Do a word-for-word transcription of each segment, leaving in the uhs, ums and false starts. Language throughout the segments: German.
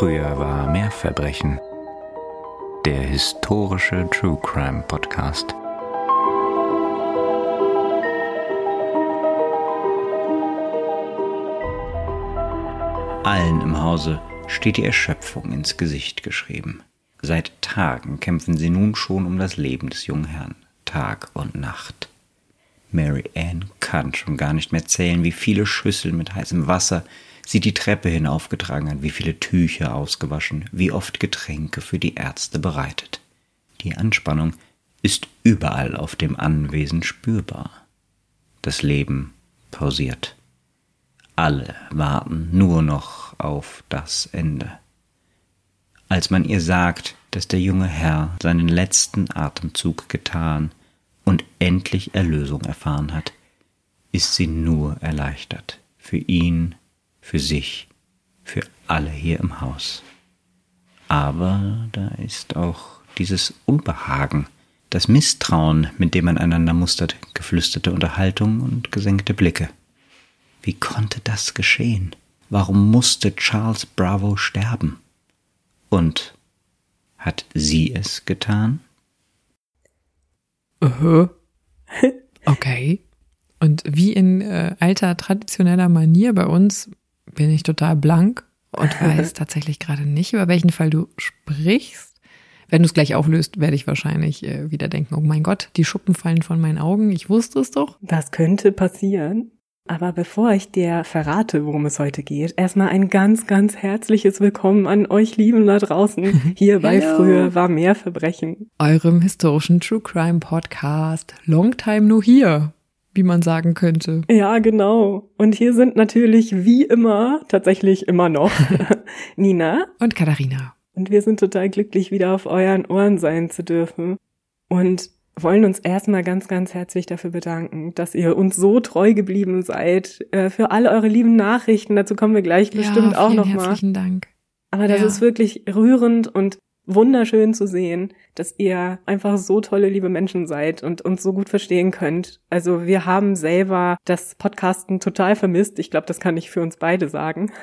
Früher war mehr Verbrechen. Der historische True Crime Podcast. Allen im Hause steht die Erschöpfung ins Gesicht geschrieben. Seit Tagen kämpfen sie nun schon um das Leben des jungen Herrn, Tag und Nacht. Mary Ann kann schon gar nicht mehr zählen, wie viele Schüsseln mit heißem Wasser sie die Treppe hinaufgetragen hat, wie viele Tücher ausgewaschen, wie oft Getränke für die Ärzte bereitet. Die Anspannung ist überall auf dem Anwesen spürbar. Das Leben pausiert. Alle warten nur noch auf das Ende. Als man ihr sagt, dass der junge Herr seinen letzten Atemzug getan und endlich Erlösung erfahren hat, ist sie nur erleichtert. Für ihn, für sich, für alle hier im Haus. Aber da ist auch dieses Unbehagen, das Misstrauen, mit dem man einander mustert, geflüsterte Unterhaltung und gesenkte Blicke. Wie konnte das geschehen? Warum musste Charles Bravo sterben? Und hat sie es getan? Uh-huh. Okay. Und wie in äh, alter traditioneller Manier bei uns bin ich total blank und weiß tatsächlich gerade nicht, über welchen Fall du sprichst. Wenn du es gleich auflöst, werde ich wahrscheinlich äh, wieder denken, oh mein Gott, die Schuppen fallen von meinen Augen, ich wusste es doch. Das könnte passieren. Aber bevor ich dir verrate, worum es heute geht, erstmal ein ganz, ganz herzliches Willkommen an euch Lieben da draußen. Hier bei Früher war mehr Verbrechen. Eurem historischen True Crime Podcast. Long time no here, wie man sagen könnte. Ja, genau. Und hier sind natürlich wie immer, tatsächlich immer noch, Nina und Katharina. Und wir sind total glücklich, wieder auf euren Ohren sein zu dürfen. Und wollen uns erstmal ganz, ganz herzlich dafür bedanken, dass ihr uns so treu geblieben seid, äh, für all eure lieben Nachrichten. Dazu kommen wir gleich bestimmt ja, auch noch mal. Herzlichen Dank. Aber das ja. ist wirklich rührend und wunderschön zu sehen, dass ihr einfach so tolle, liebe Menschen seid und uns so gut verstehen könnt. Also wir haben selber das Podcasten total vermisst. Ich glaube, das kann ich für uns beide sagen.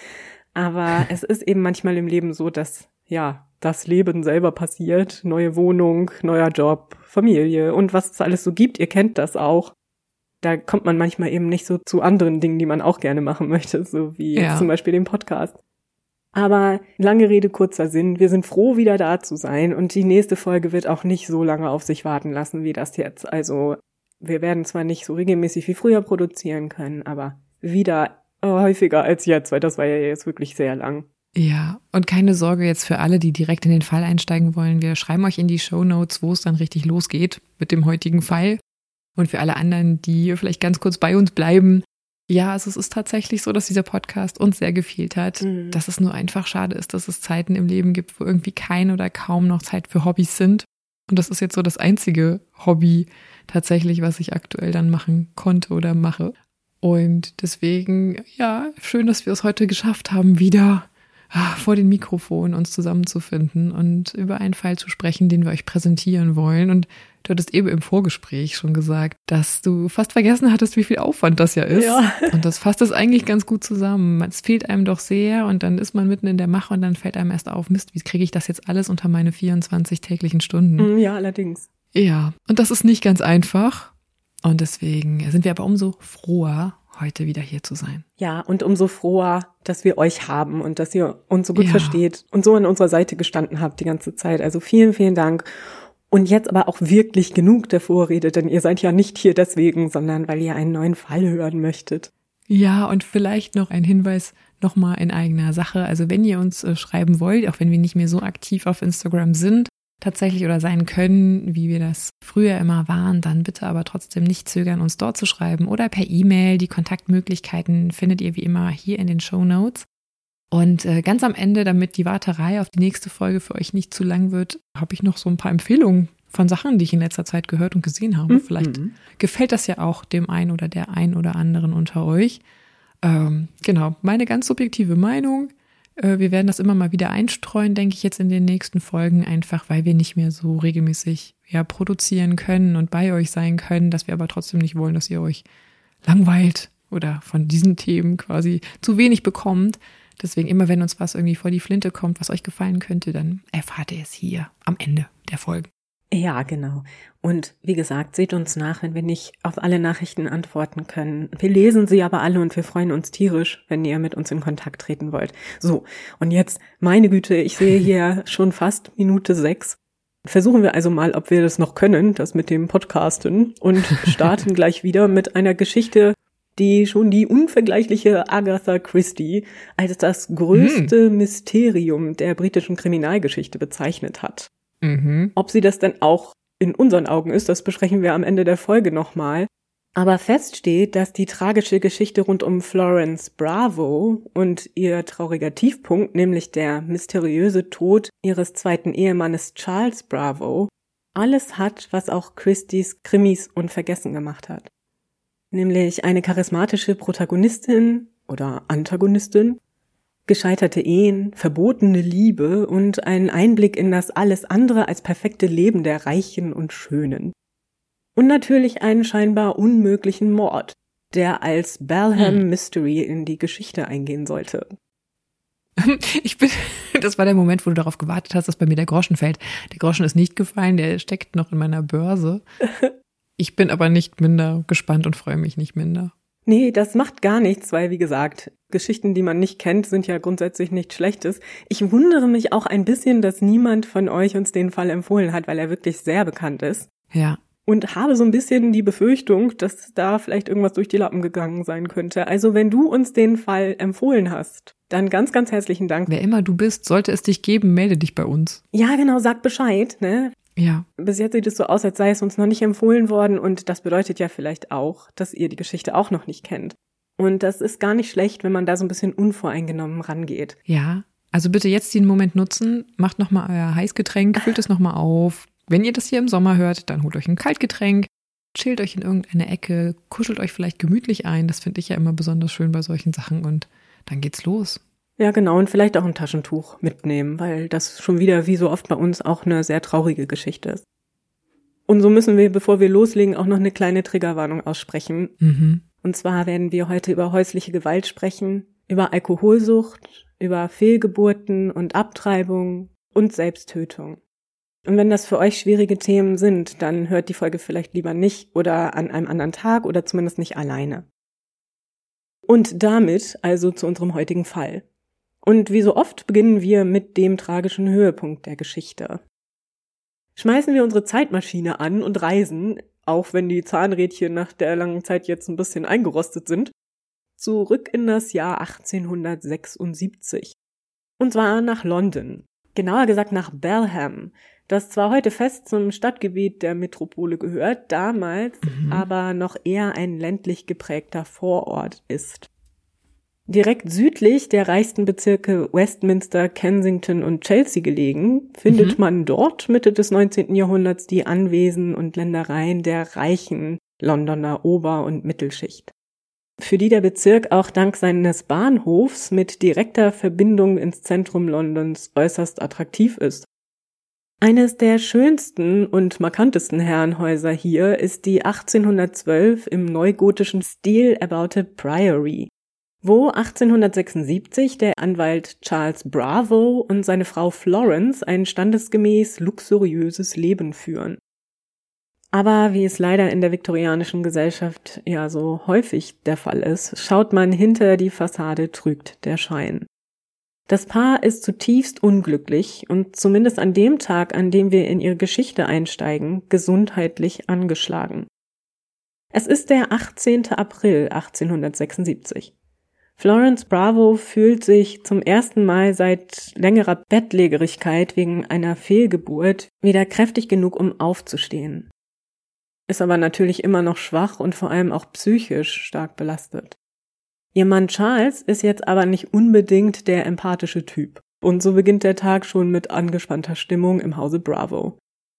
Aber es ist eben manchmal im Leben so, dass, ja, das Leben selber passiert. Neue Wohnung, neuer Job, Familie und was es alles so gibt. Ihr kennt das auch. Da kommt man manchmal eben nicht so zu anderen Dingen, die man auch gerne machen möchte, so wie ja. zum Beispiel den Podcast. Aber lange Rede, kurzer Sinn. Wir sind froh, wieder da zu sein. Und die nächste Folge wird auch nicht so lange auf sich warten lassen wie das jetzt. Also wir werden zwar nicht so regelmäßig wie früher produzieren können, aber wieder häufiger als jetzt, weil das war ja jetzt wirklich sehr lang. Ja, und keine Sorge jetzt für alle, die direkt in den Fall einsteigen wollen. Wir schreiben euch in die Shownotes, wo es dann richtig losgeht mit dem heutigen Fall. Und für alle anderen, die vielleicht ganz kurz bei uns bleiben. Ja, also es ist tatsächlich so, dass dieser Podcast uns sehr gefehlt hat. Mhm. Dass es nur einfach schade ist, dass es Zeiten im Leben gibt, wo irgendwie keine oder kaum noch Zeit für Hobbys sind. Und das ist jetzt so das einzige Hobby tatsächlich, was ich aktuell dann machen konnte oder mache. Und deswegen, ja, schön, dass wir es heute geschafft haben, wieder vor den Mikrofonen uns zusammenzufinden und über einen Fall zu sprechen, den wir euch präsentieren wollen. Und du hattest eben im Vorgespräch schon gesagt, dass du fast vergessen hattest, wie viel Aufwand das ja ist. Ja. Und das fasst es eigentlich ganz gut zusammen. Es fehlt einem doch sehr und dann ist man mitten in der Mache und dann fällt einem erst auf, Mist, wie kriege ich das jetzt alles unter meine vierundzwanzig täglichen Stunden? Ja, allerdings. Ja, und das ist nicht ganz einfach. Und deswegen sind wir aber umso froher, heute wieder hier zu sein. Ja, und umso froher, dass wir euch haben und dass ihr uns so gut ja. versteht und so an unserer Seite gestanden habt die ganze Zeit. Also vielen, vielen Dank. Und jetzt aber auch wirklich genug der Vorrede, denn ihr seid ja nicht hier deswegen, sondern weil ihr einen neuen Fall hören möchtet. Ja, und vielleicht noch ein Hinweis nochmal in eigener Sache. Also wenn ihr uns äh, schreiben wollt, auch wenn wir nicht mehr so aktiv auf Instagram sind, tatsächlich oder sein können, wie wir das früher immer waren, dann bitte aber trotzdem nicht zögern, uns dort zu schreiben oder per E-Mail. Die Kontaktmöglichkeiten findet ihr wie immer hier in den Shownotes. Und äh, ganz am Ende, damit die Warterei auf die nächste Folge für euch nicht zu lang wird, habe ich noch so ein paar Empfehlungen von Sachen, die ich in letzter Zeit gehört und gesehen habe. Mhm. Vielleicht gefällt das ja auch dem einen oder der ein oder anderen unter euch. Ähm, genau, meine ganz subjektive Meinung. Wir werden das immer mal wieder einstreuen, denke ich jetzt in den nächsten Folgen, einfach weil wir nicht mehr so regelmäßig ja, produzieren können und bei euch sein können, dass wir aber trotzdem nicht wollen, dass ihr euch langweilt oder von diesen Themen quasi zu wenig bekommt. Deswegen immer, wenn uns was irgendwie vor die Flinte kommt, was euch gefallen könnte, dann erfahrt ihr es hier am Ende der Folge. Ja, genau. Und wie gesagt, seht uns nach, wenn wir nicht auf alle Nachrichten antworten können. Wir lesen sie aber alle und wir freuen uns tierisch, wenn ihr mit uns in Kontakt treten wollt. So, und jetzt, meine Güte, ich sehe hier schon fast Minute sechs. Versuchen wir also mal, ob wir das noch können, das mit dem Podcasten, und starten gleich wieder mit einer Geschichte, die schon die unvergleichliche Agatha Christie als das größte hm. Mysterium der britischen Kriminalgeschichte bezeichnet hat. Mhm. Ob sie das denn auch in unseren Augen ist, das besprechen wir am Ende der Folge nochmal. Aber fest steht, dass die tragische Geschichte rund um Florence Bravo und ihr trauriger Tiefpunkt, nämlich der mysteriöse Tod ihres zweiten Ehemannes Charles Bravo, alles hat, was auch Christies Krimis unvergessen gemacht hat. Nämlich eine charismatische Protagonistin oder Antagonistin, gescheiterte Ehen, verbotene Liebe und einen Einblick in das alles andere als perfekte Leben der Reichen und Schönen. Und natürlich einen scheinbar unmöglichen Mord, der als Balham hm. Mystery in die Geschichte eingehen sollte. Ich bin, das war der Moment, wo du darauf gewartet hast, dass bei mir der Groschen fällt. Der Groschen ist nicht gefallen, der steckt noch in meiner Börse. Ich bin aber nicht minder gespannt und freue mich nicht minder. Nee, das macht gar nichts, weil, wie gesagt, Geschichten, die man nicht kennt, sind ja grundsätzlich nichts Schlechtes. Ich wundere mich auch ein bisschen, dass niemand von euch uns den Fall empfohlen hat, weil er wirklich sehr bekannt ist. Ja. Und habe so ein bisschen die Befürchtung, dass da vielleicht irgendwas durch die Lappen gegangen sein könnte. Also wenn du uns den Fall empfohlen hast, dann ganz, ganz herzlichen Dank. Wer immer du bist, sollte es dich geben, melde dich bei uns. Ja, genau, sag Bescheid, ne? Ja. Bis jetzt sieht es so aus, als sei es uns noch nicht empfohlen worden und das bedeutet ja vielleicht auch, dass ihr die Geschichte auch noch nicht kennt. Und das ist gar nicht schlecht, wenn man da so ein bisschen unvoreingenommen rangeht. Ja, also bitte jetzt den Moment nutzen, macht nochmal euer Heißgetränk, füllt es nochmal auf. Wenn ihr das hier im Sommer hört, dann holt euch ein Kaltgetränk, chillt euch in irgendeine Ecke, kuschelt euch vielleicht gemütlich ein. Das finde ich ja immer besonders schön bei solchen Sachen und dann geht's los. Ja, genau, und vielleicht auch ein Taschentuch mitnehmen, weil das schon wieder, wie so oft bei uns, auch eine sehr traurige Geschichte ist. Und so müssen wir, bevor wir loslegen, auch noch eine kleine Triggerwarnung aussprechen. Mhm. Und zwar werden wir heute über häusliche Gewalt sprechen, über Alkoholsucht, über Fehlgeburten und Abtreibung und Selbsttötung. Und wenn das für euch schwierige Themen sind, dann hört die Folge vielleicht lieber nicht oder an einem anderen Tag oder zumindest nicht alleine. Und damit also zu unserem heutigen Fall. Und wie so oft beginnen wir mit dem tragischen Höhepunkt der Geschichte. Schmeißen wir unsere Zeitmaschine an und reisen, auch wenn die Zahnrädchen nach der langen Zeit jetzt ein bisschen eingerostet sind, zurück in das Jahr achtzehnhundertsechsundsiebzig. Und zwar nach London. Genauer gesagt nach Balham, das zwar heute fest zum Stadtgebiet der Metropole gehört, damals mhm. aber noch eher ein ländlich geprägter Vorort ist. Direkt südlich der reichsten Bezirke Westminster, Kensington und Chelsea gelegen, findet mhm. man dort Mitte des neunzehnten Jahrhunderts die Anwesen und Ländereien der reichen Londoner Ober- und Mittelschicht, für die der Bezirk auch dank seines Bahnhofs mit direkter Verbindung ins Zentrum Londons äußerst attraktiv ist. Eines der schönsten und markantesten Herrenhäuser hier ist die achtzehnhundertzwölf im neugotischen Stil erbaute Priory, wo achtzehnhundertsechsundsiebzig der Anwalt Charles Bravo und seine Frau Florence ein standesgemäß luxuriöses Leben führen. Aber wie es leider in der viktorianischen Gesellschaft ja so häufig der Fall ist, schaut man hinter die Fassade, trügt der Schein. Das Paar ist zutiefst unglücklich und zumindest an dem Tag, an dem wir in ihre Geschichte einsteigen, gesundheitlich angeschlagen. Es ist der achtzehnten April achtzehnhundertsechsundsiebzig. Florence Bravo fühlt sich zum ersten Mal seit längerer Bettlägerigkeit wegen einer Fehlgeburt wieder kräftig genug, um aufzustehen. Ist aber natürlich immer noch schwach und vor allem auch psychisch stark belastet. Ihr Mann Charles ist jetzt aber nicht unbedingt der empathische Typ. Und so beginnt der Tag schon mit angespannter Stimmung im Hause Bravo.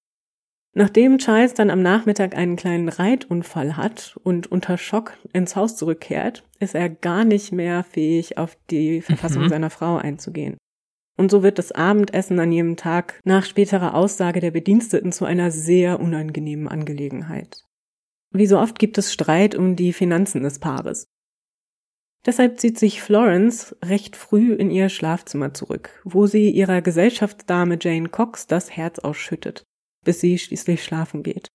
Nachdem Charles dann am Nachmittag einen kleinen Reitunfall hat und unter Schock ins Haus zurückkehrt, ist er gar nicht mehr fähig, auf die Verfassung mhm. seiner Frau einzugehen. Und so wird das Abendessen an jedem Tag nach späterer Aussage der Bediensteten zu einer sehr unangenehmen Angelegenheit. Wie so oft gibt es Streit um die Finanzen des Paares. Deshalb zieht sich Florence recht früh in ihr Schlafzimmer zurück, wo sie ihrer Gesellschaftsdame Jane Cox das Herz ausschüttet, bis sie schließlich schlafen geht.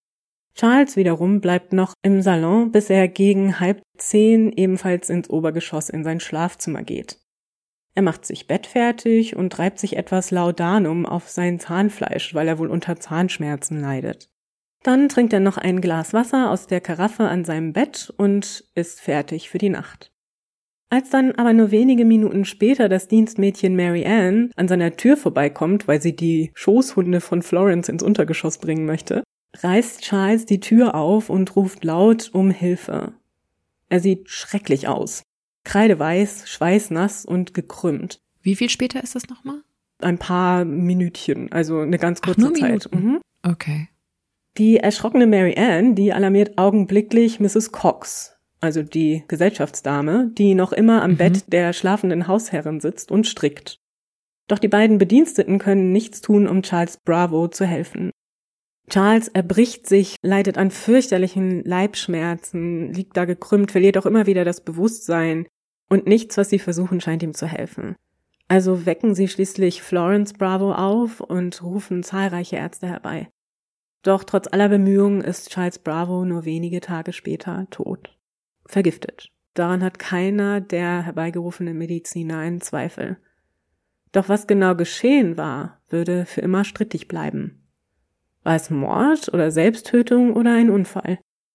Charles wiederum bleibt noch im Salon, bis er gegen halb zehn ebenfalls ins Obergeschoss in sein Schlafzimmer geht. Er macht sich bettfertig und reibt sich etwas Laudanum auf sein Zahnfleisch, weil er wohl unter Zahnschmerzen leidet. Dann trinkt er noch ein Glas Wasser aus der Karaffe an seinem Bett und ist fertig für die Nacht. Als dann aber nur wenige Minuten später das Dienstmädchen Mary Ann an seiner Tür vorbeikommt, weil sie die Schoßhunde von Florence ins Untergeschoss bringen möchte, reißt Charles die Tür auf und ruft laut um Hilfe. Er sieht schrecklich aus. Kreideweiß, schweißnass und gekrümmt. Wie viel später ist das nochmal? Ein paar Minütchen, also eine ganz kurze Ach, nur Zeit. Mhm. Okay. Die erschrockene Mary Ann, die alarmiert augenblicklich Misses Cox, also die Gesellschaftsdame, die noch immer am mhm. Bett der schlafenden Hausherrin sitzt und strickt. Doch die beiden Bediensteten können nichts tun, um Charles Bravo zu helfen. Charles erbricht sich, leidet an fürchterlichen Leibschmerzen, liegt da gekrümmt, verliert auch immer wieder das Bewusstsein und nichts, was sie versuchen, scheint ihm zu helfen. Also wecken sie schließlich Florence Bravo auf und rufen zahlreiche Ärzte herbei. Doch trotz aller Bemühungen ist Charles Bravo nur wenige Tage später tot. Vergiftet. Daran hat keiner der herbeigerufenen Mediziner einen Zweifel. Doch was genau geschehen war, würde für immer strittig bleiben. War es Mord oder Selbsttötung oder ein Unfall?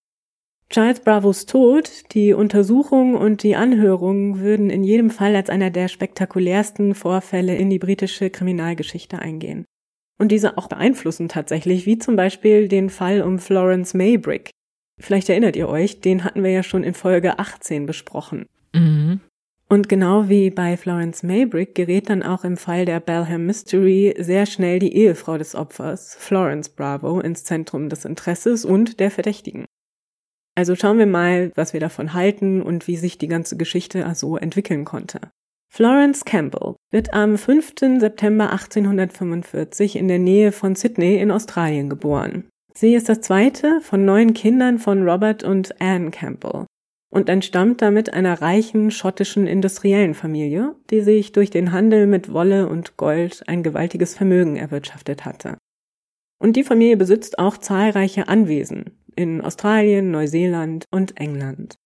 Charles Bravos Tod, die Untersuchung und die Anhörung würden in jedem Fall als einer der spektakulärsten Vorfälle in die britische Kriminalgeschichte eingehen. Und diese auch beeinflussen tatsächlich, wie zum Beispiel den Fall um Florence Maybrick. Vielleicht erinnert ihr euch, den hatten wir ja schon in Folge achtzehn besprochen. Mhm. Und genau wie bei Florence Maybrick gerät dann auch im Fall der Balham Mystery sehr schnell die Ehefrau des Opfers, Florence Bravo, ins Zentrum des Interesses und der Verdächtigen. Also schauen wir mal, was wir davon halten und wie sich die ganze Geschichte so entwickeln konnte. Florence Campbell wird am fünften September achtzehnhundertfünfundvierzig in der Nähe von Sydney in Australien geboren. Sie ist das zweite von neun Kindern von Robert und Anne Campbell und entstammt damit einer reichen schottischen industriellen Familie, die sich durch den Handel mit Wolle und Gold ein gewaltiges Vermögen erwirtschaftet hatte. Und die Familie besitzt auch zahlreiche Anwesen in Australien, Neuseeland und England.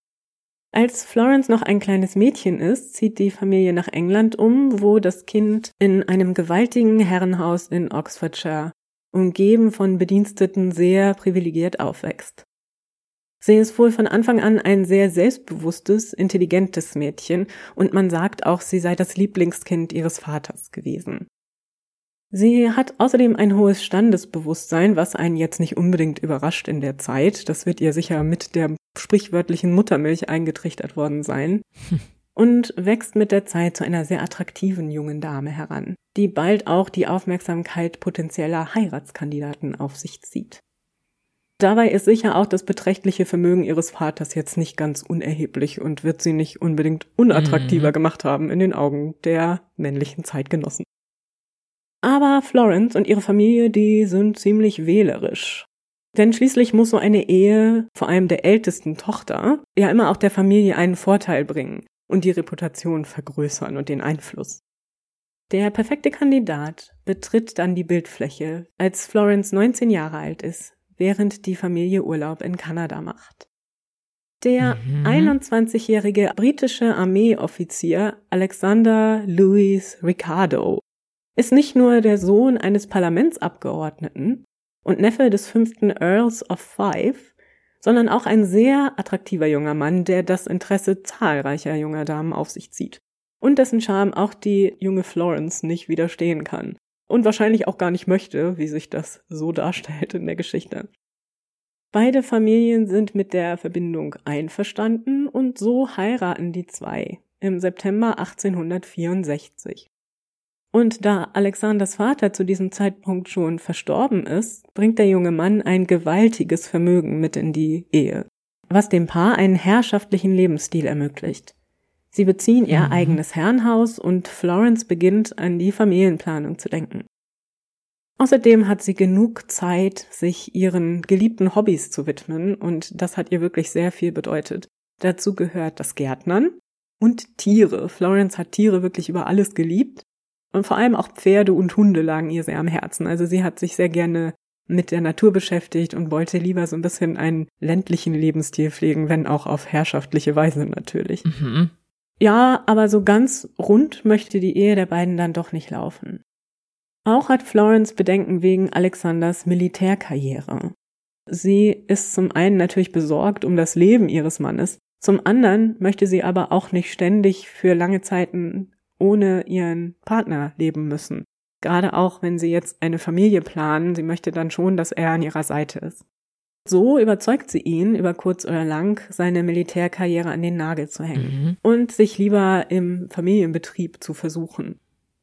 Als Florence noch ein kleines Mädchen ist, zieht die Familie nach England um, wo das Kind in einem gewaltigen Herrenhaus in Oxfordshire, umgeben von Bediensteten, sehr privilegiert aufwächst. Sie ist wohl von Anfang an ein sehr selbstbewusstes, intelligentes Mädchen und man sagt auch, sie sei das Lieblingskind ihres Vaters gewesen. Sie hat außerdem ein hohes Standesbewusstsein, was einen jetzt nicht unbedingt überrascht in der Zeit. Das wird ihr sicher mit der sprichwörtlichen Muttermilch eingetrichtert worden sein. Und wächst mit der Zeit zu einer sehr attraktiven jungen Dame heran, die bald auch die Aufmerksamkeit potenzieller Heiratskandidaten auf sich zieht. Dabei ist sicher auch das beträchtliche Vermögen ihres Vaters jetzt nicht ganz unerheblich und wird sie nicht unbedingt unattraktiver mhm. gemacht haben in den Augen der männlichen Zeitgenossen. Aber Florence und ihre Familie, die sind ziemlich wählerisch. Denn schließlich muss so eine Ehe, vor allem der ältesten Tochter, ja immer auch der Familie einen Vorteil bringen und die Reputation vergrößern und den Einfluss. Der perfekte Kandidat betritt dann die Bildfläche, als Florence neunzehn Jahre alt ist, während die Familie Urlaub in Kanada macht. Der mhm. einundzwanzigjährige britische Armeeoffizier Alexander Louis Ricardo ist nicht nur der Sohn eines Parlamentsabgeordneten und Neffe des fünften Earls of Fife, sondern auch ein sehr attraktiver junger Mann, der das Interesse zahlreicher junger Damen auf sich zieht und dessen Charme auch die junge Florence nicht widerstehen kann und wahrscheinlich auch gar nicht möchte, wie sich das so darstellt in der Geschichte. Beide Familien sind mit der Verbindung einverstanden und so heiraten die zwei im September achtzehnhundertvierundsechzig. Und da Alexanders Vater zu diesem Zeitpunkt schon verstorben ist, bringt der junge Mann ein gewaltiges Vermögen mit in die Ehe, was dem Paar einen herrschaftlichen Lebensstil ermöglicht. Sie beziehen ihr mhm. eigenes Herrenhaus und Florence beginnt an die Familienplanung zu denken. Außerdem hat sie genug Zeit, sich ihren geliebten Hobbys zu widmen und das hat ihr wirklich sehr viel bedeutet. Dazu gehört das Gärtnern und Tiere. Florence hat Tiere wirklich über alles geliebt. Und vor allem auch Pferde und Hunde lagen ihr sehr am Herzen. Also sie hat sich sehr gerne mit der Natur beschäftigt und wollte lieber so ein bisschen einen ländlichen Lebensstil pflegen, wenn auch auf herrschaftliche Weise natürlich. Mhm. Ja, aber so ganz rund möchte die Ehe der beiden dann doch nicht laufen. Auch hat Florence Bedenken wegen Alexanders Militärkarriere. Sie ist zum einen natürlich besorgt um das Leben ihres Mannes, zum anderen möchte sie aber auch nicht ständig für lange Zeiten ohne ihren Partner leben müssen. Gerade auch, wenn sie jetzt eine Familie planen, sie möchte dann schon, dass er an ihrer Seite ist. So überzeugt sie ihn, über kurz oder lang seine Militärkarriere an den Nagel zu hängen Mhm. und sich lieber im Familienbetrieb zu versuchen.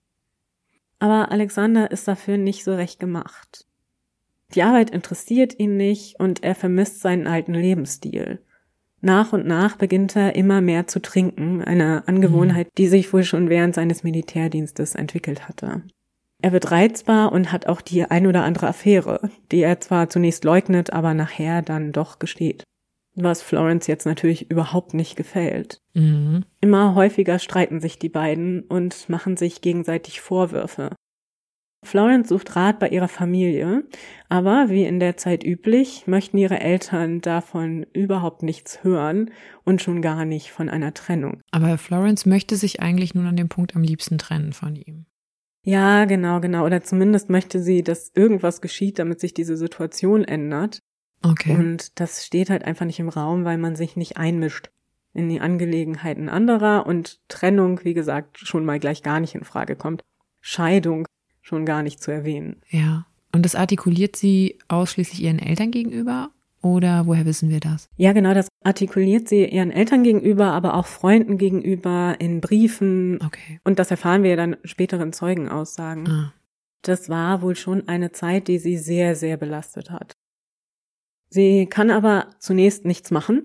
Aber Alexander ist dafür nicht so recht gemacht. Die Arbeit interessiert ihn nicht und er vermisst seinen alten Lebensstil. Nach und nach beginnt er immer mehr zu trinken, eine Angewohnheit, die sich wohl schon während seines Militärdienstes entwickelt hatte. Er wird reizbar und hat auch die ein oder andere Affäre, die er zwar zunächst leugnet, aber nachher dann doch gesteht. Was Florence jetzt natürlich überhaupt nicht gefällt. Mhm. Immer häufiger streiten sich die beiden und machen sich gegenseitig Vorwürfe. Florence sucht Rat bei ihrer Familie, aber wie in der Zeit üblich, möchten ihre Eltern davon überhaupt nichts hören und schon gar nicht von einer Trennung. Aber Florence möchte sich eigentlich nun an dem Punkt am liebsten trennen von ihm. Ja, genau, genau. Oder zumindest möchte sie, dass irgendwas geschieht, damit sich diese Situation ändert. Okay. Und das steht halt einfach nicht im Raum, weil man sich nicht einmischt in die Angelegenheiten anderer und Trennung, wie gesagt, schon mal gleich gar nicht in Frage kommt. Scheidung schon gar nicht zu erwähnen. Ja. Und das artikuliert sie ausschließlich ihren Eltern gegenüber? Oder woher wissen wir das? Ja, genau, das artikuliert sie ihren Eltern gegenüber, aber auch Freunden gegenüber, in Briefen. Okay. Und das erfahren wir dann späteren Zeugenaussagen. Ah. Das war wohl schon eine Zeit, die sie sehr, sehr belastet hat. Sie kann aber zunächst nichts machen,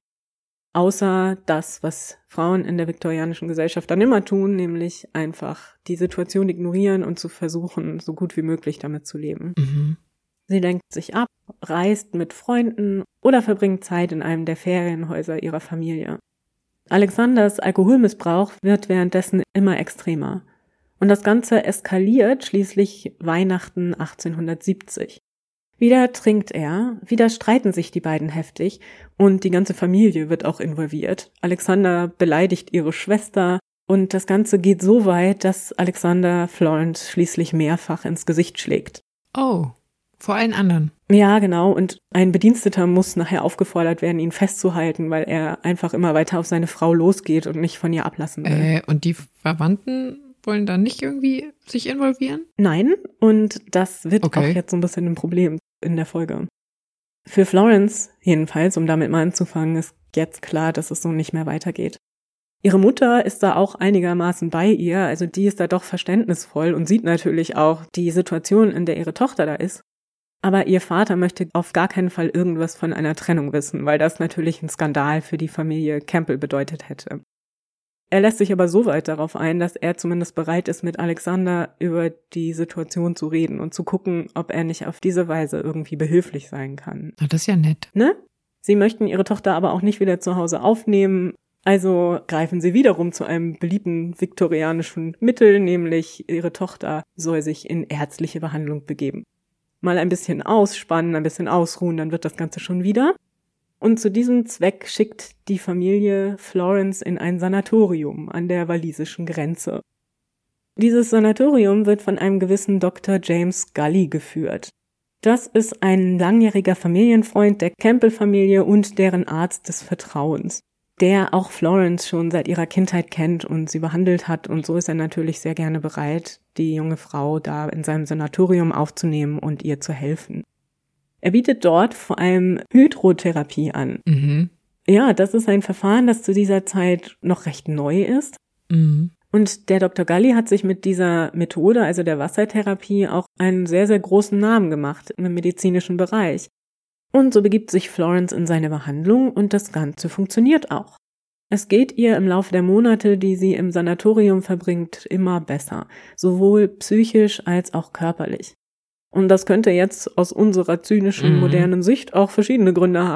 außer das, was Frauen in der viktorianischen Gesellschaft dann immer tun, nämlich einfach die Situation ignorieren und zu versuchen, so gut wie möglich damit zu leben. Mhm. Sie lenkt sich ab, reist mit Freunden oder verbringt Zeit in einem der Ferienhäuser ihrer Familie. Alexanders Alkoholmissbrauch wird währenddessen immer extremer. Und das Ganze eskaliert schließlich Weihnachten achtzehnhundertsiebzig. Wieder trinkt er, wieder streiten sich die beiden heftig und die ganze Familie wird auch involviert. Alexander beleidigt ihre Schwester und das Ganze geht so weit, dass Alexander Florence schließlich mehrfach ins Gesicht schlägt. Oh, vor allen anderen. Ja, genau. Und ein Bediensteter muss nachher aufgefordert werden, ihn festzuhalten, weil er einfach immer weiter auf seine Frau losgeht und nicht von ihr ablassen will. Äh, und die Verwandten wollen da nicht irgendwie sich involvieren? Nein, und das wird Okay. auch jetzt so ein bisschen ein Problem in der Folge. Für Florence jedenfalls, um damit mal anzufangen, ist jetzt klar, dass es so nicht mehr weitergeht. Ihre Mutter ist da auch einigermaßen bei ihr, also die ist da doch verständnisvoll und sieht natürlich auch die Situation, in der ihre Tochter da ist. Aber ihr Vater möchte auf gar keinen Fall irgendwas von einer Trennung wissen, weil das natürlich ein Skandal für die Familie Campbell bedeutet hätte. Er lässt sich aber so weit darauf ein, dass er zumindest bereit ist, mit Alexander über die Situation zu reden und zu gucken, ob er nicht auf diese Weise irgendwie behilflich sein kann. Na, das ist ja nett. Ne? Sie möchten ihre Tochter aber auch nicht wieder zu Hause aufnehmen, also greifen sie wiederum zu einem beliebten viktorianischen Mittel, nämlich ihre Tochter soll sich in ärztliche Behandlung begeben. Mal ein bisschen ausspannen, ein bisschen ausruhen, dann wird das Ganze schon wieder. Und zu diesem Zweck schickt die Familie Florence in ein Sanatorium an der walisischen Grenze. Dieses Sanatorium wird von einem gewissen Doktor James Scully geführt. Das ist ein langjähriger Familienfreund der Campbell-Familie und deren Arzt des Vertrauens, der auch Florence schon seit ihrer Kindheit kennt und sie behandelt hat. Und so ist er natürlich sehr gerne bereit, die junge Frau da in seinem Sanatorium aufzunehmen und ihr zu helfen. Er bietet dort vor allem Hydrotherapie an. Mhm. Ja, das ist ein Verfahren, das zu dieser Zeit noch recht neu ist. Mhm. Und der Doktor Gully hat sich mit dieser Methode, also der Wassertherapie, auch einen sehr, sehr großen Namen gemacht im medizinischen Bereich. Und so begibt sich Florence in seine Behandlung und das Ganze funktioniert auch. Es geht ihr im Laufe der Monate, die sie im Sanatorium verbringt, immer besser, sowohl psychisch als auch körperlich. Und das könnte jetzt aus unserer zynischen, Mhm. modernen Sicht auch verschiedene Gründe haben.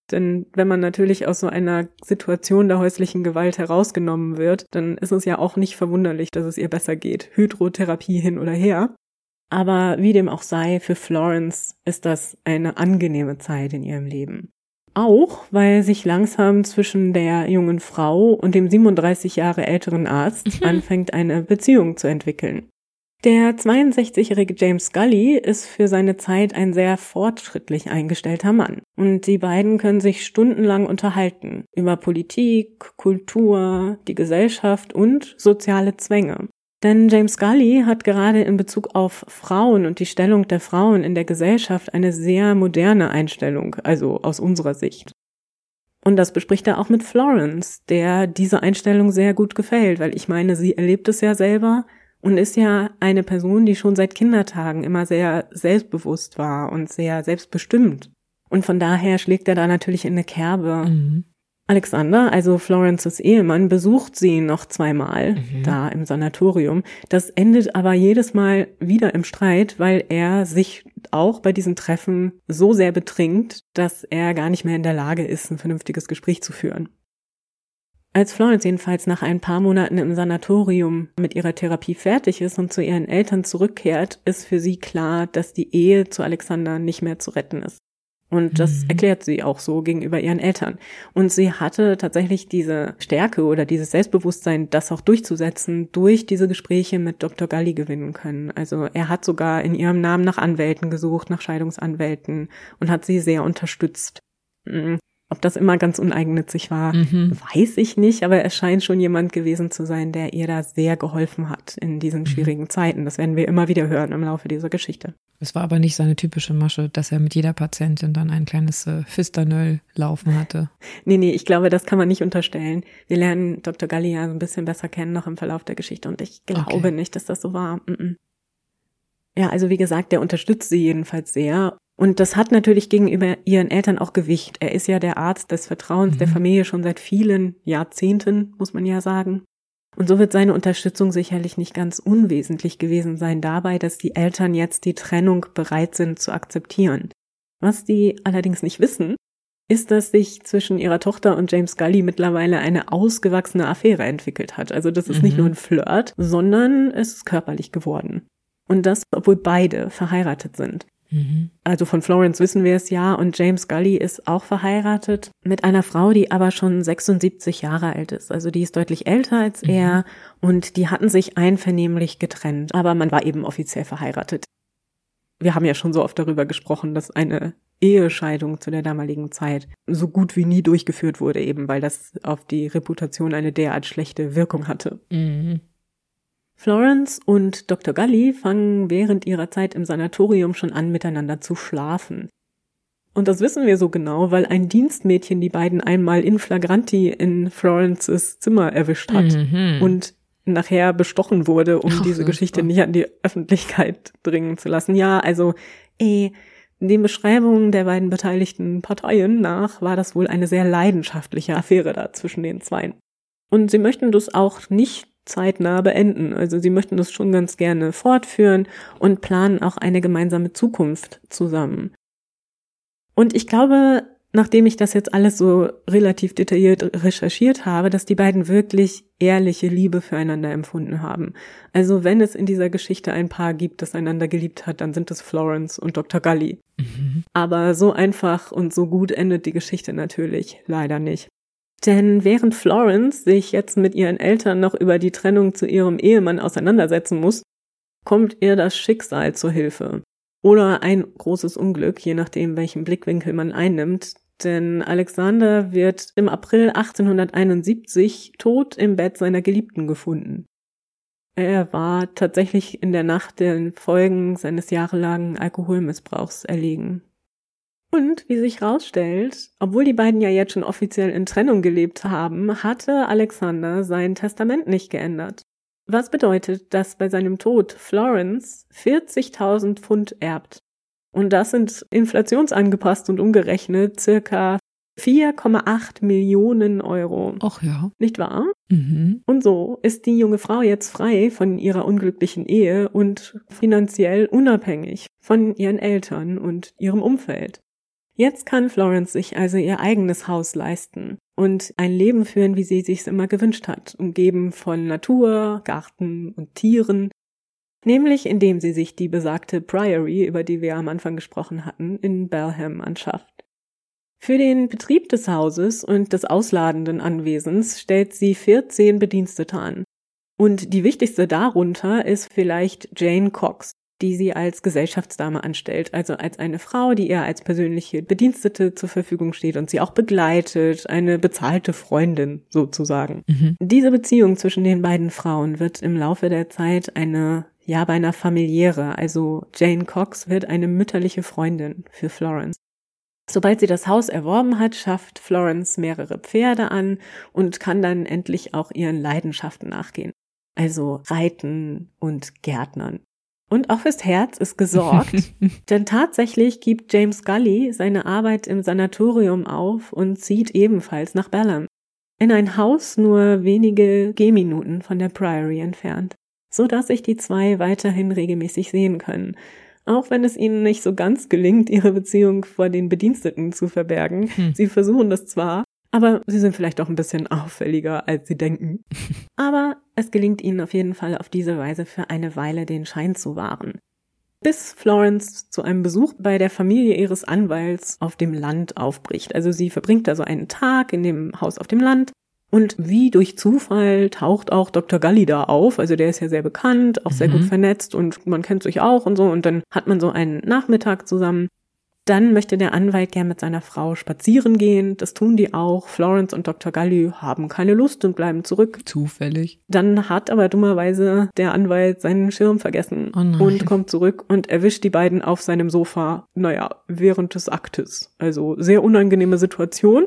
Denn wenn man natürlich aus so einer Situation der häuslichen Gewalt herausgenommen wird, dann ist es ja auch nicht verwunderlich, dass es ihr besser geht. Hydrotherapie hin oder her. Aber wie dem auch sei, für Florence ist das eine angenehme Zeit in ihrem Leben. Auch, weil sich langsam zwischen der jungen Frau und dem siebenunddreißig Jahre älteren Arzt anfängt, eine Beziehung zu entwickeln. Der zweiundsechzigjährige James Scully ist für seine Zeit ein sehr fortschrittlich eingestellter Mann. Und die beiden können sich stundenlang unterhalten über Politik, Kultur, die Gesellschaft und soziale Zwänge. Denn James Scully hat gerade in Bezug auf Frauen und die Stellung der Frauen in der Gesellschaft eine sehr moderne Einstellung, also aus unserer Sicht. Und das bespricht er auch mit Florence, der diese Einstellung sehr gut gefällt, weil ich meine, sie erlebt es ja selber und ist ja eine Person, die schon seit Kindertagen immer sehr selbstbewusst war und sehr selbstbestimmt. Und von daher schlägt er da natürlich in eine Kerbe. Mhm. Alexander, also Florences Ehemann, besucht sie noch zweimal mhm. da im Sanatorium. Das endet aber jedes Mal wieder im Streit, weil er sich auch bei diesen Treffen so sehr betrinkt, dass er gar nicht mehr in der Lage ist, ein vernünftiges Gespräch zu führen. Als Florence jedenfalls nach ein paar Monaten im Sanatorium mit ihrer Therapie fertig ist und zu ihren Eltern zurückkehrt, ist für sie klar, dass die Ehe zu Alexander nicht mehr zu retten ist. Und das mhm. erklärt sie auch so gegenüber ihren Eltern. Und sie hatte tatsächlich diese Stärke oder dieses Selbstbewusstsein, das auch durchzusetzen, durch diese Gespräche mit Doktor Gully gewinnen können. Also er hat sogar in ihrem Namen nach Anwälten gesucht, nach Scheidungsanwälten und hat sie sehr unterstützt. Ob das immer ganz uneigennützig war, mhm. weiß ich nicht, aber es scheint schon jemand gewesen zu sein, der ihr da sehr geholfen hat in diesen schwierigen mhm. Zeiten. Das werden wir immer wieder hören im Laufe dieser Geschichte. Es war aber nicht seine typische Masche, dass er mit jeder Patientin dann ein kleines äh, Fisternöll laufen hatte. Nee, nee, ich glaube, das kann man nicht unterstellen. Wir lernen Doktor Gully ja so ein bisschen besser kennen noch im Verlauf der Geschichte und ich glaube okay. nicht, dass das so war. Mm-mm. Ja, also wie gesagt, der unterstützt sie jedenfalls sehr. Und das hat natürlich gegenüber ihren Eltern auch Gewicht. Er ist ja der Arzt des Vertrauens mhm. der Familie schon seit vielen Jahrzehnten, muss man ja sagen. Und so wird seine Unterstützung sicherlich nicht ganz unwesentlich gewesen sein dabei, dass die Eltern jetzt die Trennung bereit sind zu akzeptieren. Was die allerdings nicht wissen, ist, dass sich zwischen ihrer Tochter und James Scully mittlerweile eine ausgewachsene Affäre entwickelt hat. Also das ist mhm. nicht nur ein Flirt, sondern es ist körperlich geworden. Und das, obwohl beide verheiratet sind. Mhm. Also von Florence wissen wir es ja und James Scully ist auch verheiratet mit einer Frau, die aber schon sechsundsiebzig Jahre alt ist. Also die ist deutlich älter als mhm. er und die hatten sich einvernehmlich getrennt, aber man war eben offiziell verheiratet. Wir haben ja schon so oft darüber gesprochen, dass eine Ehescheidung zu der damaligen Zeit so gut wie nie durchgeführt wurde, eben weil das auf die Reputation eine derart schlechte Wirkung hatte. Mhm. Florence und Doktor Gully fangen während ihrer Zeit im Sanatorium schon an, miteinander zu schlafen. Und das wissen wir so genau, weil ein Dienstmädchen die beiden einmal in flagranti in Florences Zimmer erwischt hat mhm. und nachher bestochen wurde, um oh, diese Geschichte nicht an die Öffentlichkeit dringen zu lassen. Ja, also eh, den Beschreibungen der beiden beteiligten Parteien nach war das wohl eine sehr leidenschaftliche Affäre da zwischen den Zweien. Und sie möchten das auch nicht zeitnah beenden. Also sie möchten das schon ganz gerne fortführen und planen auch eine gemeinsame Zukunft zusammen. Und ich glaube, nachdem ich das jetzt alles so relativ detailliert recherchiert habe, dass die beiden wirklich ehrliche Liebe füreinander empfunden haben. Also wenn es in dieser Geschichte ein Paar gibt, das einander geliebt hat, dann sind es Florence und Doktor Gully. Mhm. Aber so einfach und so gut endet die Geschichte natürlich leider nicht. Denn während Florence sich jetzt mit ihren Eltern noch über die Trennung zu ihrem Ehemann auseinandersetzen muss, kommt ihr das Schicksal zur Hilfe. Oder ein großes Unglück, je nachdem, welchen Blickwinkel man einnimmt. Denn Alexander wird im April achtzehnhunderteinundsiebzig tot im Bett seiner Geliebten gefunden. Er war tatsächlich in der Nacht den Folgen seines jahrelangen Alkoholmissbrauchs erlegen. Und wie sich rausstellt, obwohl die beiden ja jetzt schon offiziell in Trennung gelebt haben, hatte Alexander sein Testament nicht geändert. Was bedeutet, dass bei seinem Tod Florence vierzigtausend Pfund erbt. Und das sind inflationsangepasst und umgerechnet circa vier Komma acht Millionen Euro. Ach ja. Nicht wahr? Mhm. Und so ist die junge Frau jetzt frei von ihrer unglücklichen Ehe und finanziell unabhängig von ihren Eltern und ihrem Umfeld. Jetzt kann Florence sich also ihr eigenes Haus leisten und ein Leben führen, wie sie sich's immer gewünscht hat, umgeben von Natur, Garten und Tieren, nämlich indem sie sich die besagte Priory, über die wir am Anfang gesprochen hatten, in Balham anschafft. Für den Betrieb des Hauses und des ausladenden Anwesens stellt sie vierzehn Bedienstete an. Und die wichtigste darunter ist vielleicht Jane Cox, die sie als Gesellschaftsdame anstellt, also als eine Frau, die ihr als persönliche Bedienstete zur Verfügung steht und sie auch begleitet, eine bezahlte Freundin sozusagen. Mhm. Diese Beziehung zwischen den beiden Frauen wird im Laufe der Zeit eine, ja, beinahe familiäre, also Jane Cox wird eine mütterliche Freundin für Florence. Sobald sie das Haus erworben hat, schafft Florence mehrere Pferde an und kann dann endlich auch ihren Leidenschaften nachgehen, also Reiten und Gärtnern. Und auch fürs Herz ist gesorgt, denn tatsächlich gibt James Scully seine Arbeit im Sanatorium auf und zieht ebenfalls nach Balham, in ein Haus nur wenige Gehminuten von der Priory entfernt, so dass sich die zwei weiterhin regelmäßig sehen können, auch wenn es ihnen nicht so ganz gelingt, ihre Beziehung vor den Bediensteten zu verbergen. Hm. Sie versuchen das zwar, aber sie sind vielleicht auch ein bisschen auffälliger, als sie denken. Aber es gelingt ihnen auf jeden Fall auf diese Weise für eine Weile den Schein zu wahren. Bis Florence zu einem Besuch bei der Familie ihres Anwalts auf dem Land aufbricht. Also sie verbringt da so einen Tag in dem Haus auf dem Land. Und wie durch Zufall taucht auch Doktor Gully da auf. Also der ist ja sehr bekannt, auch sehr mhm. gut vernetzt und man kennt sich auch und so. Und dann hat man so einen Nachmittag zusammen. Dann möchte der Anwalt gern mit seiner Frau spazieren gehen. Das tun die auch. Florence und Doktor Gully haben keine Lust und bleiben zurück. Zufällig. Dann hat aber dummerweise der Anwalt seinen Schirm vergessen oh nein. und kommt zurück und erwischt die beiden auf seinem Sofa, naja, während des Aktes. Also sehr unangenehme Situation.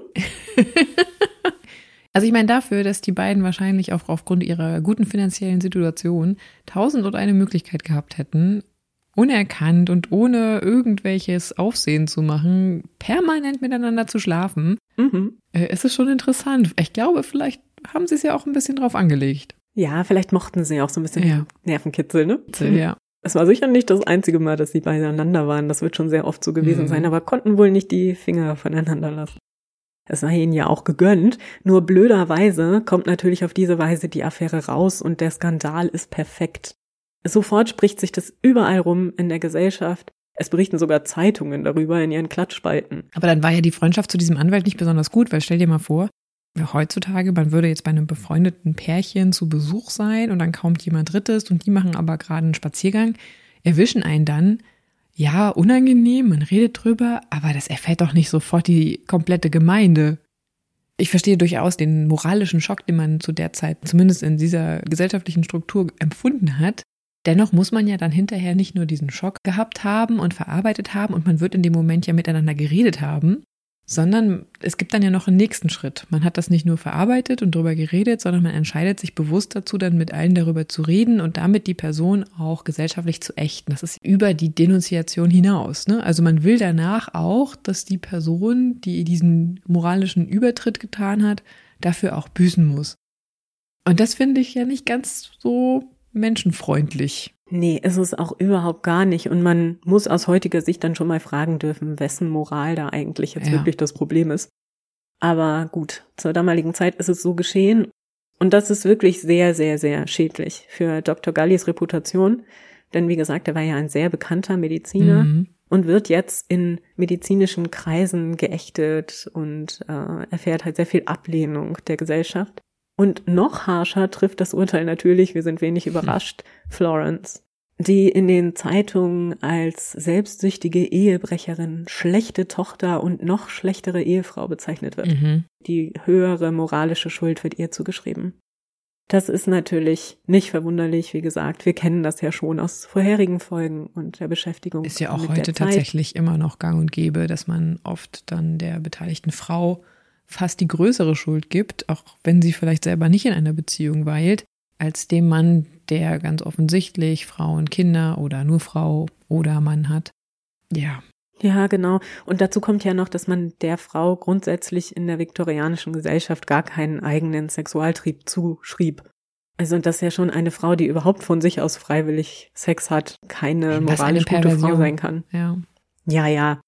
Also ich meine dafür, dass die beiden wahrscheinlich auch aufgrund ihrer guten finanziellen Situation tausend und eine Möglichkeit gehabt hätten, unerkannt und ohne irgendwelches Aufsehen zu machen, permanent miteinander zu schlafen, mhm. äh, ist es schon interessant. Ich glaube, vielleicht haben sie es ja auch ein bisschen drauf angelegt. Ja, vielleicht mochten sie auch so ein bisschen ja. Nervenkitzel, ne? Ja. Es war sicher nicht das einzige Mal, dass sie beieinander waren. Das wird schon sehr oft so gewesen mhm. sein, aber konnten wohl nicht die Finger voneinander lassen. Es sei ihnen ja auch gegönnt, nur blöderweise kommt natürlich auf diese Weise die Affäre raus und der Skandal ist perfekt. Sofort spricht sich das überall rum in der Gesellschaft. Es berichten sogar Zeitungen darüber in ihren Klatschspalten. Aber dann war ja die Freundschaft zu diesem Anwalt nicht besonders gut, weil stell dir mal vor, heutzutage, man würde jetzt bei einem befreundeten Pärchen zu Besuch sein und dann kommt jemand Drittes und die machen aber gerade einen Spaziergang, erwischen einen dann. Ja, unangenehm, man redet drüber, aber das erfährt doch nicht sofort die komplette Gemeinde. Ich verstehe durchaus den moralischen Schock, den man zu der Zeit, zumindest in dieser gesellschaftlichen Struktur, empfunden hat. Dennoch muss man ja dann hinterher nicht nur diesen Schock gehabt haben und verarbeitet haben und man wird in dem Moment ja miteinander geredet haben, sondern es gibt dann ja noch einen nächsten Schritt. Man hat das nicht nur verarbeitet und drüber geredet, sondern man entscheidet sich bewusst dazu, dann mit allen darüber zu reden und damit die Person auch gesellschaftlich zu ächten. Das ist über die Denunziation hinaus, ne? Also man will danach auch, dass die Person, die diesen moralischen Übertritt getan hat, dafür auch büßen muss. Und das finde ich ja nicht ganz so menschenfreundlich. Nee, ist es auch überhaupt gar nicht. Und man muss aus heutiger Sicht dann schon mal fragen dürfen, wessen Moral da eigentlich jetzt ja. wirklich das Problem ist. Aber gut, zur damaligen Zeit ist es so geschehen. Und das ist wirklich sehr, sehr, sehr schädlich für Doktor Gullys Reputation. Denn wie gesagt, er war ja ein sehr bekannter Mediziner mhm. und wird jetzt in medizinischen Kreisen geächtet und äh, erfährt halt sehr viel Ablehnung der Gesellschaft. Und noch harscher trifft das Urteil natürlich, wir sind wenig überrascht, Florence, die in den Zeitungen als selbstsüchtige Ehebrecherin, schlechte Tochter und noch schlechtere Ehefrau bezeichnet wird. Mhm. Die höhere moralische Schuld wird ihr zugeschrieben. Das ist natürlich nicht verwunderlich, wie gesagt. Wir kennen das ja schon aus vorherigen Folgen und der Beschäftigung. Ist ja auch heute tatsächlich immer noch gang und gäbe, dass man oft dann der beteiligten Frau fast die größere Schuld gibt, auch wenn sie vielleicht selber nicht in einer Beziehung weilt, als dem Mann, der ganz offensichtlich Frau und Kinder oder nur Frau oder Mann hat. Ja. Ja, genau. Und dazu kommt ja noch, dass man der Frau grundsätzlich in der viktorianischen Gesellschaft gar keinen eigenen Sexualtrieb zuschrieb. Also das ist ja schon eine Frau, die überhaupt von sich aus freiwillig Sex hat, keine moralisch gute Frau sein kann. Ja. Ja, ja.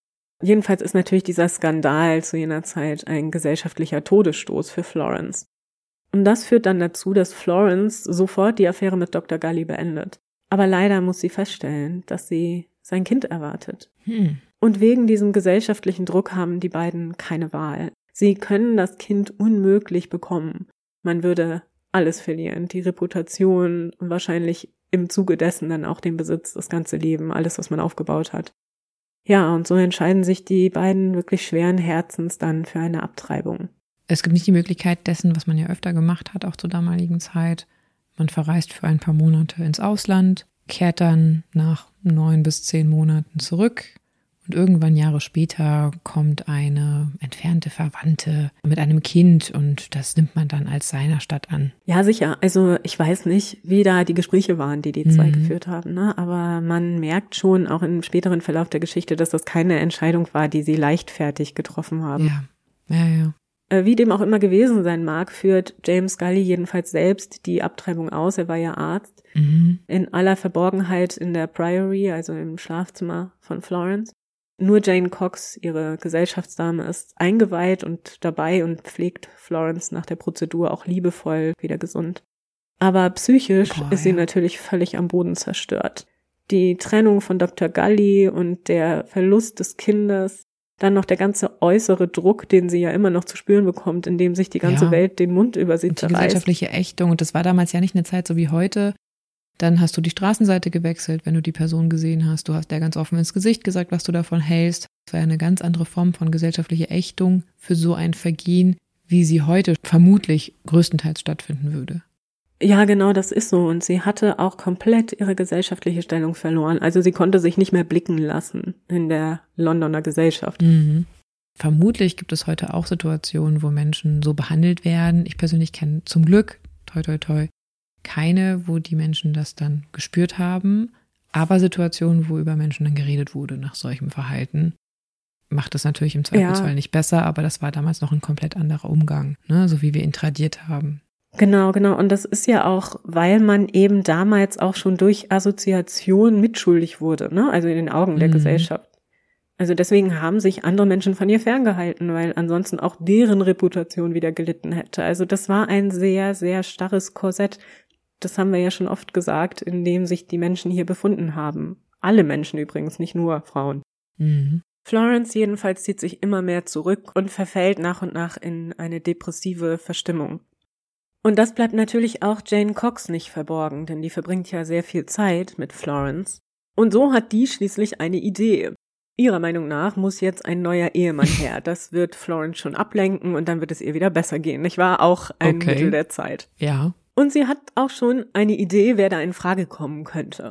Jedenfalls ist natürlich dieser Skandal zu jener Zeit ein gesellschaftlicher Todesstoß für Florence. Und das führt dann dazu, dass Florence sofort die Affäre mit Doktor Gully beendet. Aber leider muss sie feststellen, dass sie sein Kind erwartet. Hm. Und wegen diesem gesellschaftlichen Druck haben die beiden keine Wahl. Sie können das Kind unmöglich bekommen. Man würde alles verlieren, die Reputation und wahrscheinlich im Zuge dessen dann auch den Besitz, das ganze Leben, alles, was man aufgebaut hat. Ja, und so entscheiden sich die beiden wirklich schweren Herzens dann für eine Abtreibung. Es gibt nicht die Möglichkeit dessen, was man ja öfter gemacht hat, auch zur damaligen Zeit. Man verreist für ein paar Monate ins Ausland, kehrt dann nach neun bis zehn Monaten zurück und irgendwann Jahre später kommt eine entfernte Verwandte mit einem Kind und das nimmt man dann als seiner Stadt an. Ja, sicher. Also ich weiß nicht, wie da die Gespräche waren, die die zwei mhm. geführt haben, ne? Aber man merkt schon auch im späteren Verlauf der Geschichte, dass das keine Entscheidung war, die sie leichtfertig getroffen haben. Ja, ja, ja. Wie dem auch immer gewesen sein mag, führt James Gully jedenfalls selbst die Abtreibung aus. Er war ja Arzt. Mhm. In aller Verborgenheit in der Priory, also im Schlafzimmer von Florence. Nur Jane Cox, ihre Gesellschaftsdame, ist eingeweiht und dabei und pflegt Florence nach der Prozedur auch liebevoll wieder gesund. Aber psychisch Boah, ist sie ja. natürlich völlig am Boden zerstört. Die Trennung von Doktor Gully und der Verlust des Kindes, dann noch der ganze äußere Druck, den sie ja immer noch zu spüren bekommt, indem sich die ganze ja. Welt den Mund über sie und zerreißt. Die gesellschaftliche Ächtung. Und das war damals ja nicht eine Zeit so wie heute. Dann hast du die Straßenseite gewechselt, wenn du die Person gesehen hast. Du hast der ganz offen ins Gesicht gesagt, was du davon hältst. Das war eine ganz andere Form von gesellschaftlicher Ächtung für so ein Vergehen, wie sie heute vermutlich größtenteils stattfinden würde. Ja, genau, das ist so. Und sie hatte auch komplett ihre gesellschaftliche Stellung verloren. Also sie konnte sich nicht mehr blicken lassen in der Londoner Gesellschaft. Mhm. Vermutlich gibt es heute auch Situationen, wo Menschen so behandelt werden. Ich persönlich kenne zum Glück, toi toi toi, keine, wo die Menschen das dann gespürt haben. Aber Situationen, wo über Menschen dann geredet wurde nach solchem Verhalten. Macht es natürlich im Zweifelsfall ja. nicht besser, aber das war damals noch ein komplett anderer Umgang, ne? So wie wir ihn tradiert haben. Genau, genau. Und das ist ja auch, weil man eben damals auch schon durch Assoziation mitschuldig wurde, ne? Also in den Augen der mhm. Gesellschaft. Also deswegen haben sich andere Menschen von ihr ferngehalten, weil ansonsten auch deren Reputation wieder gelitten hätte. Also das war ein sehr, sehr starres Korsett. Das haben wir ja schon oft gesagt, in dem sich die Menschen hier befunden haben. Alle Menschen übrigens, nicht nur Frauen. Mhm. Florence jedenfalls zieht sich immer mehr zurück und verfällt nach und nach in eine depressive Verstimmung. Und das bleibt natürlich auch Jane Cox nicht verborgen, denn die verbringt ja sehr viel Zeit mit Florence. Und so hat die schließlich eine Idee. Ihrer Meinung nach muss jetzt ein neuer Ehemann her. Das wird Florence schon ablenken und dann wird es ihr wieder besser gehen. Nicht wahr? Auch ein okay. Mittel der Zeit. Ja. Und sie hat auch schon eine Idee, wer da in Frage kommen könnte.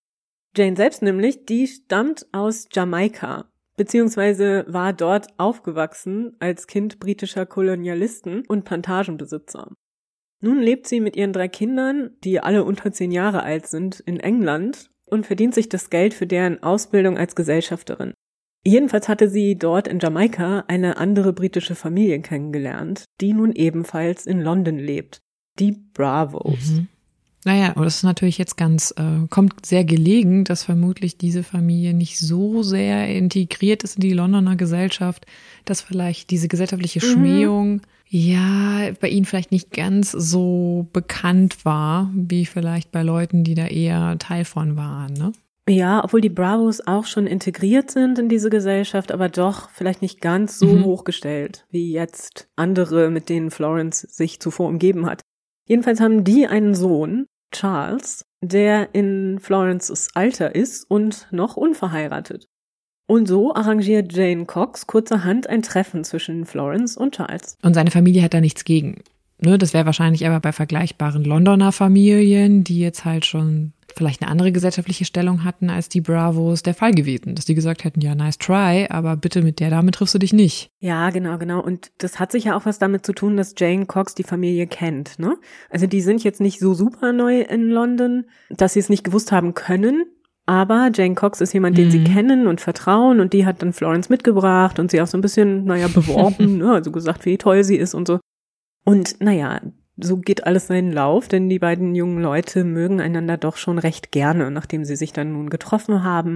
Jane selbst nämlich, die stammt aus Jamaika, beziehungsweise war dort aufgewachsen als Kind britischer Kolonialisten und Plantagenbesitzer. Nun lebt sie mit ihren drei Kindern, die alle unter zehn Jahre alt sind, in England und verdient sich das Geld für deren Ausbildung als Gesellschafterin. Jedenfalls hatte sie dort in Jamaika eine andere britische Familie kennengelernt, die nun ebenfalls in London lebt. Die Bravos. Mhm. Naja, und das ist natürlich jetzt ganz, äh, kommt sehr gelegen, dass vermutlich diese Familie nicht so sehr integriert ist in die Londoner Gesellschaft, dass vielleicht diese gesellschaftliche Schmähung, mhm. ja, bei ihnen vielleicht nicht ganz so bekannt war, wie vielleicht bei Leuten, die da eher Teil von waren, ne? Ja, obwohl die Bravos auch schon integriert sind in diese Gesellschaft, aber doch vielleicht nicht ganz so mhm. hochgestellt, wie jetzt andere, mit denen Florence sich zuvor umgeben hat. Jedenfalls haben die einen Sohn, Charles, der in Florences Alter ist und noch unverheiratet. Und so arrangiert Jane Cox kurzerhand ein Treffen zwischen Florence und Charles. Und seine Familie hat da nichts gegen. Ne, das wäre wahrscheinlich aber bei vergleichbaren Londoner Familien, die jetzt halt schon vielleicht eine andere gesellschaftliche Stellung hatten als die Bravos, der Fall gewesen. Dass die gesagt hätten, ja, nice try, aber bitte mit der Dame triffst du dich nicht. Ja, genau, genau. Und das hat sich ja auch was damit zu tun, dass Jane Cox die Familie kennt, ne? Also die sind jetzt nicht so super neu in London, dass sie es nicht gewusst haben können. Aber Jane Cox ist jemand, den mhm. sie kennen und vertrauen, und die hat dann Florence mitgebracht und sie auch so ein bisschen, naja, beworben, ne? Also gesagt, wie toll sie ist und so. Und naja, so geht alles seinen Lauf, denn die beiden jungen Leute mögen einander doch schon recht gerne, nachdem sie sich dann nun getroffen haben.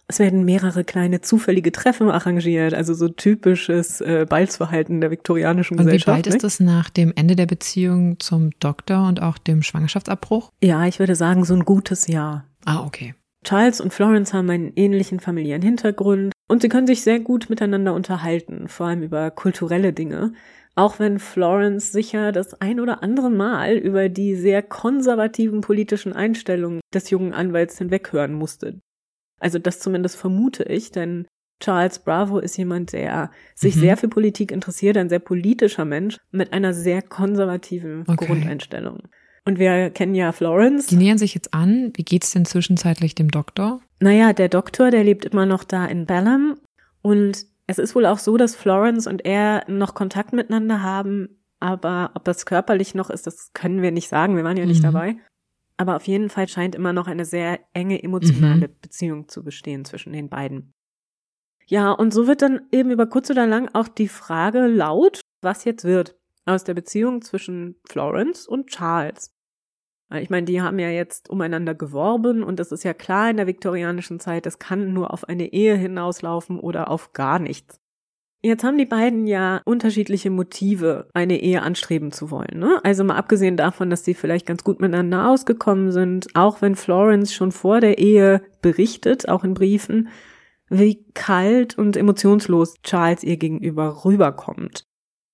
Es werden mehrere kleine zufällige Treffen arrangiert, also so typisches äh, Balzverhalten der viktorianischen und Gesellschaft. Und wie bald ne? ist das nach dem Ende der Beziehung zum Doktor und auch dem Schwangerschaftsabbruch? Ja, ich würde sagen, so ein gutes Jahr. Ah, okay. Charles und Florence haben einen ähnlichen familiären Hintergrund und sie können sich sehr gut miteinander unterhalten, vor allem über kulturelle Dinge. Auch wenn Florence sicher das ein oder andere Mal über die sehr konservativen politischen Einstellungen des jungen Anwalts hinweghören musste. Also das zumindest vermute ich, denn Charles Bravo ist jemand, der sich mhm. sehr für Politik interessiert, ein sehr politischer Mensch mit einer sehr konservativen okay. Grundeinstellung. Und wir kennen ja Florence. Die nähern sich jetzt an. Wie geht's denn zwischenzeitlich dem Doktor? Naja, der Doktor, der lebt immer noch da in Balham und es ist wohl auch so, dass Florence und er noch Kontakt miteinander haben, aber ob das körperlich noch ist, das können wir nicht sagen, wir waren ja nicht mhm. dabei. Aber auf jeden Fall scheint immer noch eine sehr enge emotionale mhm. Beziehung zu bestehen zwischen den beiden. Ja, und so wird dann eben über kurz oder lang auch die Frage laut, was jetzt wird aus der Beziehung zwischen Florence und Charles. Ich meine, die haben ja jetzt umeinander geworben und es ist ja klar in der viktorianischen Zeit, es kann nur auf eine Ehe hinauslaufen oder auf gar nichts. Jetzt haben die beiden ja unterschiedliche Motive, eine Ehe anstreben zu wollen, ne? Also mal abgesehen davon, dass sie vielleicht ganz gut miteinander ausgekommen sind, auch wenn Florence schon vor der Ehe berichtet, auch in Briefen, wie kalt und emotionslos Charles ihr gegenüber rüberkommt.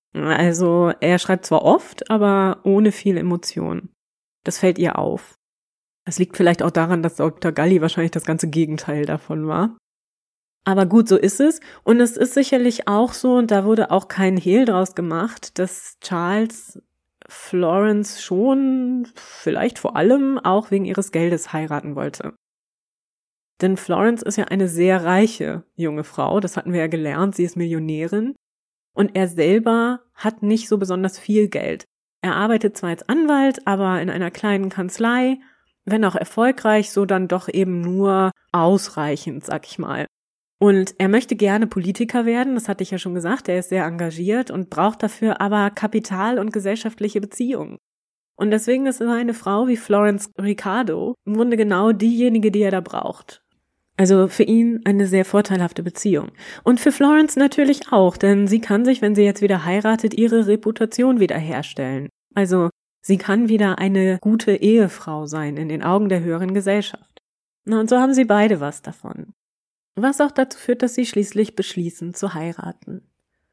Also er schreibt zwar oft, aber ohne viel Emotion. Das fällt ihr auf. Das liegt vielleicht auch daran, dass Doktor Gully wahrscheinlich das ganze Gegenteil davon war. Aber gut, so ist es. Und es ist sicherlich auch so, und da wurde auch kein Hehl draus gemacht, dass Charles Florence schon, vielleicht vor allem, auch wegen ihres Geldes heiraten wollte. Denn Florence ist ja eine sehr reiche junge Frau, das hatten wir ja gelernt, sie ist Millionärin. Und er selber hat nicht so besonders viel Geld. Er arbeitet zwar als Anwalt, aber in einer kleinen Kanzlei, wenn auch erfolgreich, so dann doch eben nur ausreichend, sag ich mal. Und er möchte gerne Politiker werden, das hatte ich ja schon gesagt, er ist sehr engagiert und braucht dafür aber Kapital und gesellschaftliche Beziehungen. Und deswegen ist eine Frau wie Florence Ricardo im Grunde genau diejenige, die er da braucht. Also für ihn eine sehr vorteilhafte Beziehung. Und für Florence natürlich auch, denn sie kann sich, wenn sie jetzt wieder heiratet, ihre Reputation wiederherstellen. Also sie kann wieder eine gute Ehefrau sein in den Augen der höheren Gesellschaft. Na, und so haben sie beide was davon. Was auch dazu führt, dass sie schließlich beschließen zu heiraten.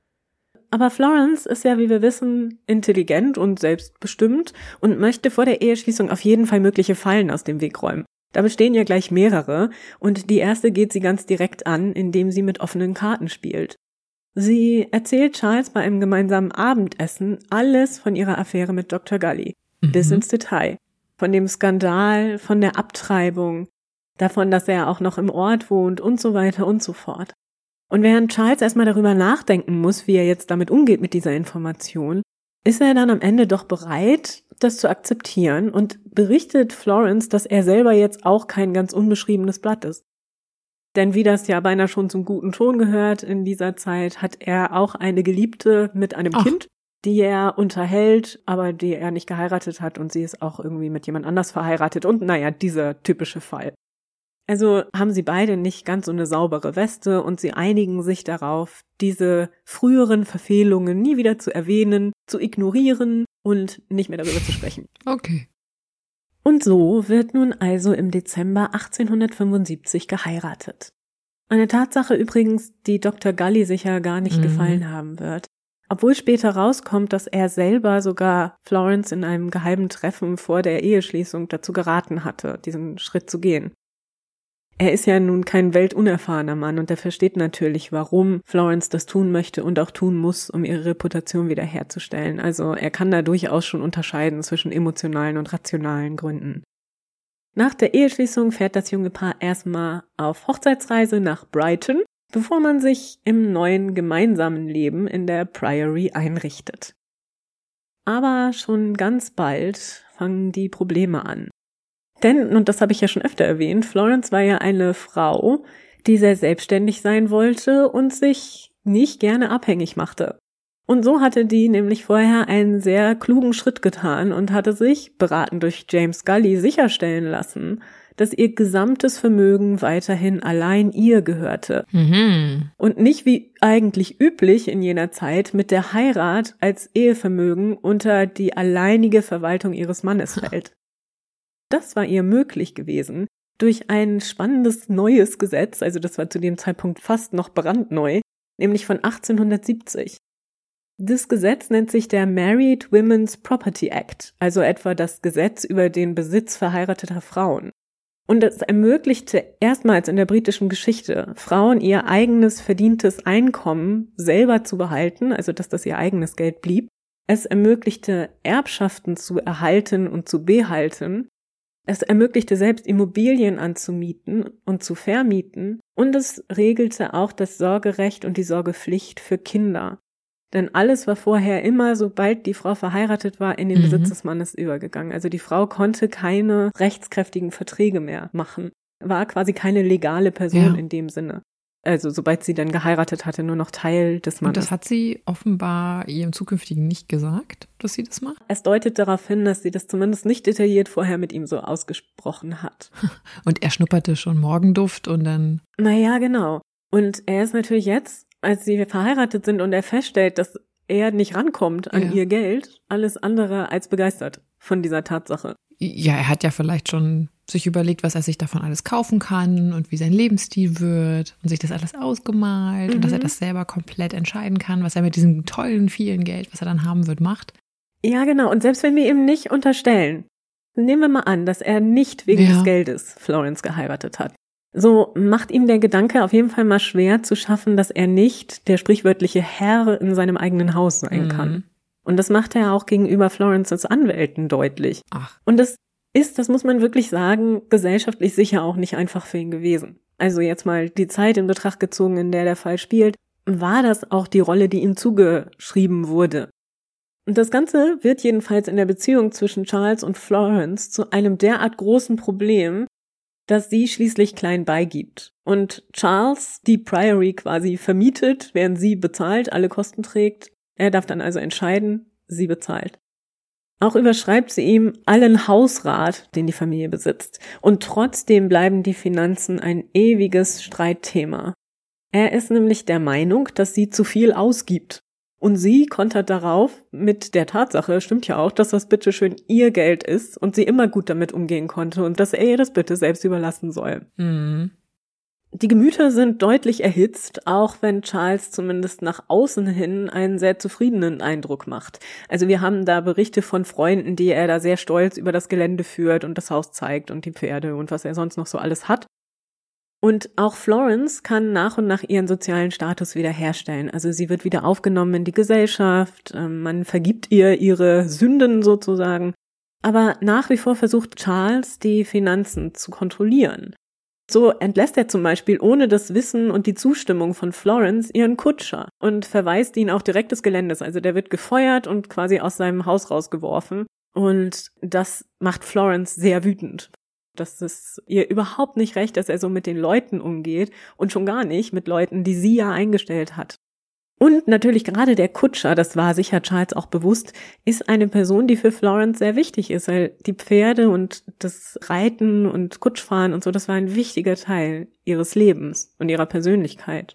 Aber Florence ist ja, wie wir wissen, intelligent und selbstbestimmt und möchte vor der Eheschließung auf jeden Fall mögliche Fallen aus dem Weg räumen. Da bestehen ja gleich mehrere und die erste geht sie ganz direkt an, indem sie mit offenen Karten spielt. Sie erzählt Charles bei einem gemeinsamen Abendessen alles von ihrer Affäre mit Doktor Gully, mhm. bis ins Detail. Von dem Skandal, von der Abtreibung, davon, dass er auch noch im Ort wohnt und so weiter und so fort. Und während Charles erstmal darüber nachdenken muss, wie er jetzt damit umgeht mit dieser Information, ist er dann am Ende doch bereit, das zu akzeptieren und berichtet Florence, dass er selber jetzt auch kein ganz unbeschriebenes Blatt ist. Denn wie das ja beinahe schon zum guten Ton gehört in dieser Zeit, hat er auch eine Geliebte mit einem Ach. Kind, die er unterhält, aber die er nicht geheiratet hat und sie ist auch irgendwie mit jemand anders verheiratet und naja, dieser typische Fall. Also haben sie beide nicht ganz so eine saubere Weste und sie einigen sich darauf, diese früheren Verfehlungen nie wieder zu erwähnen, zu ignorieren und nicht mehr darüber zu sprechen. Okay. Und so wird nun also im Dezember achtzehnhundertfünfundsiebzig geheiratet. Eine Tatsache übrigens, die Doktor Gully sicher gar nicht mhm. gefallen haben wird. Obwohl später rauskommt, dass er selber sogar Florence in einem geheimen Treffen vor der Eheschließung dazu geraten hatte, diesen Schritt zu gehen. Er ist ja nun kein weltunerfahrener Mann und er versteht natürlich, warum Florence das tun möchte und auch tun muss, um ihre Reputation wiederherzustellen. Also er kann da durchaus schon unterscheiden zwischen emotionalen und rationalen Gründen. Nach der Eheschließung fährt das junge Paar erstmal auf Hochzeitsreise nach Brighton, bevor man sich im neuen gemeinsamen Leben in der Priory einrichtet. Aber schon ganz bald fangen die Probleme an. Denn, und das habe ich ja schon öfter erwähnt, Florence war ja eine Frau, die sehr selbstständig sein wollte und sich nicht gerne abhängig machte. Und so hatte die nämlich vorher einen sehr klugen Schritt getan und hatte sich, beraten durch James Gully, sicherstellen lassen, dass ihr gesamtes Vermögen weiterhin allein ihr gehörte. Mhm. Und nicht wie eigentlich üblich in jener Zeit mit der Heirat als Ehevermögen unter die alleinige Verwaltung ihres Mannes fällt. Das war ihr möglich gewesen durch ein spannendes neues Gesetz, also das war zu dem Zeitpunkt fast noch brandneu, nämlich von achtzehnhundertsiebzig. Das Gesetz nennt sich der Married Women's Property Act, also etwa das Gesetz über den Besitz verheirateter Frauen. Und es ermöglichte erstmals in der britischen Geschichte, Frauen ihr eigenes verdientes Einkommen selber zu behalten, also dass das ihr eigenes Geld blieb. Es ermöglichte Erbschaften zu erhalten und zu behalten. Es ermöglichte selbst Immobilien anzumieten und zu vermieten. Und es regelte auch das Sorgerecht und die Sorgepflicht für Kinder. Denn alles war vorher immer, sobald die Frau verheiratet war, in den Besitz Mhm. des Mannes übergegangen. Also die Frau konnte keine rechtskräftigen Verträge mehr machen. War quasi keine legale Person Ja. in dem Sinne. Also sobald sie dann geheiratet hatte, nur noch Teil des Und Mannes. das hat sie offenbar ihrem Zukünftigen nicht gesagt, dass sie das macht. Es deutet darauf hin, dass sie das zumindest nicht detailliert vorher mit ihm so ausgesprochen hat. Und er schnupperte schon Morgenduft und dann, Naja, genau. Und er ist natürlich jetzt, als sie verheiratet sind und er feststellt, dass er nicht rankommt an Ja. ihr Geld, alles andere als begeistert von dieser Tatsache. ja, er hat ja vielleicht schon sich überlegt, was er sich davon alles kaufen kann und wie sein Lebensstil wird und sich das alles ausgemalt und dass er Mhm. das selber komplett entscheiden kann, was er mit diesem tollen, vielen Geld, was er dann haben wird, macht. Ja, genau. Und selbst wenn wir ihm nicht unterstellen, nehmen wir mal an, dass er nicht wegen Ja. des Geldes Florence geheiratet hat. So macht ihm der Gedanke auf jeden Fall mal schwer zu schaffen, dass er nicht der sprichwörtliche Herr in seinem eigenen Haus sein Mhm. kann. Und das macht er auch gegenüber Florences Anwälten deutlich. Ach, Und das ist, das muss man wirklich sagen, gesellschaftlich sicher auch nicht einfach für ihn gewesen. Also jetzt mal die Zeit in Betracht gezogen, in der der Fall spielt, war das auch die Rolle, die ihm zugeschrieben wurde. Und das Ganze wird jedenfalls in der Beziehung zwischen Charles und Florence zu einem derart großen Problem, dass sie schließlich klein beigibt. Und Charles die Priory quasi vermietet, während sie bezahlt, alle Kosten trägt. Er darf dann also entscheiden, sie bezahlt. Auch überschreibt sie ihm allen Hausrat, den die Familie besitzt. Und trotzdem bleiben die Finanzen ein ewiges Streitthema. Er ist nämlich der Meinung, dass sie zu viel ausgibt. Und sie kontert darauf mit der Tatsache, stimmt ja auch, dass das bitteschön ihr Geld ist und sie immer gut damit umgehen konnte und dass er ihr das bitte selbst überlassen soll. mhm. Die Gemüter sind deutlich erhitzt, auch wenn Charles zumindest nach außen hin einen sehr zufriedenen Eindruck macht. Also wir haben da Berichte von Freunden, die er da sehr stolz über das Gelände führt und das Haus zeigt und die Pferde und was er sonst noch so alles hat. Und auch Florence kann nach und nach ihren sozialen Status wiederherstellen. Also sie wird wieder aufgenommen in die Gesellschaft, man vergibt ihr ihre Sünden sozusagen. Aber nach wie vor versucht Charles, die Finanzen zu kontrollieren. So entlässt er zum Beispiel ohne das Wissen und die Zustimmung von Florence ihren Kutscher und verweist ihn auch direkt des Geländes. Also der wird gefeuert und quasi aus seinem Haus rausgeworfen. Und das macht Florence sehr wütend. Das ist ihr überhaupt nicht recht, dass er so mit den Leuten umgeht und schon gar nicht mit Leuten, die sie ja eingestellt hat. Und natürlich gerade der Kutscher, das war sicher Charles auch bewusst, ist eine Person, die für Florence sehr wichtig ist, weil die Pferde und das Reiten und Kutschfahren und so, das war ein wichtiger Teil ihres Lebens und ihrer Persönlichkeit.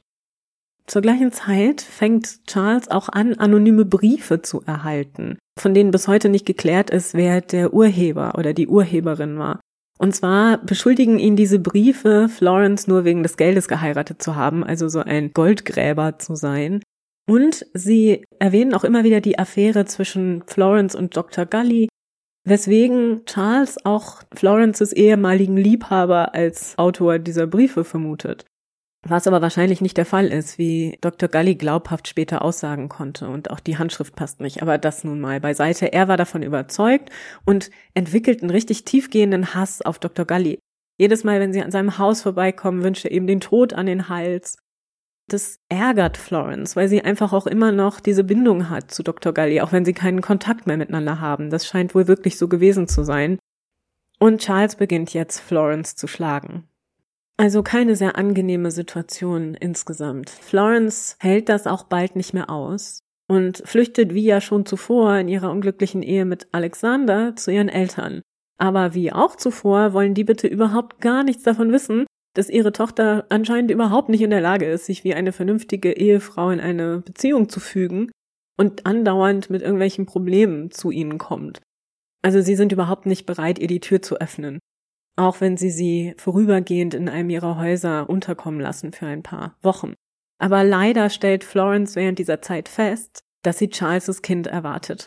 Zur gleichen Zeit fängt Charles auch an, anonyme Briefe zu erhalten, von denen bis heute nicht geklärt ist, wer der Urheber oder die Urheberin war. Und zwar beschuldigen ihn diese Briefe, Florence nur wegen des Geldes geheiratet zu haben, also so ein Goldgräber zu sein. Und sie erwähnen auch immer wieder die Affäre zwischen Florence und Doktor Gully, weswegen Charles auch Florences ehemaligen Liebhaber als Autor dieser Briefe vermutet. Was aber wahrscheinlich nicht der Fall ist, wie Doktor Gully glaubhaft später aussagen konnte. Und auch die Handschrift passt nicht, aber das nun mal beiseite. Er war davon überzeugt und entwickelt einen richtig tiefgehenden Hass auf Doktor Gully. Jedes Mal, wenn sie an seinem Haus vorbeikommen, wünscht er ihm den Tod an den Hals. Das ärgert Florence, weil sie einfach auch immer noch diese Bindung hat zu Doktor Gully, auch wenn sie keinen Kontakt mehr miteinander haben. Das scheint wohl wirklich so gewesen zu sein. Und Charles beginnt jetzt, Florence zu schlagen. Also keine sehr angenehme Situation insgesamt. Florence hält das auch bald nicht mehr aus und flüchtet wie ja schon zuvor in ihrer unglücklichen Ehe mit Alexander zu ihren Eltern. Aber wie auch zuvor wollen die bitte überhaupt gar nichts davon wissen, dass ihre Tochter anscheinend überhaupt nicht in der Lage ist, sich wie eine vernünftige Ehefrau in eine Beziehung zu fügen und andauernd mit irgendwelchen Problemen zu ihnen kommt. Also sie sind überhaupt nicht bereit, ihr die Tür zu öffnen, auch wenn sie sie vorübergehend in einem ihrer Häuser unterkommen lassen für ein paar Wochen. Aber leider stellt Florence während dieser Zeit fest, dass sie Charles' Kind erwartet.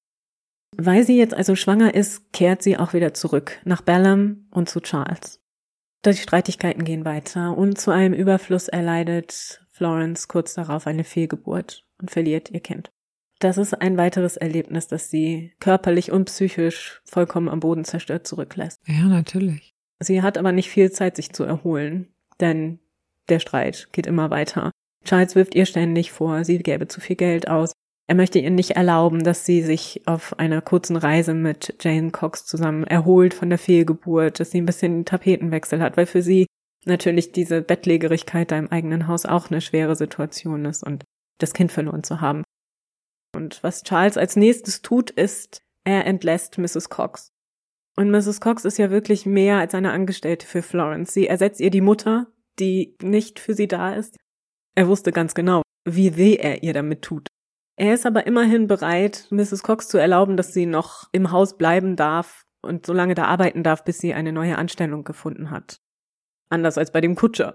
Weil sie jetzt also schwanger ist, kehrt sie auch wieder zurück nach Balham und zu Charles. Die Streitigkeiten gehen weiter und zu einem Überfluss erleidet Florence kurz darauf eine Fehlgeburt und verliert ihr Kind. Das ist ein weiteres Erlebnis, das sie körperlich und psychisch vollkommen am Boden zerstört zurücklässt. Ja, natürlich. Sie hat aber nicht viel Zeit, sich zu erholen, denn der Streit geht immer weiter. Charles wirft ihr ständig vor, sie gäbe zu viel Geld aus. Er möchte ihr nicht erlauben, dass sie sich auf einer kurzen Reise mit Jane Cox zusammen erholt von der Fehlgeburt, dass sie ein bisschen Tapetenwechsel hat, weil für sie natürlich diese Bettlägerigkeit da im eigenen Haus auch eine schwere Situation ist und das Kind verloren zu haben. Und was Charles als nächstes tut, ist, er entlässt Misses Cox. Und Misses Cox ist ja wirklich mehr als eine Angestellte für Florence. Sie ersetzt ihr die Mutter, die nicht für sie da ist. Er wusste ganz genau, wie weh er ihr damit tut. Er ist aber immerhin bereit, Misses Cox zu erlauben, dass sie noch im Haus bleiben darf und so lange da arbeiten darf, bis sie eine neue Anstellung gefunden hat. Anders als bei dem Kutscher.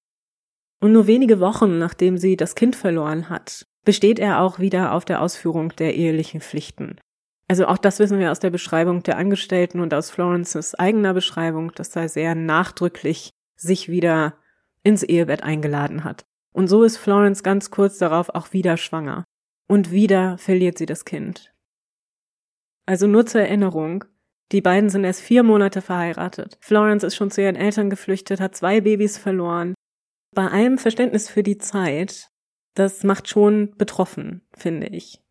Und nur wenige Wochen, nachdem sie das Kind verloren hat, besteht er auch wieder auf der Ausführung der ehelichen Pflichten. Also auch das wissen wir aus der Beschreibung der Angestellten und aus Florences eigener Beschreibung, dass er sehr nachdrücklich sich wieder ins Ehebett eingeladen hat. Und so ist Florence ganz kurz darauf auch wieder schwanger. Und wieder verliert sie das Kind. Also nur zur Erinnerung, die beiden sind erst vier Monate verheiratet. Florence ist schon zu ihren Eltern geflüchtet, hat zwei Babys verloren. Bei allem Verständnis für die Zeit, das macht schon betroffen, finde ich.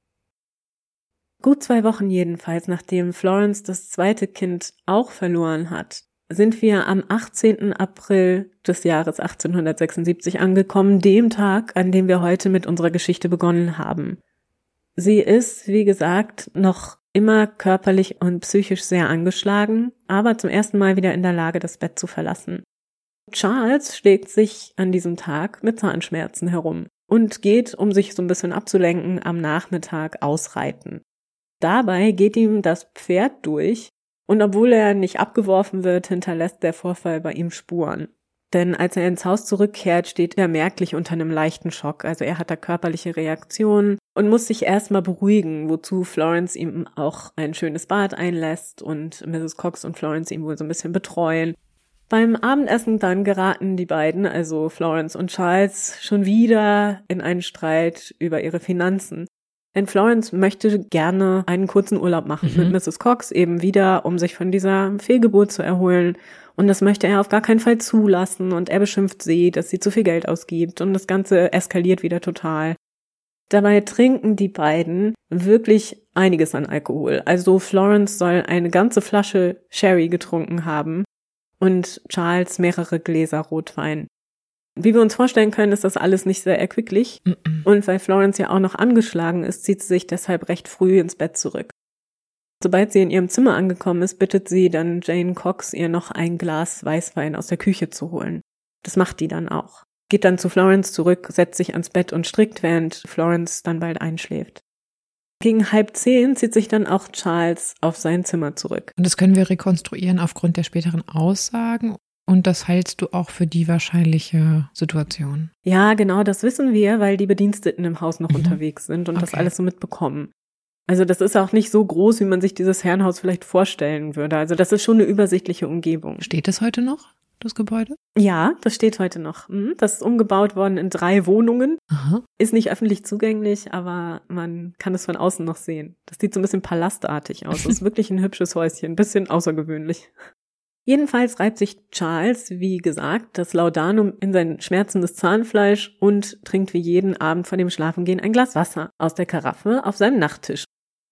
Gut zwei Wochen jedenfalls, nachdem Florence das zweite Kind auch verloren hat, sind wir am achtzehnten April des Jahres achtzehnhundertsechsundsiebzig angekommen, dem Tag, an dem wir heute mit unserer Geschichte begonnen haben. Sie ist, wie gesagt, noch immer körperlich und psychisch sehr angeschlagen, aber zum ersten Mal wieder in der Lage, das Bett zu verlassen. Charles schlägt sich an diesem Tag mit Zahnschmerzen herum und geht, um sich so ein bisschen abzulenken, am Nachmittag ausreiten. Dabei geht ihm das Pferd durch und obwohl er nicht abgeworfen wird, hinterlässt der Vorfall bei ihm Spuren. Denn als er ins Haus zurückkehrt, steht er merklich unter einem leichten Schock. Also er hat da körperliche Reaktionen und muss sich erstmal beruhigen, wozu Florence ihm auch ein schönes Bad einlässt und Misses Cox und Florence ihn wohl so ein bisschen betreuen. Beim Abendessen dann geraten die beiden, also Florence und Charles, schon wieder in einen Streit über ihre Finanzen. Denn Florence möchte gerne einen kurzen Urlaub machen mhm. mit Misses Cox, eben wieder, um sich von dieser Fehlgeburt zu erholen. Und das möchte er auf gar keinen Fall zulassen. Und er beschimpft sie, dass sie zu viel Geld ausgibt. Und das Ganze eskaliert wieder total. Dabei trinken die beiden wirklich einiges an Alkohol. Also Florence soll eine ganze Flasche Sherry getrunken haben und Charles mehrere Gläser Rotwein. Wie wir uns vorstellen können, ist das alles nicht sehr erquicklich. Mm-mm. Und weil Florence ja auch noch angeschlagen ist, zieht sie sich deshalb recht früh ins Bett zurück. Sobald sie in ihrem Zimmer angekommen ist, bittet sie dann Jane Cox, ihr noch ein Glas Weißwein aus der Küche zu holen. Das macht die dann auch. Geht dann zu Florence zurück, setzt sich ans Bett und strickt, während Florence dann bald einschläft. Gegen halb zehn zieht sich dann auch Charles auf sein Zimmer zurück. Und das können wir rekonstruieren aufgrund der späteren Aussagen. Und das hältst du auch für die wahrscheinliche Situation? Ja, genau, das wissen wir, weil die Bediensteten im Haus noch mhm. unterwegs sind und okay. das alles so mitbekommen. Also das ist auch nicht so groß, wie man sich dieses Herrenhaus vielleicht vorstellen würde. Also das ist schon eine übersichtliche Umgebung. Steht das heute noch, das Gebäude? Ja, das steht heute noch. Das ist umgebaut worden in drei Wohnungen. Aha. Ist nicht öffentlich zugänglich, aber man kann es von außen noch sehen. Das sieht so ein bisschen palastartig aus. Das ist wirklich ein hübsches Häuschen, ein bisschen außergewöhnlich. Jedenfalls reibt sich Charles, wie gesagt, das Laudanum in sein schmerzendes Zahnfleisch und trinkt wie jeden Abend vor dem Schlafengehen ein Glas Wasser aus der Karaffe auf seinem Nachttisch.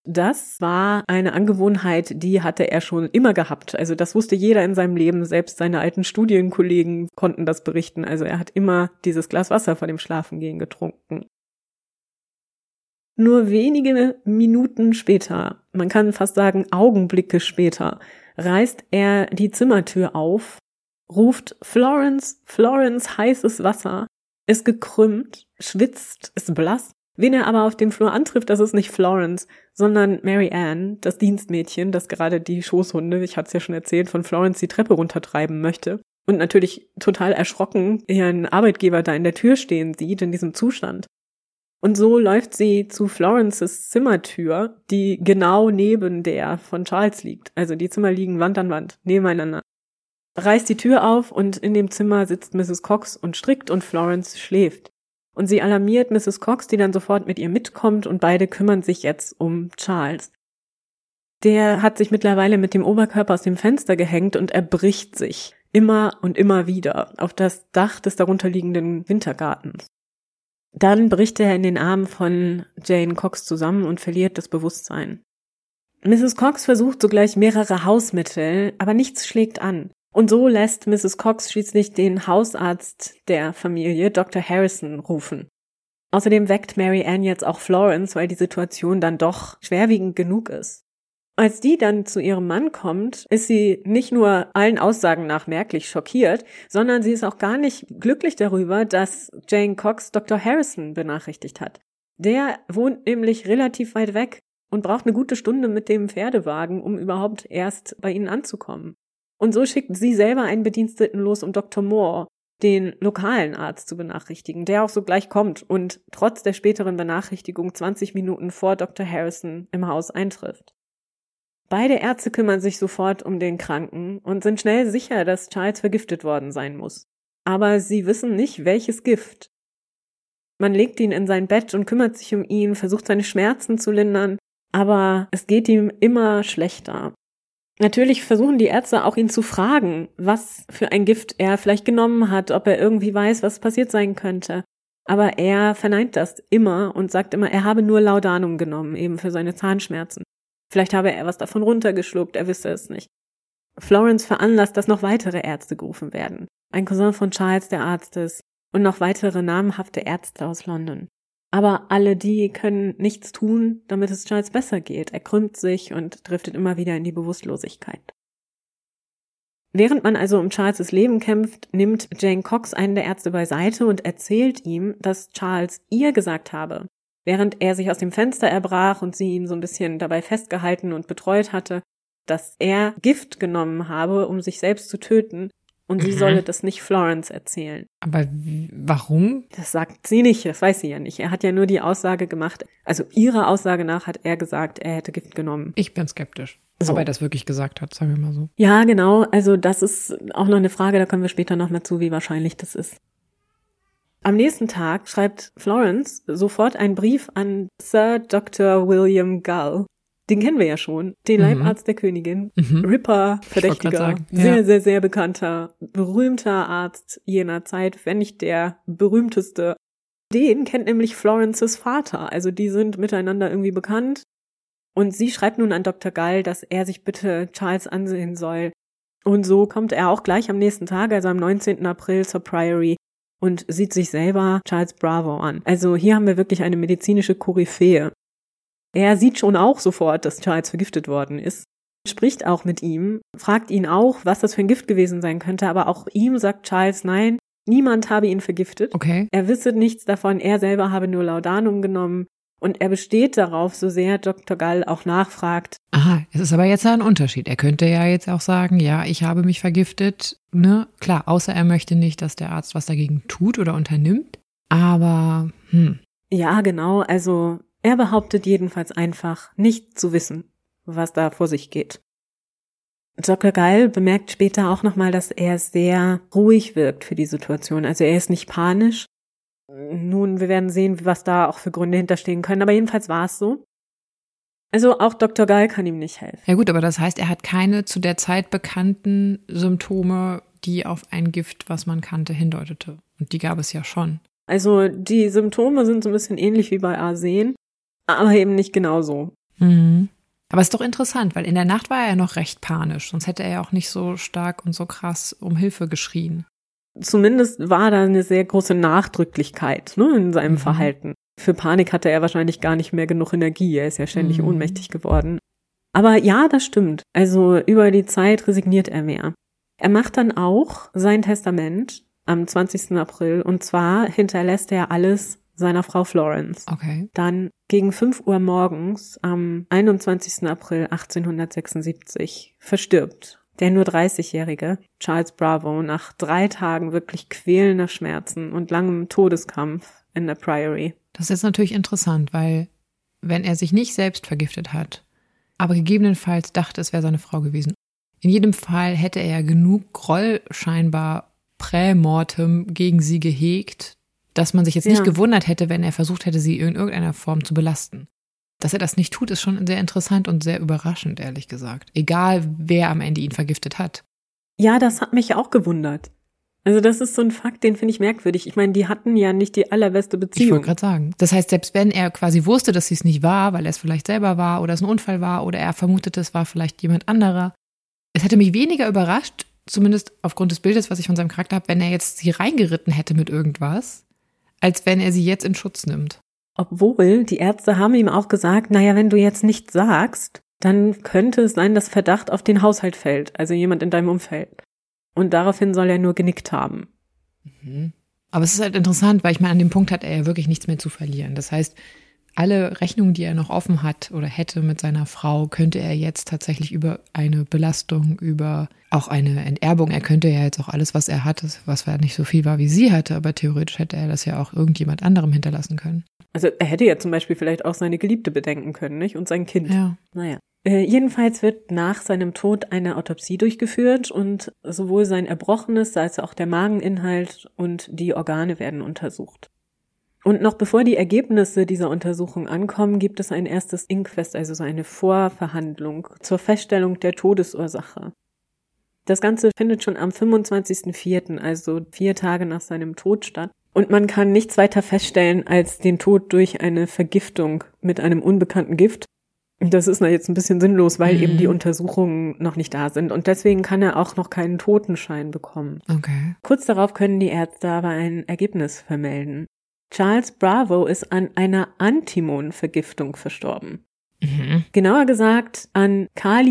Das war eine Angewohnheit, die hatte er schon immer gehabt. Also das wusste jeder in seinem Leben, selbst seine alten Studienkollegen konnten das berichten. Also er hat immer dieses Glas Wasser vor dem Schlafengehen getrunken. Nur wenige Minuten später, man kann fast sagen Augenblicke später, reißt er die Zimmertür auf, ruft Florence, Florence, heißes Wasser, ist gekrümmt, schwitzt, ist blass. Wen er aber auf dem Flur antrifft, das ist nicht Florence, sondern Mary Ann, das Dienstmädchen, das gerade die Schoßhunde, ich hatte es ja schon erzählt, von Florence die Treppe runtertreiben möchte. Und natürlich total erschrocken ihren Arbeitgeber da in der Tür stehen sieht, in diesem Zustand. Und so läuft sie zu Florences Zimmertür, die genau neben der von Charles liegt. Also die Zimmer liegen Wand an Wand, nebeneinander. Reißt die Tür auf und in dem Zimmer sitzt Misses Cox und strickt und Florence schläft. Und sie alarmiert Misses Cox, die dann sofort mit ihr mitkommt und beide kümmern sich jetzt um Charles. Der hat sich mittlerweile mit dem Oberkörper aus dem Fenster gehängt und erbricht sich immer und immer wieder auf das Dach des darunterliegenden Wintergartens. Dann bricht er in den Armen von Jane Cox zusammen und verliert das Bewusstsein. Misses Cox versucht sogleich mehrere Hausmittel, aber nichts schlägt an. Und so lässt Misses Cox schließlich den Hausarzt der Familie, Doktor Harrison, rufen. Außerdem weckt Mary Ann jetzt auch Florence, weil die Situation dann doch schwerwiegend genug ist. Als die dann zu ihrem Mann kommt, ist sie nicht nur allen Aussagen nach merklich schockiert, sondern sie ist auch gar nicht glücklich darüber, dass Jane Cox Doktor Harrison benachrichtigt hat. Der wohnt nämlich relativ weit weg und braucht eine gute Stunde mit dem Pferdewagen, um überhaupt erst bei ihnen anzukommen. Und so schickt sie selber einen Bediensteten los, um Doktor Moore, den lokalen Arzt, zu benachrichtigen, der auch sogleich kommt und trotz der späteren Benachrichtigung zwanzig Minuten vor Doktor Harrison im Haus eintrifft. Beide Ärzte kümmern sich sofort um den Kranken und sind schnell sicher, dass Charles vergiftet worden sein muss. Aber sie wissen nicht, welches Gift. Man legt ihn in sein Bett und kümmert sich um ihn, versucht seine Schmerzen zu lindern, aber es geht ihm immer schlechter. Natürlich versuchen die Ärzte auch ihn zu fragen, was für ein Gift er vielleicht genommen hat, ob er irgendwie weiß, was passiert sein könnte. Aber er verneint das immer und sagt immer, er habe nur Laudanum genommen, eben für seine Zahnschmerzen. Vielleicht habe er was davon runtergeschluckt, er wisse es nicht. Florence veranlasst, dass noch weitere Ärzte gerufen werden. Ein Cousin von Charles, der Arzt ist, und noch weitere namhafte Ärzte aus London. Aber alle die können nichts tun, damit es Charles besser geht. Er krümmt sich und driftet immer wieder in die Bewusstlosigkeit. Während man also um Charles' Leben kämpft, nimmt Jane Cox einen der Ärzte beiseite und erzählt ihm, dass Charles ihr gesagt habe, während er sich aus dem Fenster erbrach und sie ihn so ein bisschen dabei festgehalten und betreut hatte, dass er Gift genommen habe, um sich selbst zu töten, und sie mhm. solle das nicht Florence erzählen. Aber wie, warum? Das sagt sie nicht, das weiß sie ja nicht. Er hat ja nur die Aussage gemacht, also ihrer Aussage nach hat er gesagt, er hätte Gift genommen. Ich bin skeptisch, so. Ob er das wirklich gesagt hat, sagen wir mal so. Ja, genau, also das ist auch noch eine Frage, da kommen wir später noch mal zu, wie wahrscheinlich das ist. Am nächsten Tag schreibt Florence sofort einen Brief an Sir Doktor William Gull. Den kennen wir ja schon, den mhm. Leibarzt der Königin, mhm. Ripper-Verdächtiger, sehr, ja. sehr, sehr bekannter, berühmter Arzt jener Zeit, wenn nicht der berühmteste. Den kennt nämlich Florences Vater, also die sind miteinander irgendwie bekannt. Und sie schreibt nun an Doktor Gull, dass er sich bitte Charles ansehen soll. Und so kommt er auch gleich am nächsten Tag, also am neunzehnten April, zur Priory und sieht sich selber Charles Bravo an. Also hier haben wir wirklich eine medizinische Koryphäe. Er sieht schon auch sofort, dass Charles vergiftet worden ist, spricht auch mit ihm, fragt ihn auch, was das für ein Gift gewesen sein könnte, aber auch ihm sagt Charles, nein, niemand habe ihn vergiftet. Okay. Er wisse nichts davon, er selber habe nur Laudanum genommen und er besteht darauf, so sehr Doktor Gull auch nachfragt. Aha, es ist aber jetzt ein Unterschied. Er könnte ja jetzt auch sagen, ja, ich habe mich vergiftet, ne? Klar, außer er möchte nicht, dass der Arzt was dagegen tut oder unternimmt, aber hm. Ja, genau, also er behauptet jedenfalls einfach, nicht zu wissen, was da vor sich geht. Doktor Gull bemerkt später auch nochmal, dass er sehr ruhig wirkt für die Situation. Also er ist nicht panisch. Nun, wir werden sehen, was da auch für Gründe hinterstehen können, aber jedenfalls war es so. Also auch Doktor Gull kann ihm nicht helfen. Ja gut, aber das heißt, er hat keine zu der Zeit bekannten Symptome, die auf ein Gift, was man kannte, hindeutete. Und die gab es ja schon. Also die Symptome sind so ein bisschen ähnlich wie bei Arsen. Aber eben nicht genauso. Mhm. Aber es ist doch interessant, weil in der Nacht war er ja noch recht panisch. Sonst hätte er ja auch nicht so stark und so krass um Hilfe geschrien. Zumindest war da eine sehr große Nachdrücklichkeit, ne, in seinem mhm. Verhalten. Für Panik hatte er wahrscheinlich gar nicht mehr genug Energie. Er ist ja ständig mhm. ohnmächtig geworden. Aber ja, das stimmt. Also über die Zeit resigniert er mehr. Er macht dann auch sein Testament am zwanzigsten April und zwar hinterlässt er alles seiner Frau Florence. Okay. Dann gegen fünf Uhr morgens am einundzwanzigsten April achtzehnhundertsechsundsiebzig verstirbt der nur dreißigjährige Charles Bravo nach drei Tagen wirklich quälender Schmerzen und langem Todeskampf in der Priory. Das ist jetzt natürlich interessant, weil wenn er sich nicht selbst vergiftet hat, aber gegebenenfalls dachte, es wäre seine Frau gewesen, in jedem Fall hätte er genug Groll scheinbar prämortem gegen sie gehegt, dass man sich jetzt nicht Ja. gewundert hätte, wenn er versucht hätte, sie in irgendeiner Form zu belasten. Dass er das nicht tut, ist schon sehr interessant und sehr überraschend, ehrlich gesagt. Egal, wer am Ende ihn vergiftet hat. Ja, das hat mich auch gewundert. Also das ist so ein Fakt, den finde ich merkwürdig. Ich meine, die hatten ja nicht die allerbeste Ich Beziehung. wollte gerade sagen. Das heißt, selbst wenn er quasi wusste, dass sie es nicht war, weil er es vielleicht selber war oder es ein Unfall war oder er vermutete, es war vielleicht jemand anderer. Es hätte mich weniger überrascht, zumindest aufgrund des Bildes, was ich von seinem Charakter habe, wenn er jetzt sie reingeritten hätte mit irgendwas, als wenn er sie jetzt in Schutz nimmt. Obwohl, die Ärzte haben ihm auch gesagt, naja, wenn du jetzt nichts sagst, dann könnte es sein, dass Verdacht auf den Haushalt fällt, also jemand in deinem Umfeld. Und daraufhin soll er nur genickt haben. Mhm. Aber es ist halt interessant, weil ich meine, an dem Punkt hat er ja wirklich nichts mehr zu verlieren. Das heißt, alle Rechnungen, die er noch offen hat oder hätte mit seiner Frau, könnte er jetzt tatsächlich über eine Belastung, über auch eine Enterbung, er könnte ja jetzt auch alles, was er hatte, was ja nicht so viel war, wie sie hatte, aber theoretisch hätte er das ja auch irgendjemand anderem hinterlassen können. Also er hätte ja zum Beispiel vielleicht auch seine Geliebte bedenken können, nicht? Und sein Kind. Ja. Naja. Äh, jedenfalls wird nach seinem Tod eine Autopsie durchgeführt und sowohl sein Erbrochenes als auch der Mageninhalt und die Organe werden untersucht. Und noch bevor die Ergebnisse dieser Untersuchung ankommen, gibt es ein erstes Inquest, also so eine Vorverhandlung zur Feststellung der Todesursache. Das Ganze findet schon am fünfundzwanzigsten vierten, also vier Tage nach seinem Tod statt. Und man kann nichts weiter feststellen als den Tod durch eine Vergiftung mit einem unbekannten Gift. Das ist jetzt ein bisschen sinnlos, weil Mhm. eben die Untersuchungen noch nicht da sind. Und deswegen kann er auch noch keinen Totenschein bekommen. Okay. Kurz darauf können die Ärzte aber ein Ergebnis vermelden. Charles Bravo ist an einer Antimon-Vergiftung verstorben. Mhm. Genauer gesagt an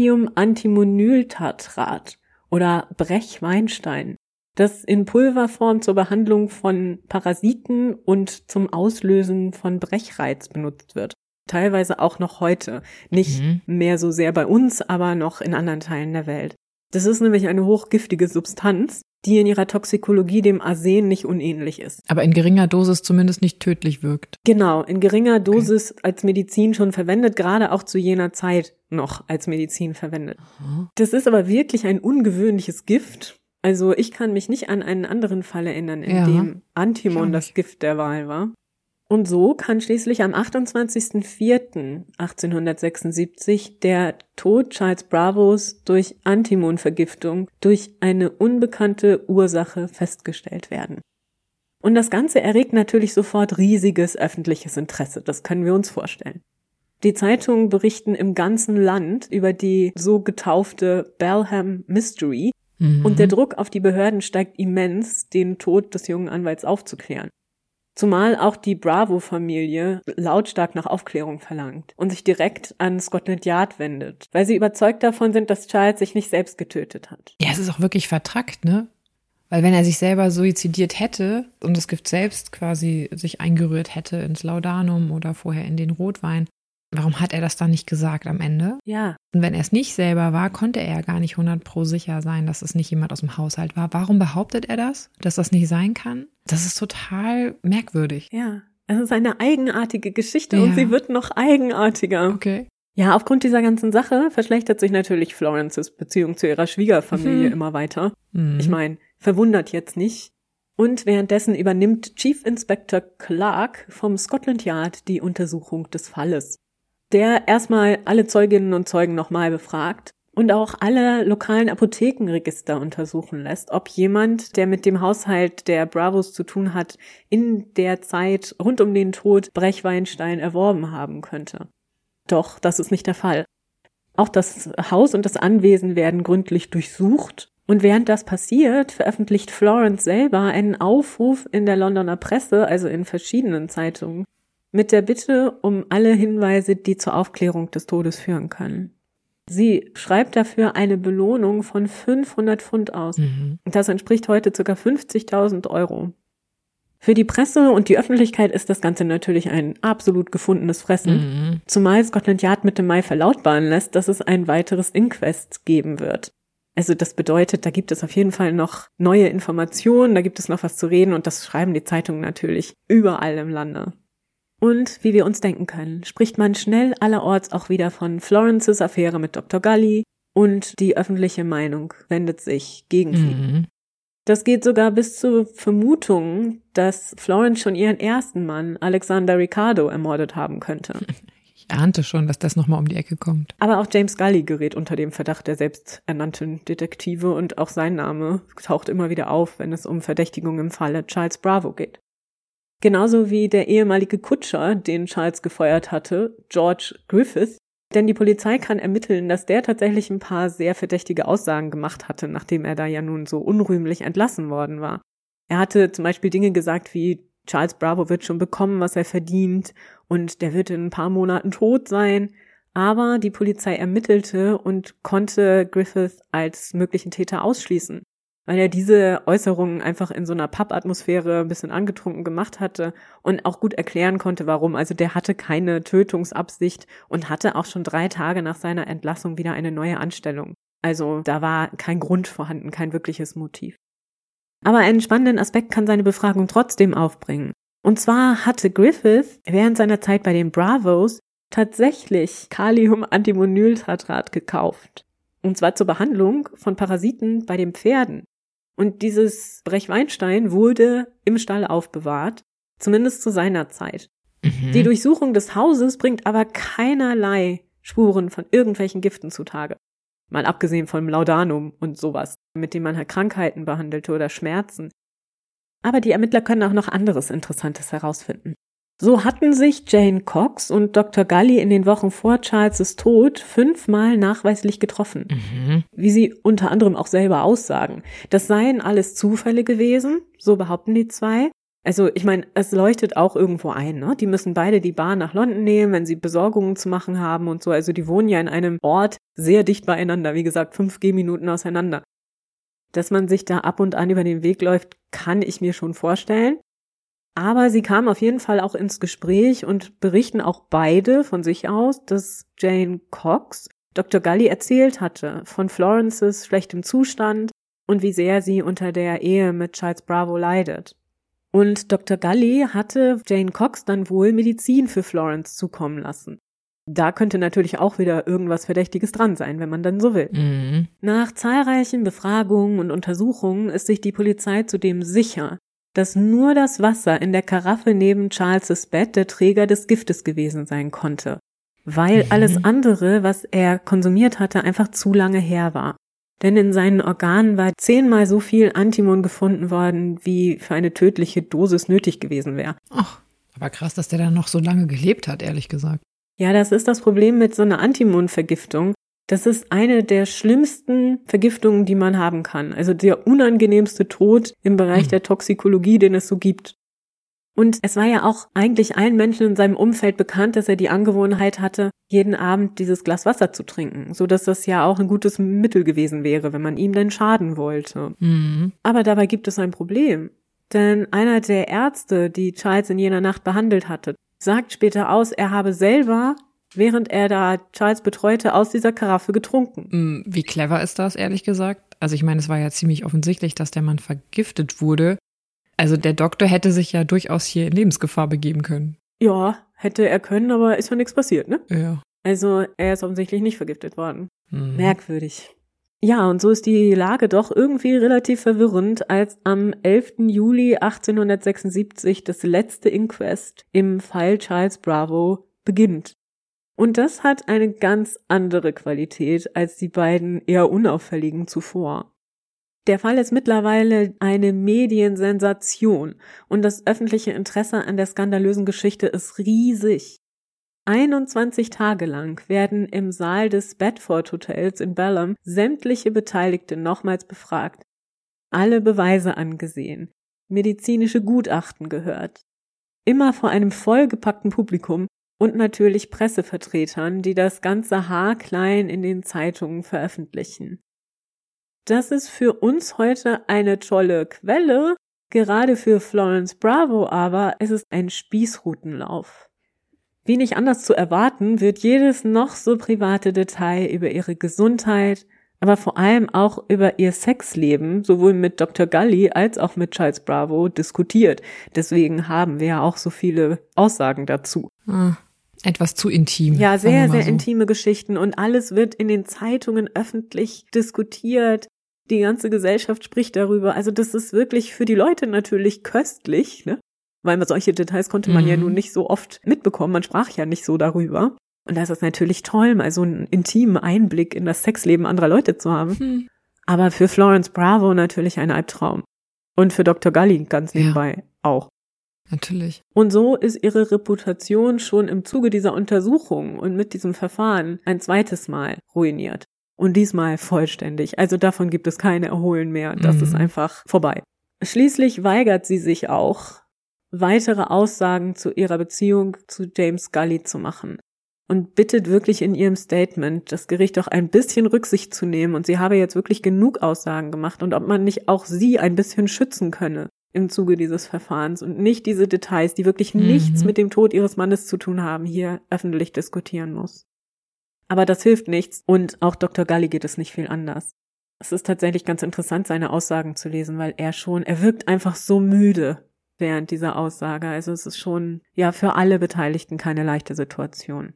Kalium-Antimonyltartrat oder Brechweinstein, das in Pulverform zur Behandlung von Parasiten und zum Auslösen von Brechreiz benutzt wird. Teilweise auch noch heute. Nicht Mhm. mehr so sehr bei uns, aber noch in anderen Teilen der Welt. Das ist nämlich eine hochgiftige Substanz, die in ihrer Toxikologie dem Arsen nicht unähnlich ist. Aber in geringer Dosis zumindest nicht tödlich wirkt. Genau, in geringer Dosis als Medizin schon verwendet, gerade auch zu jener Zeit noch als Medizin verwendet. Aha. Das ist aber wirklich ein ungewöhnliches Gift. Also ich kann mich nicht an einen anderen Fall erinnern, in Ja, dem ich Antimon auch das nicht. Gift der Wahl war. Und so kann schließlich am achtundzwanzigsten vierten achtzehnhundertsechsundsiebzig der Tod Charles Bravos durch Antimonvergiftung durch eine unbekannte Ursache festgestellt werden. Und das Ganze erregt natürlich sofort riesiges öffentliches Interesse, das können wir uns vorstellen. Die Zeitungen berichten im ganzen Land über die so getaufte Balham Mystery Mhm. und der Druck auf die Behörden steigt immens, den Tod des jungen Anwalts aufzuklären. Zumal auch die Bravo-Familie lautstark nach Aufklärung verlangt und sich direkt an Scotland Yard wendet, weil sie überzeugt davon sind, dass Charles sich nicht selbst getötet hat. Ja, es ist auch wirklich vertrackt, ne? Weil wenn er sich selber suizidiert hätte und das Gift selbst quasi sich eingerührt hätte ins Laudanum oder vorher in den Rotwein, warum hat er das dann nicht gesagt am Ende? Ja, Und wenn er es nicht selber war, konnte er ja gar nicht hundert Pro sicher sein, dass es nicht jemand aus dem Haushalt war. Warum behauptet er das, dass das nicht sein kann? Das ist total merkwürdig. ja. Es ist eine eigenartige Geschichte Ja. und sie wird noch eigenartiger. Okay. Ja, aufgrund dieser ganzen Sache verschlechtert sich natürlich Florences Beziehung zu ihrer Schwiegerfamilie Mhm. immer weiter. Mhm. Ich meine, verwundert jetzt nicht. Und währenddessen übernimmt Chief Inspector Clark vom Scotland Yard die Untersuchung des Falles. Der erstmal alle Zeuginnen und Zeugen nochmal befragt und auch alle lokalen Apothekenregister untersuchen lässt, ob jemand, der mit dem Haushalt der Bravos zu tun hat, in der Zeit rund um den Tod Brechweinstein erworben haben könnte. Doch, das ist nicht der Fall. Auch das Haus und das Anwesen werden gründlich durchsucht. Und während das passiert, veröffentlicht Florence selber einen Aufruf in der Londoner Presse, also in verschiedenen Zeitungen, mit der Bitte um alle Hinweise, die zur Aufklärung des Todes führen können. Sie schreibt dafür eine Belohnung von fünfhundert Pfund aus. Mhm. Das entspricht heute ca. fünfzigtausend Euro. Für die Presse und die Öffentlichkeit ist das Ganze natürlich ein absolut gefundenes Fressen, Mhm. zumal Scotland Yard Mitte Mai verlautbaren lässt, dass es ein weiteres Inquest geben wird. Also das bedeutet, da gibt es auf jeden Fall noch neue Informationen, da gibt es noch was zu reden und das schreiben die Zeitungen natürlich überall im Lande. Und wie wir uns denken können, spricht man schnell allerorts auch wieder von Florences Affäre mit Doktor Gully und die öffentliche Meinung wendet sich gegen sie. Mhm. Das geht sogar bis zur Vermutung, dass Florence schon ihren ersten Mann, Alexander Ricardo, ermordet haben könnte. Ich ahnte schon, dass das nochmal um die Ecke kommt. Aber auch James Gully gerät unter dem Verdacht der selbsternannten Detektive und auch sein Name taucht immer wieder auf, wenn es um Verdächtigung im Falle Charles Bravo geht. Genauso wie der ehemalige Kutscher, den Charles gefeuert hatte, George Griffith, denn die Polizei kann ermitteln, dass der tatsächlich ein paar sehr verdächtige Aussagen gemacht hatte, nachdem er da ja nun so unrühmlich entlassen worden war. Er hatte zum Beispiel Dinge gesagt wie, Charles Bravo wird schon bekommen, was er verdient und der wird in ein paar Monaten tot sein. Aber die Polizei ermittelte und konnte Griffith als möglichen Täter ausschließen, weil er diese Äußerungen einfach in so einer Pub-Atmosphäre ein bisschen angetrunken gemacht hatte und auch gut erklären konnte, warum. Also der hatte keine Tötungsabsicht und hatte auch schon drei Tage nach seiner Entlassung wieder eine neue Anstellung. Also da war kein Grund vorhanden, kein wirkliches Motiv. Aber einen spannenden Aspekt kann seine Befragung trotzdem aufbringen. Und zwar hatte Griffith während seiner Zeit bei den Bravos tatsächlich Kalium-Antimonyltartrat gekauft. Und zwar zur Behandlung von Parasiten bei den Pferden. Und dieses Brechweinstein wurde im Stall aufbewahrt, zumindest zu seiner Zeit. Mhm. Die Durchsuchung des Hauses bringt aber keinerlei Spuren von irgendwelchen Giften zutage. Mal abgesehen vom Laudanum und sowas, mit dem man halt Krankheiten behandelte oder Schmerzen. Aber die Ermittler können auch noch anderes Interessantes herausfinden. So hatten sich Jane Cox und Doktor Gully in den Wochen vor Charles' Tod fünfmal nachweislich getroffen. Mhm. Wie sie unter anderem auch selber aussagen. Das seien alles Zufälle gewesen, so behaupten die zwei. Also ich meine, es leuchtet auch irgendwo ein, ne? Die müssen beide die Bahn nach London nehmen, wenn sie Besorgungen zu machen haben und so. Also die wohnen ja in einem Ort sehr dicht beieinander, wie gesagt, fünf Gehminuten auseinander. Dass man sich da ab und an über den Weg läuft, kann ich mir schon vorstellen. Aber sie kamen auf jeden Fall auch ins Gespräch und berichten auch beide von sich aus, dass Jane Cox Doktor Gully erzählt hatte von Florences schlechtem Zustand und wie sehr sie unter der Ehe mit Charles Bravo leidet. Und Doktor Gully hatte Jane Cox dann wohl Medizin für Florence zukommen lassen. Da könnte natürlich auch wieder irgendwas Verdächtiges dran sein, wenn man dann so will. Mhm. Nach zahlreichen Befragungen und Untersuchungen ist sich die Polizei zudem sicher, dass nur das Wasser in der Karaffe neben Charles' Bett der Träger des Giftes gewesen sein konnte, weil Mhm. alles andere, was er konsumiert hatte, einfach zu lange her war. Denn in seinen Organen war zehnmal so viel Antimon gefunden worden, wie für eine tödliche Dosis nötig gewesen wäre. Ach, aber krass, dass der dann noch so lange gelebt hat, ehrlich gesagt. Ja, das ist das Problem mit so einer Antimonvergiftung. Das ist eine der schlimmsten Vergiftungen, die man haben kann. Also der unangenehmste Tod im Bereich Mhm. der Toxikologie, den es so gibt. Und es war ja auch eigentlich allen Menschen in seinem Umfeld bekannt, dass er die Angewohnheit hatte, jeden Abend dieses Glas Wasser zu trinken, so dass das ja auch ein gutes Mittel gewesen wäre, wenn man ihm denn schaden wollte. Mhm. Aber dabei gibt es ein Problem. Denn einer der Ärzte, die Charles in jener Nacht behandelt hatte, sagt später aus, er habe selber, während er da Charles betreute, aus dieser Karaffe getrunken. Mm, Wie clever ist das, ehrlich gesagt? Also ich meine, es war ja ziemlich offensichtlich, dass der Mann vergiftet wurde. Also der Doktor hätte sich ja durchaus hier in Lebensgefahr begeben können. Ja, hätte er können, aber ist ja nichts passiert, ne? Ja. Also er ist offensichtlich nicht vergiftet worden. Mhm. Merkwürdig. Ja, und so ist die Lage doch irgendwie relativ verwirrend, als am elften Juli achtzehnhundertsechsundsiebzig das letzte Inquest im Fall Charles Bravo beginnt. Und das hat eine ganz andere Qualität als die beiden eher unauffälligen zuvor. Der Fall ist mittlerweile eine Mediensensation und das öffentliche Interesse an der skandalösen Geschichte ist riesig. einundzwanzig Tage lang werden im Saal des Bedford Hotels in Balham sämtliche Beteiligte nochmals befragt, alle Beweise angesehen, medizinische Gutachten gehört. Immer vor einem vollgepackten Publikum und natürlich Pressevertretern, die das Ganze haarklein in den Zeitungen veröffentlichen. Das ist für uns heute eine tolle Quelle, gerade für Florence Bravo aber ist es ein Spießrutenlauf. Wie nicht anders zu erwarten, wird jedes noch so private Detail über ihre Gesundheit, aber vor allem auch über ihr Sexleben, sowohl mit Doktor Gully als auch mit Charles Bravo, diskutiert. Deswegen haben wir ja auch so viele Aussagen dazu. Ah, etwas zu intim. Ja, sehr, sehr so. intime Geschichten und alles wird in den Zeitungen öffentlich diskutiert. Die ganze Gesellschaft spricht darüber. Also das ist wirklich für die Leute natürlich köstlich, ne? Weil solche Details konnte man mhm. ja nun nicht so oft mitbekommen. Man sprach ja nicht so darüber. Und da ist es natürlich toll, mal so einen intimen Einblick in das Sexleben anderer Leute zu haben. Mhm. Aber für Florence Bravo natürlich ein Albtraum. Und für Doktor Gully ganz nebenbei ja. auch. Natürlich. Und so ist ihre Reputation schon im Zuge dieser Untersuchung und mit diesem Verfahren ein zweites Mal ruiniert. Und diesmal vollständig. Also davon gibt es keine Erholen mehr. Das mhm. ist einfach vorbei. Schließlich weigert sie sich auch, weitere Aussagen zu ihrer Beziehung zu James Gully zu machen und bittet wirklich in ihrem Statement, das Gericht auch ein bisschen Rücksicht zu nehmen und sie habe jetzt wirklich genug Aussagen gemacht und ob man nicht auch sie ein bisschen schützen könne im Zuge dieses Verfahrens und nicht diese Details, die wirklich mhm. nichts mit dem Tod ihres Mannes zu tun haben, hier öffentlich diskutieren muss. Aber das hilft nichts und auch Doktor Gully geht es nicht viel anders. Es ist tatsächlich ganz interessant, seine Aussagen zu lesen, weil er schon, er wirkt einfach so müde während dieser Aussage. Also es ist schon, ja, für alle Beteiligten keine leichte Situation.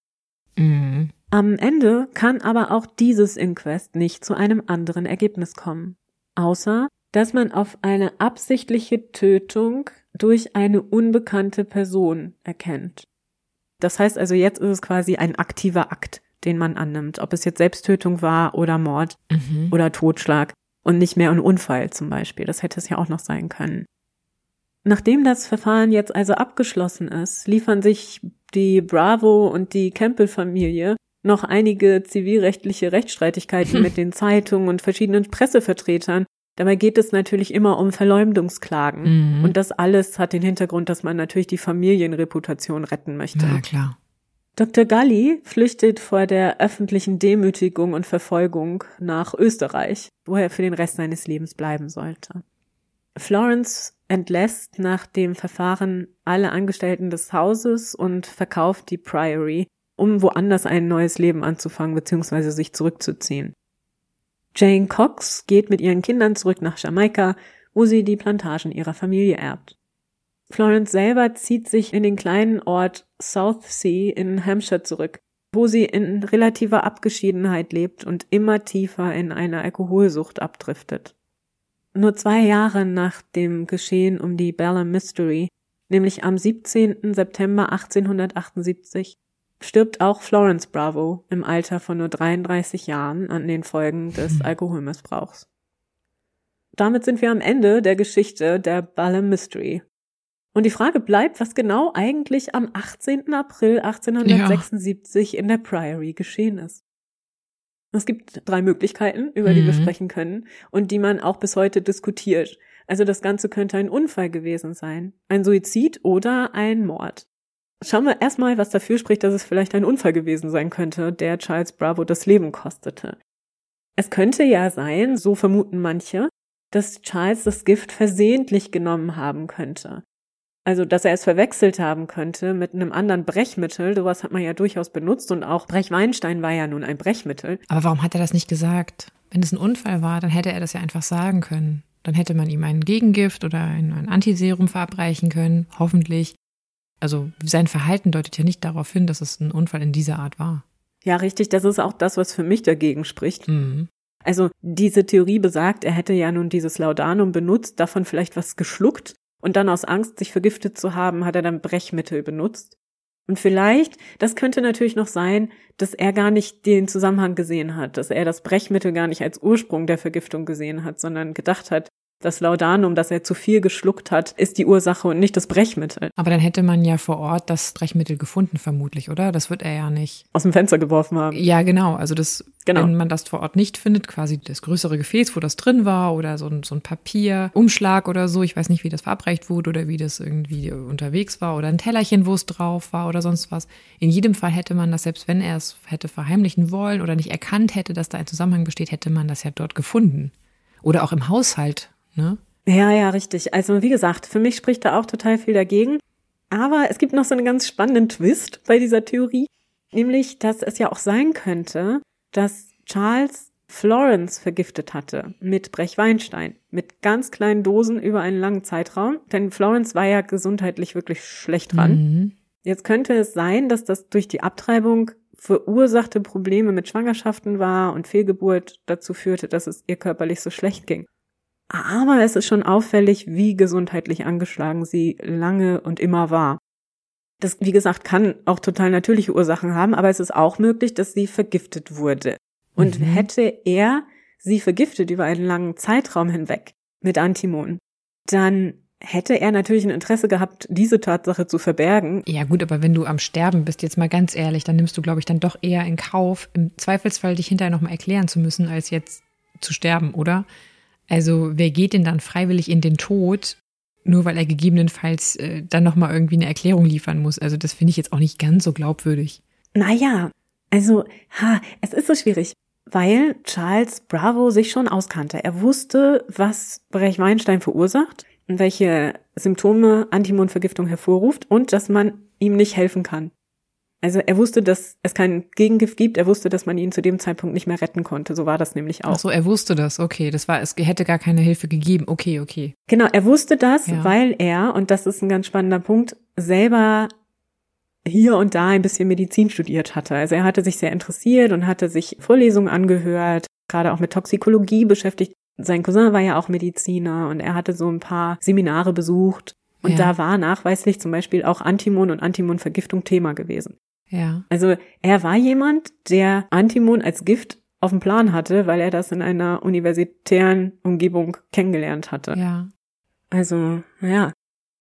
Mhm. Am Ende kann aber auch dieses Inquest nicht zu einem anderen Ergebnis kommen. Außer, dass man auf eine absichtliche Tötung durch eine unbekannte Person erkennt. Das heißt also, jetzt ist es quasi ein aktiver Akt, den man annimmt. Ob es jetzt Selbsttötung war oder Mord mhm. oder Totschlag und nicht mehr ein Unfall zum Beispiel. Das hätte es ja auch noch sein können. Nachdem das Verfahren jetzt also abgeschlossen ist, liefern sich die Bravo und die Campbell-Familie noch einige zivilrechtliche Rechtsstreitigkeiten mit den Zeitungen und verschiedenen Pressevertretern. Dabei geht es natürlich immer um Verleumdungsklagen. Mhm. Und das alles hat den Hintergrund, dass man natürlich die Familienreputation retten möchte. Ja, klar. Doktor Gully flüchtet vor der öffentlichen Demütigung und Verfolgung nach Österreich, wo er für den Rest seines Lebens bleiben sollte. Florence entlässt nach dem Verfahren alle Angestellten des Hauses und verkauft die Priory, um woanders ein neues Leben anzufangen bzw. sich zurückzuziehen. Jane Cox geht mit ihren Kindern zurück nach Jamaika, wo sie die Plantagen ihrer Familie erbt. Florence selber zieht sich in den kleinen Ort Southsea in Hampshire zurück, wo sie in relativer Abgeschiedenheit lebt und immer tiefer in eine Alkoholsucht abdriftet. Nur zwei Jahre nach dem Geschehen um die Balham Mystery, nämlich am siebzehnten September achtzehnhundertachtundsiebzig, stirbt auch Florence Bravo im Alter von nur dreiunddreißig Jahren an den Folgen des Alkoholmissbrauchs. Damit sind wir am Ende der Geschichte der Balham Mystery. Und die Frage bleibt, was genau eigentlich am achtzehnten April achtzehnhundertsechsundsiebzig ja. in der Priory geschehen ist. Es gibt drei Möglichkeiten, über die mhm. wir sprechen können und die man auch bis heute diskutiert. Also das Ganze könnte ein Unfall gewesen sein, ein Suizid oder ein Mord. Schauen wir erstmal, was dafür spricht, dass es vielleicht ein Unfall gewesen sein könnte, der Charles Bravo das Leben kostete. Es könnte ja sein, so vermuten manche, dass Charles das Gift versehentlich genommen haben könnte. Also, dass er es verwechselt haben könnte mit einem anderen Brechmittel. Sowas hat man ja durchaus benutzt und auch Brechweinstein war ja nun ein Brechmittel. Aber warum hat er das nicht gesagt? Wenn es ein Unfall war, dann hätte er das ja einfach sagen können. Dann hätte man ihm ein Gegengift oder ein, ein Antiserum verabreichen können, hoffentlich. Also sein Verhalten deutet ja nicht darauf hin, dass es ein Unfall in dieser Art war. Ja, richtig. Das ist auch das, was für mich dagegen spricht. Mhm. Also diese Theorie besagt, er hätte ja nun dieses Laudanum benutzt, davon vielleicht was geschluckt. Und dann aus Angst, sich vergiftet zu haben, hat er dann Brechmittel benutzt. Und vielleicht, das könnte natürlich noch sein, dass er gar nicht den Zusammenhang gesehen hat, dass er das Brechmittel gar nicht als Ursprung der Vergiftung gesehen hat, sondern gedacht hat, Das Laudanum, das er zu viel geschluckt hat, ist die Ursache und nicht das Brechmittel. Aber dann hätte man ja vor Ort das Brechmittel gefunden, vermutlich, oder? Das wird er ja nicht aus dem Fenster geworfen haben. Ja, genau. Also das, genau. Wenn man das vor Ort nicht findet, quasi das größere Gefäß, wo das drin war oder so ein, so ein Papierumschlag oder so. Ich weiß nicht, wie das verabreicht wurde oder wie das irgendwie unterwegs war oder ein Tellerchen, wo es drauf war oder sonst was. In jedem Fall hätte man das, selbst wenn er es hätte verheimlichen wollen oder nicht erkannt hätte, dass da ein Zusammenhang besteht, hätte man das ja dort gefunden. Oder auch im Haushalt. Ne? Ja, ja, richtig. Also wie gesagt, für mich spricht da auch total viel dagegen. Aber es gibt noch so einen ganz spannenden Twist bei dieser Theorie, nämlich, dass es ja auch sein könnte, dass Charles Florence vergiftet hatte mit Brechweinstein, mit ganz kleinen Dosen über einen langen Zeitraum, denn Florence war ja gesundheitlich wirklich schlecht dran. Mhm. Jetzt könnte es sein, dass das durch die Abtreibung verursachte Probleme mit Schwangerschaften war und Fehlgeburt dazu führte, dass es ihr körperlich so schlecht ging. Aber es ist schon auffällig, wie gesundheitlich angeschlagen sie lange und immer war. Das, wie gesagt, kann auch total natürliche Ursachen haben, aber es ist auch möglich, dass sie vergiftet wurde. Und mhm. hätte er sie vergiftet über einen langen Zeitraum hinweg mit Antimon, dann hätte er natürlich ein Interesse gehabt, diese Tatsache zu verbergen. Ja gut, aber wenn du am Sterben bist, jetzt mal ganz ehrlich, dann nimmst du, glaube ich, dann doch eher in Kauf, im Zweifelsfall dich hinterher nochmal erklären zu müssen, als jetzt zu sterben, oder? Also wer geht denn dann freiwillig in den Tod, nur weil er gegebenenfalls äh, dann nochmal irgendwie eine Erklärung liefern muss? Also das finde ich jetzt auch nicht ganz so glaubwürdig. Naja, also ha, es ist so schwierig, weil Charles Bravo sich schon auskannte. Er wusste, was Brechweinstein verursacht und welche Symptome Antimonvergiftung hervorruft und dass man ihm nicht helfen kann. Also er wusste, dass es kein Gegengift gibt. Er wusste, dass man ihn zu dem Zeitpunkt nicht mehr retten konnte. So war das nämlich auch. Ach so, er wusste das. Okay, das war, es hätte gar keine Hilfe gegeben. Okay, okay. Genau, er wusste das, ja. weil er, und das ist ein ganz spannender Punkt, selber hier und da ein bisschen Medizin studiert hatte. Also er hatte sich sehr interessiert und hatte sich Vorlesungen angehört, gerade auch mit Toxikologie beschäftigt. Sein Cousin war ja auch Mediziner und er hatte so ein paar Seminare besucht. Und ja. da war nachweislich zum Beispiel auch Antimon und Antimonvergiftung Thema gewesen. Ja. Also er war jemand, der Antimon als Gift auf dem Plan hatte, weil er das in einer universitären Umgebung kennengelernt hatte. Ja. Also, ja.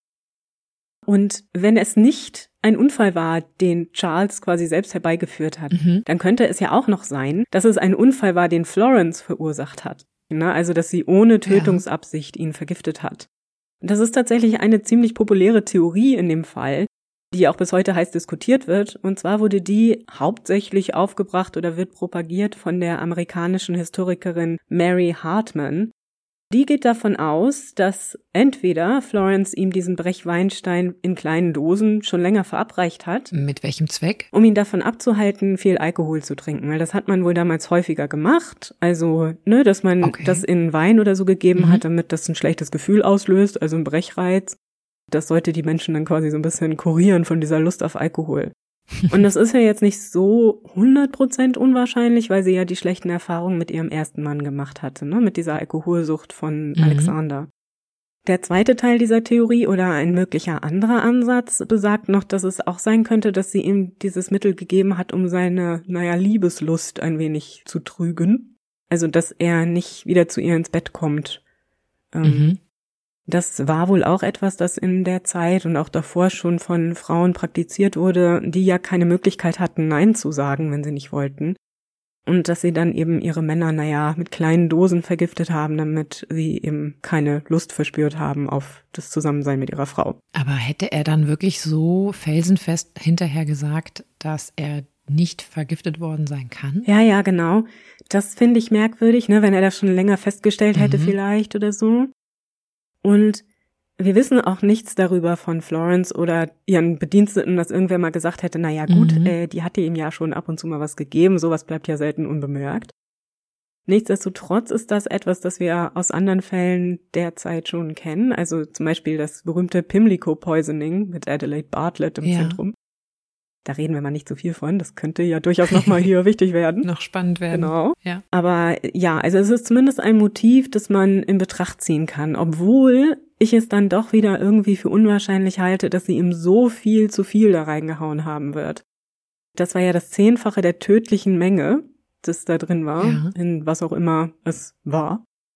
Und wenn es nicht ein Unfall war, den Charles quasi selbst herbeigeführt hat, mhm. dann könnte es ja auch noch sein, dass es ein Unfall war, den Florence verursacht hat. Na, also, dass sie ohne Tötungsabsicht ja. ihn vergiftet hat. Das ist tatsächlich eine ziemlich populäre Theorie in dem Fall, die auch bis heute heiß diskutiert wird. Und zwar wurde die hauptsächlich aufgebracht oder wird propagiert von der amerikanischen Historikerin Mary Hartman. Die geht davon aus, dass entweder Florence ihm diesen Brechweinstein in kleinen Dosen schon länger verabreicht hat. Mit welchem Zweck? Um ihn davon abzuhalten, viel Alkohol zu trinken. Weil das hat man wohl damals häufiger gemacht. Also, ne, dass man okay. das in Wein oder so gegeben mhm. hat, damit das ein schlechtes Gefühl auslöst, also ein Brechreiz. Das sollte die Menschen dann quasi so ein bisschen kurieren von dieser Lust auf Alkohol. Und das ist ja jetzt nicht so hundert Prozent unwahrscheinlich, weil sie ja die schlechten Erfahrungen mit ihrem ersten Mann gemacht hatte, ne, mit dieser Alkoholsucht von mhm. Alexander. Der zweite Teil dieser Theorie oder ein möglicher anderer Ansatz besagt noch, dass es auch sein könnte, dass sie ihm dieses Mittel gegeben hat, um seine, naja, Liebeslust ein wenig zu trügen. Also, dass er nicht wieder zu ihr ins Bett kommt. Ähm, mhm. Das war wohl auch etwas, das in der Zeit und auch davor schon von Frauen praktiziert wurde, die ja keine Möglichkeit hatten, Nein zu sagen, wenn sie nicht wollten. Und dass sie dann eben ihre Männer, naja, mit kleinen Dosen vergiftet haben, damit sie eben keine Lust verspürt haben auf das Zusammensein mit ihrer Frau. Aber hätte er dann wirklich so felsenfest hinterher gesagt, dass er nicht vergiftet worden sein kann? Ja, ja, genau. Das finde ich merkwürdig, ne, wenn er das schon länger festgestellt hätte mhm. vielleicht oder so. Und wir wissen auch nichts darüber von Florence oder ihren Bediensteten, dass irgendwer mal gesagt hätte, na ja gut, mhm. äh, die hatte ihm ja schon ab und zu mal was gegeben, sowas bleibt ja selten unbemerkt. Nichtsdestotrotz ist das etwas, das wir aus anderen Fällen derzeit schon kennen, also zum Beispiel das berühmte Pimlico Poisoning mit Adelaide Bartlett im ja. Zentrum. Da reden wir mal nicht so viel von, das könnte ja durchaus nochmal hier wichtig werden. Noch spannend werden. Genau. Ja. Aber ja, also es ist zumindest ein Motiv, das man in Betracht ziehen kann, obwohl ich es dann doch wieder irgendwie für unwahrscheinlich halte, dass sie ihm so viel zu viel da reingehauen haben wird. Das war ja das Zehnfache der tödlichen Menge, das da drin war, ja. in was auch immer es war.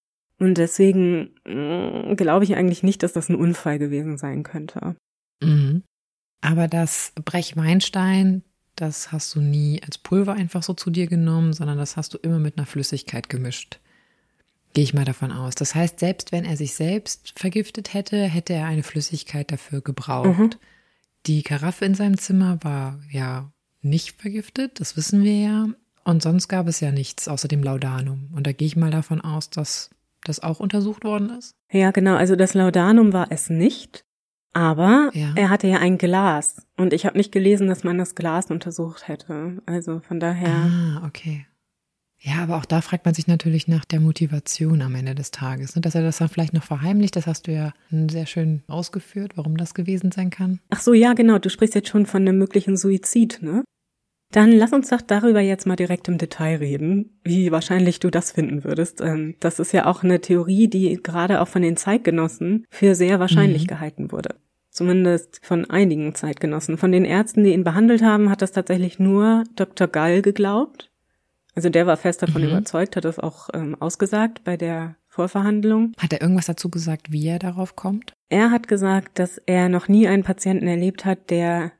Und deswegen mh, glaube ich eigentlich nicht, dass das ein Unfall gewesen sein könnte. Mhm. Aber das Brechweinstein, das hast du nie als Pulver einfach so zu dir genommen, sondern das hast du immer mit einer Flüssigkeit gemischt. Gehe ich mal davon aus. Das heißt, selbst wenn er sich selbst vergiftet hätte, hätte er eine Flüssigkeit dafür gebraucht. Mhm. Die Karaffe in seinem Zimmer war ja nicht vergiftet, das wissen wir ja. Und sonst gab es ja nichts außer dem Laudanum. Und da gehe ich mal davon aus, dass das auch untersucht worden ist. Ja, genau. Also das Laudanum war es nicht. Aber Ja. er hatte ja ein Glas. Und ich habe nicht gelesen, dass man das Glas untersucht hätte. Also von daher. Ah, okay. Ja, aber auch da fragt man sich natürlich nach der Motivation am Ende des Tages. Ne? Dass er das dann vielleicht noch verheimlicht, das hast du ja sehr schön ausgeführt, warum das gewesen sein kann. Ach so, ja, genau. Du sprichst jetzt schon von einem möglichen Suizid, ne? Dann lass uns doch darüber jetzt mal direkt im Detail reden, wie wahrscheinlich du das finden würdest. Das ist ja auch eine Theorie, die gerade auch von den Zeitgenossen für sehr wahrscheinlich mhm. gehalten wurde. Zumindest von einigen Zeitgenossen. Von den Ärzten, die ihn behandelt haben, hat das tatsächlich nur Doktor Gall geglaubt. Also der war fest davon mhm. überzeugt, hat das auch ähm, ausgesagt bei der Vorverhandlung. Hat er irgendwas dazu gesagt, wie er darauf kommt? Er hat gesagt, dass er noch nie einen Patienten erlebt hat, der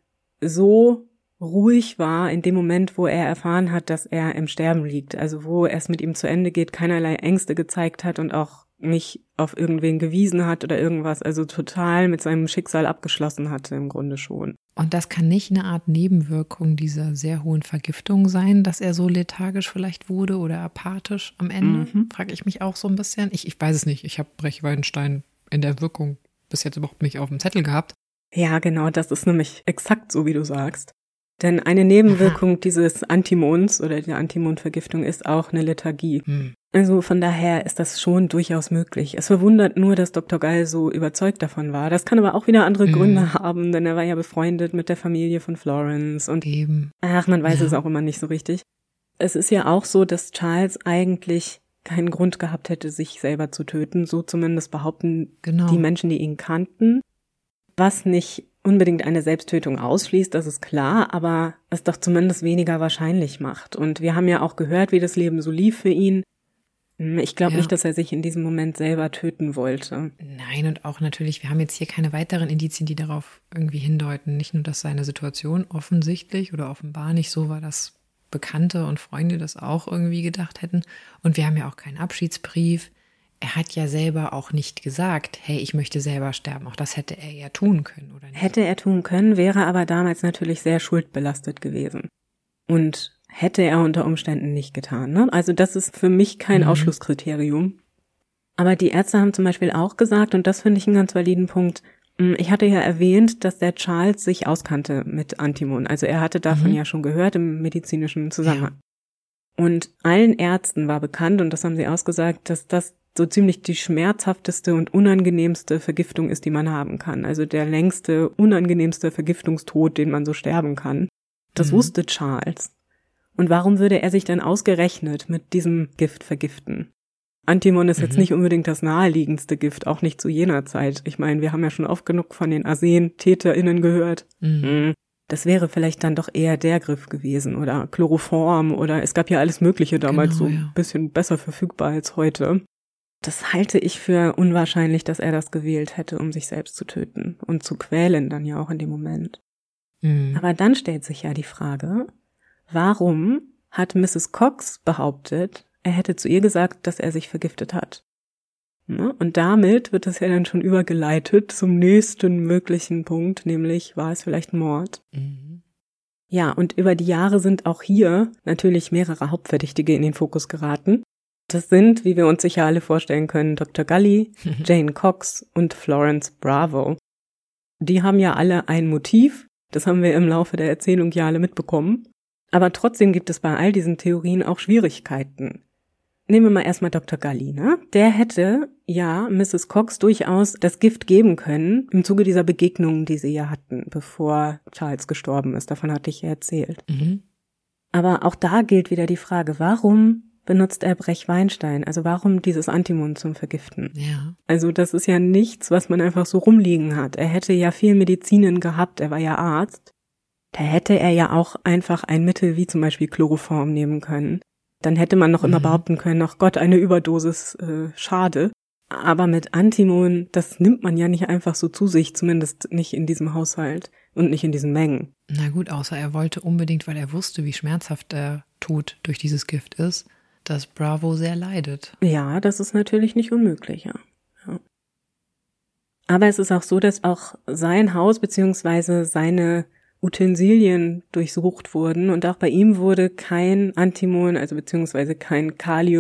so ruhig war in dem Moment, wo er erfahren hat, dass er im Sterben liegt. Also wo es mit ihm zu Ende geht, keinerlei Ängste gezeigt hat und auch nicht auf irgendwen gewiesen hat oder irgendwas. Also total mit seinem Schicksal abgeschlossen hatte im Grunde schon. Und das kann nicht eine Art Nebenwirkung dieser sehr hohen Vergiftung sein, dass er so lethargisch vielleicht wurde oder apathisch am Ende? Mhm. Frage ich mich auch so ein bisschen. Ich, ich weiß es nicht. Ich habe Brechweinstein in der Wirkung bis jetzt überhaupt nicht auf dem Zettel gehabt. Ja, genau. Das ist nämlich exakt so, wie du sagst. Denn eine Nebenwirkung Aha. dieses Antimons oder der Antimonvergiftung ist auch eine Lethargie. Hm. Also von daher ist das schon durchaus möglich. Es verwundert nur, dass Doktor Gall so überzeugt davon war. Das kann aber auch wieder andere hm. Gründe haben, denn er war ja befreundet mit der Familie von Florence und eben. Ach, man weiß ja. es auch immer nicht so richtig. Es ist ja auch so, dass Charles eigentlich keinen Grund gehabt hätte, sich selber zu töten. So zumindest behaupten genau. die Menschen, die ihn kannten. Was nicht unbedingt eine Selbsttötung ausschließt, das ist klar, aber es doch zumindest weniger wahrscheinlich macht. Und wir haben ja auch gehört, wie das Leben so lief für ihn. Ich glaube ja. nicht, dass er sich in diesem Moment selber töten wollte. Nein, und auch natürlich, wir haben jetzt hier keine weiteren Indizien, die darauf irgendwie hindeuten. Nicht nur, dass seine Situation offensichtlich oder offenbar nicht so war, dass Bekannte und Freunde das auch irgendwie gedacht hätten. Und wir haben ja auch keinen Abschiedsbrief. Er hat ja selber auch nicht gesagt, hey, ich möchte selber sterben. Auch das hätte er ja tun können, oder nicht? Hätte er tun können, wäre aber damals natürlich sehr schuldbelastet gewesen. Und hätte er unter Umständen nicht getan. Ne? Also das ist für mich kein mhm. Ausschlusskriterium. Aber die Ärzte haben zum Beispiel auch gesagt, und das finde ich einen ganz validen Punkt, ich hatte ja erwähnt, dass der Charles sich auskannte mit Antimon. Also er hatte davon mhm. ja schon gehört im medizinischen Zusammenhang. Ja. Und allen Ärzten war bekannt, und das haben sie ausgesagt, dass das so ziemlich die schmerzhafteste und unangenehmste Vergiftung ist, die man haben kann. Also der längste, unangenehmste Vergiftungstod, den man so sterben kann. Das mhm. wusste Charles. Und warum würde er sich dann ausgerechnet mit diesem Gift vergiften? Antimon ist mhm. jetzt nicht unbedingt das naheliegendste Gift, auch nicht zu jener Zeit. Ich meine, wir haben ja schon oft genug von den Arsen-TäterInnen gehört. Mhm. Das wäre vielleicht dann doch eher der Griff gewesen oder Chloroform oder es gab ja alles Mögliche damals genau, so ein ja. bisschen besser verfügbar als heute. Das halte ich für unwahrscheinlich, dass er das gewählt hätte, um sich selbst zu töten und zu quälen dann ja auch in dem Moment. Mhm. Aber dann stellt sich ja die Frage, warum hat Misses Cox behauptet, er hätte zu ihr gesagt, dass er sich vergiftet hat? Und damit wird es ja dann schon übergeleitet zum nächsten möglichen Punkt, nämlich war es vielleicht Mord? Mhm. Ja, und über die Jahre sind auch hier natürlich mehrere Hauptverdächtige in den Fokus geraten. Das sind, wie wir uns sicher alle vorstellen können, Doktor Gully, Jane Cox und Florence Bravo. Die haben ja alle ein Motiv, das haben wir im Laufe der Erzählung ja alle mitbekommen. Aber trotzdem gibt es bei all diesen Theorien auch Schwierigkeiten. Nehmen wir mal erstmal Doktor Gully, ne? Der hätte ja Misses Cox durchaus das Gift geben können im Zuge dieser Begegnungen, die sie ja hatten, bevor Charles gestorben ist. Davon hatte ich ja erzählt. Mhm. Aber auch da gilt wieder die Frage, warum benutzt er Brechweinstein? Also warum dieses Antimon zum Vergiften? Ja. Also das ist ja nichts, was man einfach so rumliegen hat. Er hätte ja viel Medizinen gehabt, er war ja Arzt. Da hätte er ja auch einfach ein Mittel wie zum Beispiel Chloroform nehmen können. Dann hätte man noch Mhm. immer behaupten können, ach Gott, eine Überdosis, äh, schade. Aber mit Antimon, das nimmt man ja nicht einfach so zu sich, zumindest nicht in diesem Haushalt und nicht in diesen Mengen. Na gut, außer er wollte unbedingt, weil er wusste, wie schmerzhaft der Tod durch dieses Gift ist, dass Bravo sehr leidet. Ja, das ist natürlich nicht unmöglich, ja. ja. Aber es ist auch so, dass auch sein Haus beziehungsweise seine Utensilien durchsucht wurden und auch bei ihm wurde kein Antimon, also beziehungsweise kein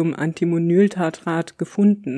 Kalium-Antimonyltartrat gefunden.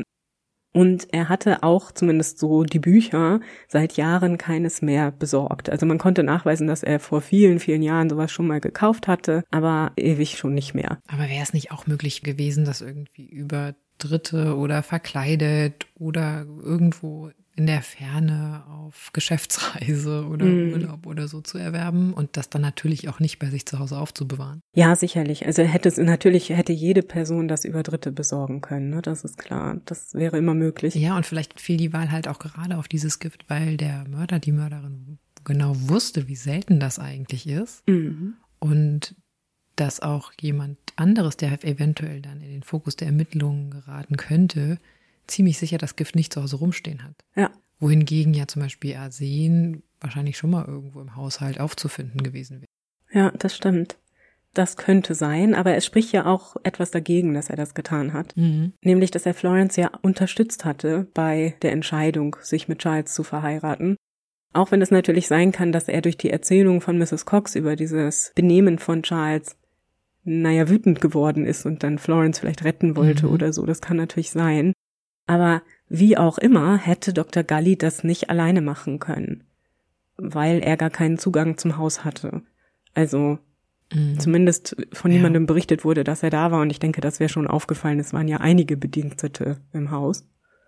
Und er hatte auch, zumindest so die Bücher, seit Jahren keines mehr besorgt. Also man konnte nachweisen, dass er vor vielen, vielen Jahren sowas schon mal gekauft hatte, aber ewig schon nicht mehr. Aber wäre es nicht auch möglich gewesen, das irgendwie über Dritte oder verkleidet oder irgendwo in der Ferne auf Geschäftsreise oder Mm. Urlaub oder so zu erwerben und das dann natürlich auch nicht bei sich zu Hause aufzubewahren? Ja, sicherlich. Also hätte es natürlich hätte jede Person das über Dritte besorgen können, ne? Das ist klar. Das wäre immer möglich. Ja, und vielleicht fiel die Wahl halt auch gerade auf dieses Gift, weil der Mörder, die Mörderin genau wusste, wie selten das eigentlich ist Mhm. und dass auch jemand anderes, der eventuell dann in den Fokus der Ermittlungen geraten könnte, ziemlich sicher das Gift nicht zu Hause rumstehen hat. Ja. Wohingegen ja zum Beispiel Arsen wahrscheinlich schon mal irgendwo im Haushalt aufzufinden gewesen wäre. Ja, das stimmt. Das könnte sein, aber es spricht ja auch etwas dagegen, dass er das getan hat. Mhm. Nämlich, dass er Florence ja unterstützt hatte bei der Entscheidung, sich mit Charles zu verheiraten. Auch wenn es natürlich sein kann, dass er durch die Erzählung von Misses Cox über dieses Benehmen von Charles, naja, wütend geworden ist und dann Florence vielleicht retten wollte Mhm. oder so. Das kann natürlich sein. Aber wie auch immer, hätte Doktor Gully das nicht alleine machen können, weil er gar keinen Zugang zum Haus hatte. Also Mhm. zumindest von Ja. niemandem berichtet wurde, dass er da war und ich denke, das wäre schon aufgefallen. Es waren ja einige Bedienstete im Haus.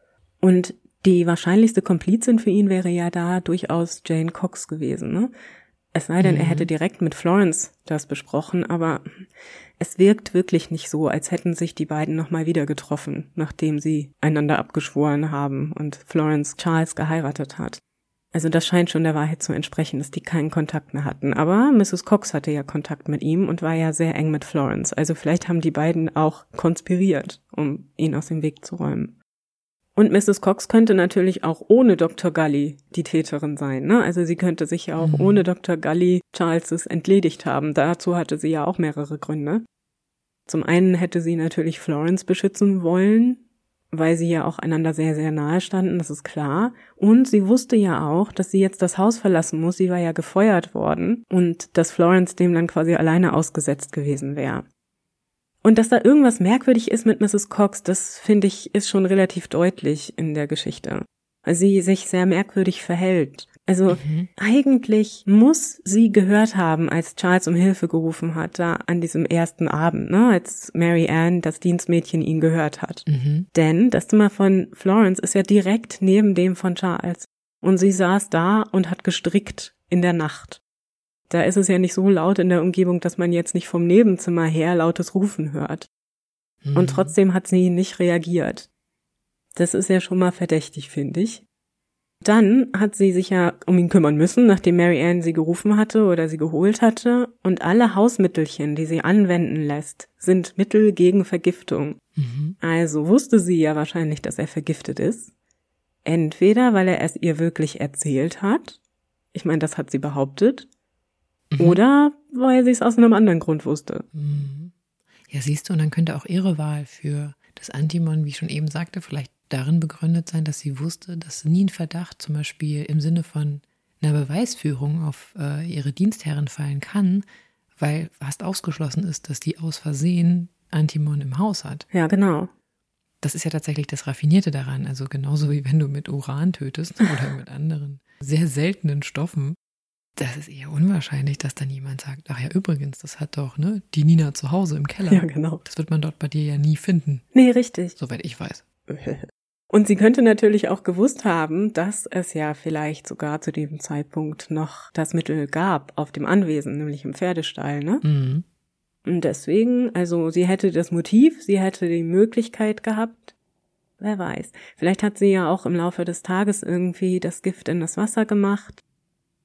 Und die wahrscheinlichste Komplizin für ihn wäre ja da durchaus Jane Cox gewesen, ne? Es sei denn, Mhm. er hätte direkt mit Florence das besprochen, aber es wirkt wirklich nicht so, als hätten sich die beiden nochmal wieder getroffen, nachdem sie einander abgeschworen haben und Florence Charles geheiratet hat. Also das scheint schon der Wahrheit zu entsprechen, dass die keinen Kontakt mehr hatten. Aber Misses Cox hatte ja Kontakt mit ihm und war ja sehr eng mit Florence. Also vielleicht haben die beiden auch konspiriert, um ihn aus dem Weg zu räumen. Und Misses Cox könnte natürlich auch ohne Doktor Gully die Täterin sein, ne? Also sie könnte sich ja auch Mhm. ohne Doktor Gully Charleses entledigt haben. Dazu hatte sie ja auch mehrere Gründe. Zum einen hätte sie natürlich Florence beschützen wollen, weil sie ja auch einander sehr, sehr nahe standen, das ist klar. Und sie wusste ja auch, dass sie jetzt das Haus verlassen muss. Sie war ja gefeuert worden und dass Florence dem dann quasi alleine ausgesetzt gewesen wäre. Und dass da irgendwas merkwürdig ist mit Misses Cox, das finde ich, ist schon relativ deutlich in der Geschichte. Weil sie sich sehr merkwürdig verhält. Also Mhm. eigentlich muss sie gehört haben, als Charles um Hilfe gerufen hat, da an diesem ersten Abend, ne, als Mary Ann, das Dienstmädchen, ihn gehört hat. Mhm. Denn das Zimmer von Florence ist ja direkt neben dem von Charles. Und sie saß da und hat gestrickt in der Nacht. Da ist es ja nicht so laut in der Umgebung, dass man jetzt nicht vom Nebenzimmer her lautes Rufen hört. Mhm. Und trotzdem hat sie nicht reagiert. Das ist ja schon mal verdächtig, finde ich. Dann hat sie sich ja um ihn kümmern müssen, nachdem Mary Ann sie gerufen hatte oder sie geholt hatte. Und alle Hausmittelchen, die sie anwenden lässt, sind Mittel gegen Vergiftung. Mhm. Also wusste sie ja wahrscheinlich, dass er vergiftet ist. Entweder, weil er es ihr wirklich erzählt hat. Ich meine, das hat sie behauptet. Mhm. Oder weil sie es aus einem anderen Grund wusste. Mhm. Ja, siehst du, und dann könnte auch ihre Wahl für das Antimon, wie ich schon eben sagte, vielleicht darin begründet sein, dass sie wusste, dass nie ein Verdacht zum Beispiel im Sinne von einer Beweisführung auf äh, ihre Dienstherren fallen kann, weil fast ausgeschlossen ist, dass die aus Versehen Antimon im Haus hat. Ja, genau. Das ist ja tatsächlich das Raffinierte daran. Also genauso wie wenn du mit Uran tötest oder mit anderen sehr seltenen Stoffen. Das ist eher unwahrscheinlich, dass dann jemand sagt, ach ja, übrigens, das hat doch ne die Nina zu Hause im Keller. Ja, genau. Das wird man dort bei dir ja nie finden, Nee, richtig. soweit ich weiß. Und sie könnte natürlich auch gewusst haben, dass es ja vielleicht sogar zu dem Zeitpunkt noch das Mittel gab auf dem Anwesen, nämlich im Pferdestall, ne? Mhm. Und deswegen, also sie hätte das Motiv, sie hätte die Möglichkeit gehabt, wer weiß. Vielleicht hat sie ja auch im Laufe des Tages irgendwie das Gift in das Wasser gemacht.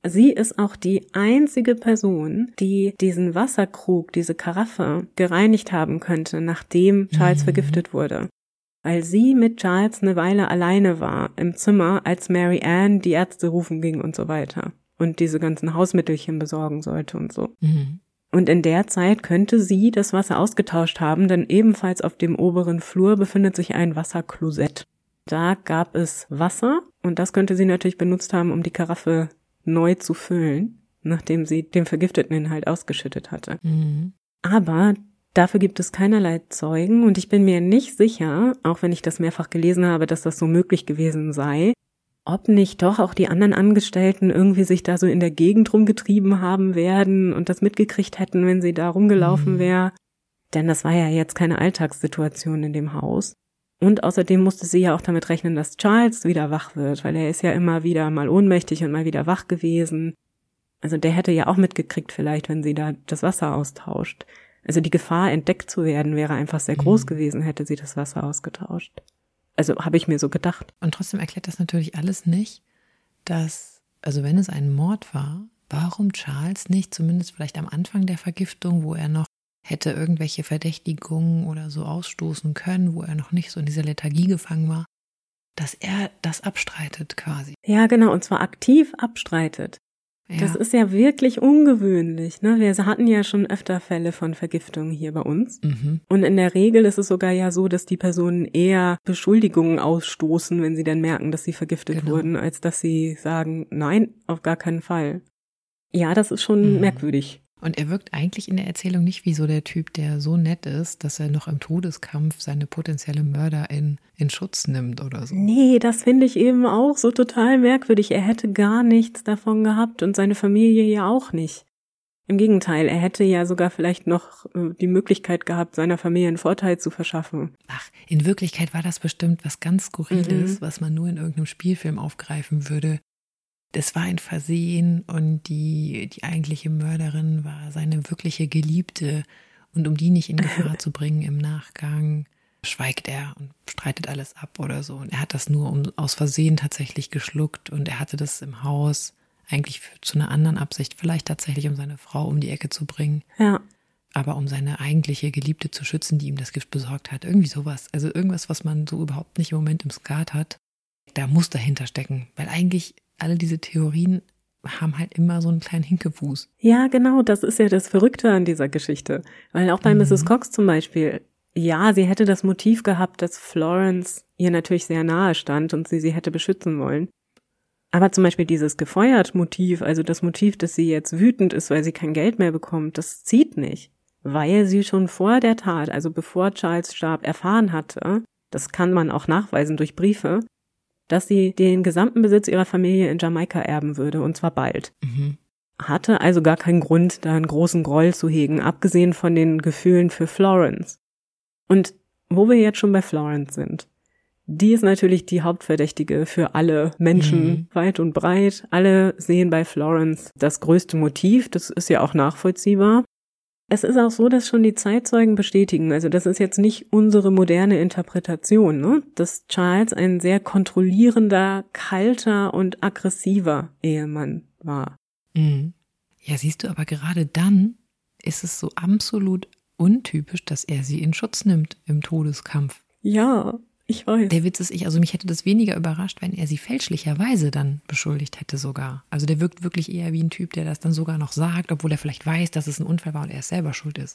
Sie ist auch die einzige Person, die diesen Wasserkrug, diese Karaffe, gereinigt haben könnte, nachdem Charles mhm. vergiftet wurde. Weil sie mit Charles eine Weile alleine war im Zimmer, als Mary Ann die Ärzte rufen ging und so weiter. Und diese ganzen Hausmittelchen besorgen sollte und so. Mhm. Und in der Zeit könnte sie das Wasser ausgetauscht haben, denn ebenfalls auf dem oberen Flur befindet sich ein Wasserklosett. Da gab es Wasser und das könnte sie natürlich benutzt haben, um die Karaffe neu zu füllen, nachdem sie den vergifteten Inhalt ausgeschüttet hatte. Mhm. Aber dafür gibt es keinerlei Zeugen und ich bin mir nicht sicher, auch wenn ich das mehrfach gelesen habe, dass das so möglich gewesen sei, ob nicht doch auch die anderen Angestellten irgendwie sich da so in der Gegend rumgetrieben haben werden und das mitgekriegt hätten, wenn sie da rumgelaufen mhm. wäre. Denn das war ja jetzt keine Alltagssituation in dem Haus. Und außerdem musste sie ja auch damit rechnen, dass Charles wieder wach wird, weil er ist ja immer wieder mal ohnmächtig und mal wieder wach gewesen. Also der hätte ja auch mitgekriegt vielleicht, wenn sie da das Wasser austauscht. Also die Gefahr, entdeckt zu werden, wäre einfach sehr groß mhm. gewesen, hätte sie das Wasser ausgetauscht. Also habe ich mir so gedacht. Und trotzdem erklärt das natürlich alles nicht, dass, also wenn es ein Mord war, warum Charles nicht, zumindest vielleicht am Anfang der Vergiftung, wo er noch hätte irgendwelche Verdächtigungen oder so ausstoßen können, wo er noch nicht so in dieser Lethargie gefangen war, dass er das abstreitet quasi. Ja, genau, und zwar aktiv abstreitet. Ja. Das ist ja wirklich ungewöhnlich, ne? Wir hatten ja schon öfter Fälle von Vergiftung hier bei uns. Mhm. Und in der Regel ist es sogar ja so, dass die Personen eher Beschuldigungen ausstoßen, wenn sie dann merken, dass sie vergiftet genau. wurden, als dass sie sagen, nein, auf gar keinen Fall. Ja, das ist schon mhm. merkwürdig. Und er wirkt eigentlich in der Erzählung nicht wie so der Typ, der so nett ist, dass er noch im Todeskampf seine potenzielle Mörderin in Schutz nimmt oder so. Nee, das finde ich eben auch so total merkwürdig. Er hätte gar nichts davon gehabt und seine Familie ja auch nicht. Im Gegenteil, er hätte ja sogar vielleicht noch die Möglichkeit gehabt, seiner Familie einen Vorteil zu verschaffen. Ach, in Wirklichkeit war das bestimmt was ganz Skurriles, mhm. was man nur in irgendeinem Spielfilm aufgreifen würde. Das war ein Versehen und die, die eigentliche Mörderin war seine wirkliche Geliebte. Und um die nicht in Gefahr zu bringen im Nachgang, schweigt er und streitet alles ab oder so. Und er hat das nur um, aus Versehen tatsächlich geschluckt und er hatte das im Haus eigentlich für, zu einer anderen Absicht, vielleicht tatsächlich um seine Frau um die Ecke zu bringen. Ja. Aber um seine eigentliche Geliebte zu schützen, die ihm das Gift besorgt hat. Irgendwie sowas. Also irgendwas, was man so überhaupt nicht im Moment im Skat hat. Da muss dahinter stecken, weil eigentlich alle diese Theorien haben halt immer so einen kleinen Hinkefuß. Ja, genau, das ist ja das Verrückte an dieser Geschichte. Weil auch bei mhm. Misses Cox zum Beispiel, ja, sie hätte das Motiv gehabt, dass Florence ihr natürlich sehr nahe stand und sie sie hätte beschützen wollen. Aber zum Beispiel dieses Gefeuert-Motiv, also das Motiv, dass sie jetzt wütend ist, weil sie kein Geld mehr bekommt, das zieht nicht. Weil sie schon vor der Tat, also bevor Charles starb, erfahren hatte, das kann man auch nachweisen durch Briefe, dass sie den gesamten Besitz ihrer Familie in Jamaika erben würde, und zwar bald. Mhm. Hatte also gar keinen Grund, da einen großen Groll zu hegen, abgesehen von den Gefühlen für Florence. Und wo wir jetzt schon bei Florence sind, die ist natürlich die Hauptverdächtige für alle Menschen, mhm. weit und breit. Alle sehen bei Florence das größte Motiv, das ist ja auch nachvollziehbar. Es ist auch so, dass schon die Zeitzeugen bestätigen, also das ist jetzt nicht unsere moderne Interpretation, ne? Dass Charles ein sehr kontrollierender, kalter und aggressiver Ehemann war. Mhm. Ja, siehst du, aber gerade dann ist es so absolut untypisch, dass er sie in Schutz nimmt im Todeskampf. Ja, ich weiß. Der Witz ist, ich, also mich hätte das weniger überrascht, wenn er sie fälschlicherweise dann beschuldigt hätte sogar. Also der wirkt wirklich eher wie ein Typ, der das dann sogar noch sagt, obwohl er vielleicht weiß, dass es ein Unfall war und er es selber schuld ist.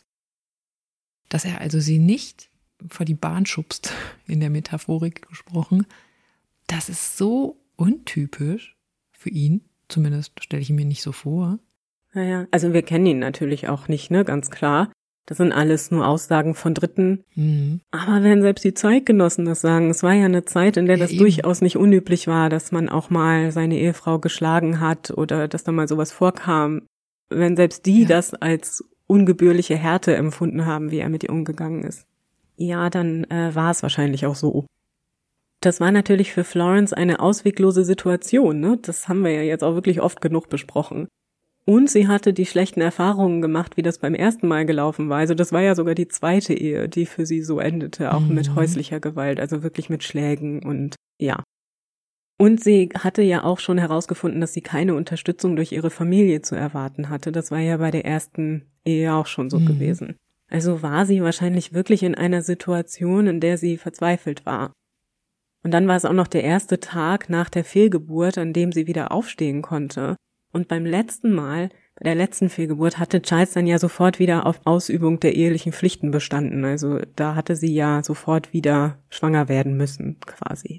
Dass er also sie nicht vor die Bahn schubst, in der Metaphorik gesprochen, das ist so untypisch für ihn. Zumindest stelle ich ihn mir nicht so vor. Naja, also wir kennen ihn natürlich auch nicht, ne, ganz klar. Das sind alles nur Aussagen von Dritten. Mhm. Aber wenn selbst die Zeitgenossen das sagen, es war ja eine Zeit, in der ja, das eben. durchaus nicht unüblich war, dass man auch mal seine Ehefrau geschlagen hat oder dass da mal sowas vorkam. Wenn selbst die ja. das als ungebührliche Härte empfunden haben, wie er mit ihr umgegangen ist. Ja, dann äh, war es wahrscheinlich auch so. Das war natürlich für Florence eine ausweglose Situation, ne? Das haben wir ja jetzt auch wirklich oft genug besprochen. Und sie hatte die schlechten Erfahrungen gemacht, wie das beim ersten Mal gelaufen war. Also das war ja sogar die zweite Ehe, die für sie so endete, auch mhm. mit häuslicher Gewalt, also wirklich mit Schlägen und ja. Und sie hatte ja auch schon herausgefunden, dass sie keine Unterstützung durch ihre Familie zu erwarten hatte. Das war ja bei der ersten Ehe auch schon so mhm. gewesen. Also war sie wahrscheinlich wirklich in einer Situation, in der sie verzweifelt war. Und dann war es auch noch der erste Tag nach der Fehlgeburt, an dem sie wieder aufstehen konnte. Und beim letzten Mal, bei der letzten Fehlgeburt, hatte Giles dann ja sofort wieder auf Ausübung der ehelichen Pflichten bestanden. Also da hatte sie ja sofort wieder schwanger werden müssen, quasi.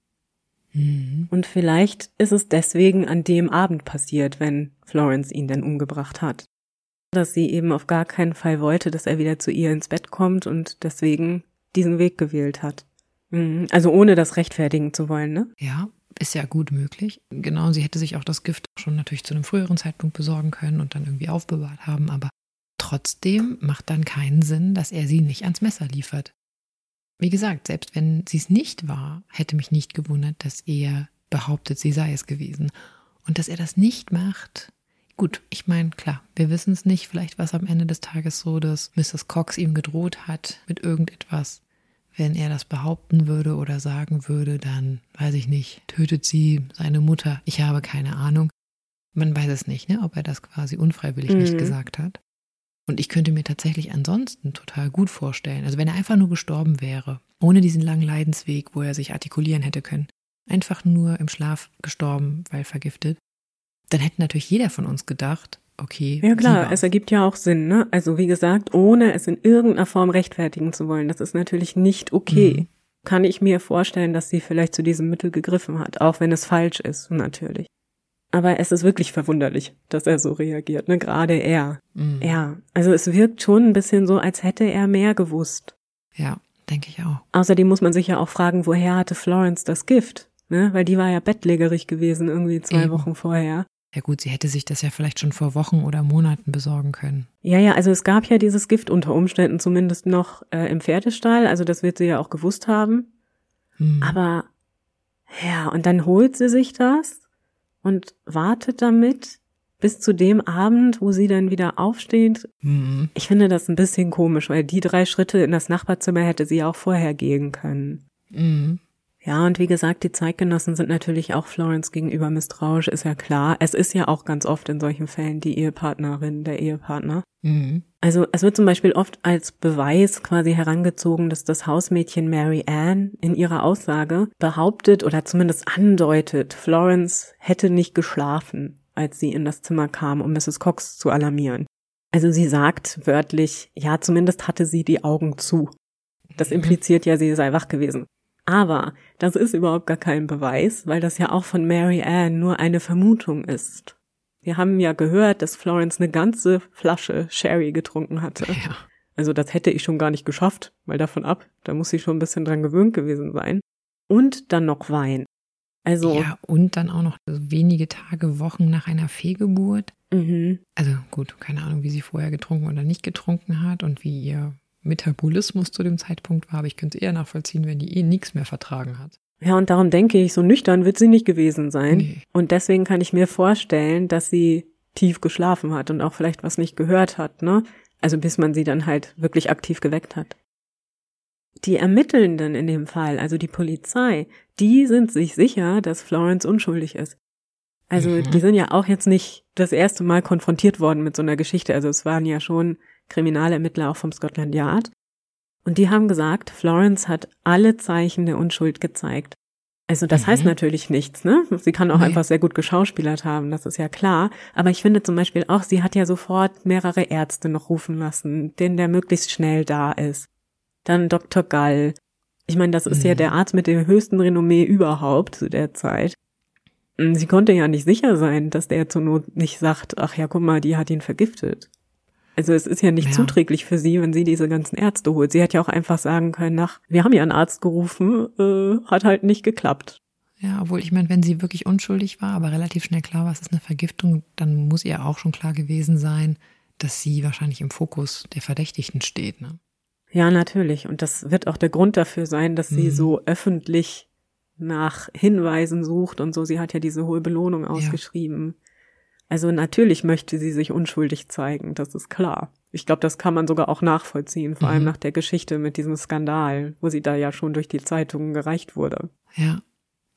Mhm. Und vielleicht ist es deswegen an dem Abend passiert, wenn Florence ihn dann umgebracht hat. Dass sie eben auf gar keinen Fall wollte, dass er wieder zu ihr ins Bett kommt und deswegen diesen Weg gewählt hat. Mhm. Also ohne das rechtfertigen zu wollen, ne? Ja, ist ja gut möglich. Genau, sie hätte sich auch das Gift schon natürlich zu einem früheren Zeitpunkt besorgen können und dann irgendwie aufbewahrt haben, aber trotzdem macht dann keinen Sinn, dass er sie nicht ans Messer liefert. Wie gesagt, selbst wenn sie es nicht war, hätte mich nicht gewundert, dass er behauptet, sie sei es gewesen. Und dass er das nicht macht, gut, ich meine, klar, wir wissen es nicht. Vielleicht war es am Ende des Tages so, dass Misses Cox ihm gedroht hat mit irgendetwas. Wenn er das behaupten würde oder sagen würde, dann, weiß ich nicht, tötet sie seine Mutter. Ich habe keine Ahnung. Man weiß es nicht, ne, ob er das quasi unfreiwillig mhm. nicht gesagt hat. Und ich könnte mir tatsächlich ansonsten total gut vorstellen, also wenn er einfach nur gestorben wäre, ohne diesen langen Leidensweg, wo er sich artikulieren hätte können, einfach nur im Schlaf gestorben, weil vergiftet, dann hätte natürlich jeder von uns gedacht, okay. Ja klar, es ergibt ja auch Sinn, ne? Also wie gesagt, ohne es in irgendeiner Form rechtfertigen zu wollen, das ist natürlich nicht okay. Mhm. Kann ich mir vorstellen, dass sie vielleicht zu diesem Mittel gegriffen hat, auch wenn es falsch ist, natürlich. Aber es ist wirklich verwunderlich, dass er so reagiert, ne? Gerade er. Mhm. Ja, also es wirkt schon ein bisschen so, als hätte er mehr gewusst. Ja, denke ich auch. Außerdem muss man sich ja auch fragen, woher hatte Florence das Gift? Ne? Weil die war ja bettlägerig gewesen, irgendwie zwei Eben. Wochen vorher. Ja gut, sie hätte sich das ja vielleicht schon vor Wochen oder Monaten besorgen können. Ja, ja, also es gab ja dieses Gift unter Umständen zumindest noch äh, im Pferdestall, also das wird sie ja auch gewusst haben. Mhm. Aber ja, und dann holt sie sich das und wartet damit bis zu dem Abend, wo sie dann wieder aufsteht. Mhm. Ich finde das ein bisschen komisch, weil die drei Schritte in das Nachbarzimmer hätte sie auch vorher gehen können. Mhm. Ja, und wie gesagt, die Zeitgenossen sind natürlich auch Florence gegenüber misstrauisch, ist ja klar. Es ist ja auch ganz oft in solchen Fällen die Ehepartnerin, der Ehepartner. Mhm. Also es wird zum Beispiel oft als Beweis quasi herangezogen, dass das Hausmädchen Mary Ann in ihrer Aussage behauptet oder zumindest andeutet, Florence hätte nicht geschlafen, als sie in das Zimmer kam, um Misses Cox zu alarmieren. Also sie sagt wörtlich, ja, zumindest hatte sie die Augen zu. Das impliziert ja, sie sei wach gewesen. Aber das ist überhaupt gar kein Beweis, weil das ja auch von Mary Ann nur eine Vermutung ist. Wir haben ja gehört, dass Florence eine ganze Flasche Sherry getrunken hatte. Ja. Also das hätte ich schon gar nicht geschafft, mal davon ab. Da muss sie schon ein bisschen dran gewöhnt gewesen sein. Und dann noch Wein. Also ja, und dann auch noch wenige Tage, Wochen nach einer Fehlgeburt. Mhm. Also gut, keine Ahnung, wie sie vorher getrunken oder nicht getrunken hat und wie ihr Metabolismus zu dem Zeitpunkt war, aber ich könnte eher nachvollziehen, wenn die eh nichts mehr vertragen hat. Ja, und darum denke ich, so nüchtern wird sie nicht gewesen sein. Nee. Und deswegen kann ich mir vorstellen, dass sie tief geschlafen hat und auch vielleicht was nicht gehört hat, ne? Also bis man sie dann halt wirklich aktiv geweckt hat. Die Ermittelnden in dem Fall, also die Polizei, die sind sich sicher, dass Florence unschuldig ist. Also mhm. die sind ja auch jetzt nicht das erste Mal konfrontiert worden mit so einer Geschichte. Also es waren ja schon Kriminalermittler auch vom Scotland Yard. Und die haben gesagt, Florence hat alle Zeichen der Unschuld gezeigt. Also das mhm. heißt natürlich nichts, ne? Sie kann auch nee. einfach sehr gut geschauspielert haben, das ist ja klar. Aber ich finde zum Beispiel auch, sie hat ja sofort mehrere Ärzte noch rufen lassen, denen der möglichst schnell da ist. Dann Doktor Gall. Ich meine, das ist mhm. ja der Arzt mit dem höchsten Renommee überhaupt zu der Zeit. Sie konnte ja nicht sicher sein, dass der zur Not nicht sagt, ach ja, guck mal, die hat ihn vergiftet. Also es ist ja nicht ja. zuträglich für sie, wenn sie diese ganzen Ärzte holt. Sie hätte ja auch einfach sagen können, ach, wir haben ja einen Arzt gerufen, äh, hat halt nicht geklappt. Ja, obwohl ich meine, wenn sie wirklich unschuldig war, aber relativ schnell klar war, es ist eine Vergiftung, dann muss ihr auch schon klar gewesen sein, dass sie wahrscheinlich im Fokus der Verdächtigten steht, ne? Ja, natürlich. Und das wird auch der Grund dafür sein, dass mhm. sie so öffentlich nach Hinweisen sucht und so. Sie hat ja diese hohe Belohnung ausgeschrieben. Ja. Also natürlich möchte sie sich unschuldig zeigen, das ist klar. Ich glaube, das kann man sogar auch nachvollziehen, vor mhm. allem nach der Geschichte mit diesem Skandal, wo sie da ja schon durch die Zeitungen gereicht wurde. Ja,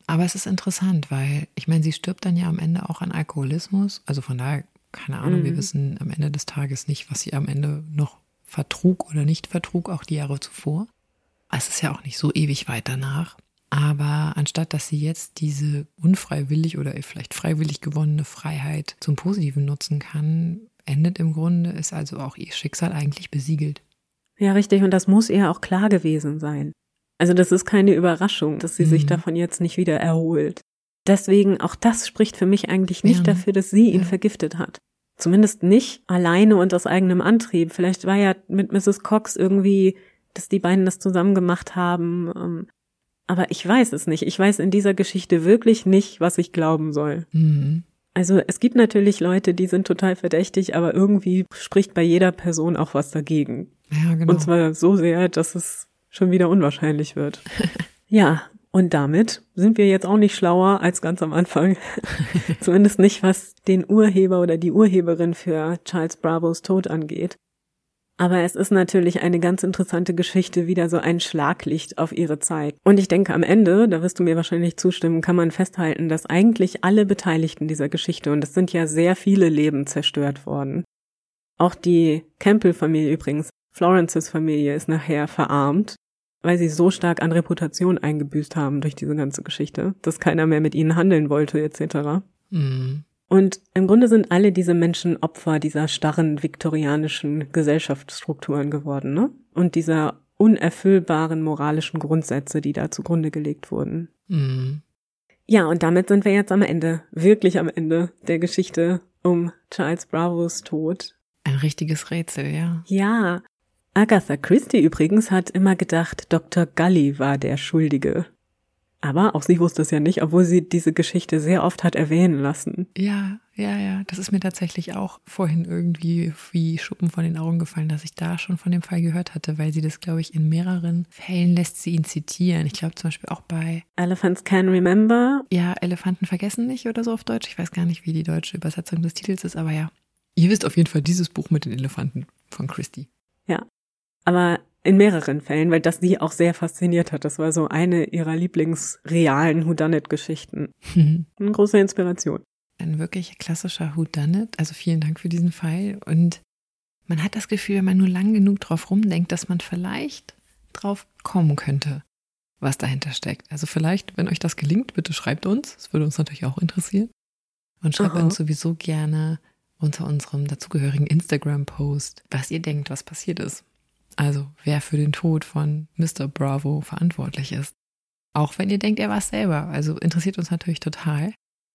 Aber es ist interessant, weil, ich meine, sie stirbt dann ja am Ende auch an Alkoholismus. Also von daher, keine Ahnung, mhm. wir wissen am Ende des Tages nicht, was sie am Ende noch vertrug oder nicht vertrug, auch die Jahre zuvor. Es ist ja auch nicht so ewig weit danach. Aber anstatt, dass sie jetzt diese unfreiwillig oder vielleicht freiwillig gewonnene Freiheit zum Positiven nutzen kann, endet im Grunde, ist also auch ihr Schicksal eigentlich besiegelt. Ja, richtig. Und das muss ihr auch klar gewesen sein. Also das ist keine Überraschung, dass sie mhm. sich davon jetzt nicht wieder erholt. Deswegen, auch das spricht für mich eigentlich nicht ja, dafür, dass sie ihn ja. vergiftet hat. Zumindest nicht alleine und aus eigenem Antrieb. Vielleicht war ja mit Misses Cox irgendwie, dass die beiden das zusammen gemacht haben. Aber ich weiß es nicht. Ich weiß in dieser Geschichte wirklich nicht, was ich glauben soll. Mhm. Also es gibt natürlich Leute, die sind total verdächtig, aber irgendwie spricht bei jeder Person auch was dagegen. Ja, genau. Und zwar so sehr, dass es schon wieder unwahrscheinlich wird. Ja, und damit sind wir jetzt auch nicht schlauer als ganz am Anfang. Zumindest nicht, was den Urheber oder die Urheberin für Charles Bravos Tod angeht. Aber es ist natürlich eine ganz interessante Geschichte, wieder so ein Schlaglicht auf ihre Zeit. Und ich denke, am Ende, da wirst du mir wahrscheinlich zustimmen, kann man festhalten, dass eigentlich alle Beteiligten dieser Geschichte, und es sind ja sehr viele Leben zerstört worden. Auch die Campbell-Familie übrigens, Florences Familie ist nachher verarmt, weil sie so stark an Reputation eingebüßt haben durch diese ganze Geschichte, dass keiner mehr mit ihnen handeln wollte et cetera. Mhm. Und im Grunde sind alle diese Menschen Opfer dieser starren viktorianischen Gesellschaftsstrukturen geworden, ne? Und dieser unerfüllbaren moralischen Grundsätze, die da zugrunde gelegt wurden. Mhm. Ja, und damit sind wir jetzt am Ende, wirklich am Ende der Geschichte um Charles Bravos Tod. Ein richtiges Rätsel, ja. Ja. Agatha Christie übrigens hat immer gedacht, Doktor Gully war der Schuldige. Aber auch sie wusste es ja nicht, obwohl sie diese Geschichte sehr oft hat erwähnen lassen. Ja, ja, ja. Das ist mir tatsächlich auch vorhin irgendwie wie Schuppen von den Augen gefallen, dass ich da schon von dem Fall gehört hatte, weil sie das, glaube ich, in mehreren Fällen lässt sie ihn zitieren. Ich glaube zum Beispiel auch bei Elephants Can Remember. Ja, Elefanten vergessen nicht oder so auf Deutsch. Ich weiß gar nicht, wie die deutsche Übersetzung des Titels ist, aber ja. Ihr wisst auf jeden Fall dieses Buch mit den Elefanten von Christie. Ja, aber in mehreren Fällen, weil das sie auch sehr fasziniert hat. Das war so eine ihrer lieblingsrealen Whodunit-Geschichten. Mhm. Eine große Inspiration. Ein wirklich klassischer Whodunit. Also vielen Dank für diesen Fall. Und man hat das Gefühl, wenn man nur lang genug drauf rumdenkt, dass man vielleicht drauf kommen könnte, was dahinter steckt. Also vielleicht, wenn euch das gelingt, bitte schreibt uns. Das würde uns natürlich auch interessieren. Und schreibt Aha. uns sowieso gerne unter unserem dazugehörigen Instagram-Post, was ihr denkt, was passiert ist. Also wer für den Tod von Mister Bravo verantwortlich ist. Auch wenn ihr denkt, er war es selber. Also interessiert uns natürlich total.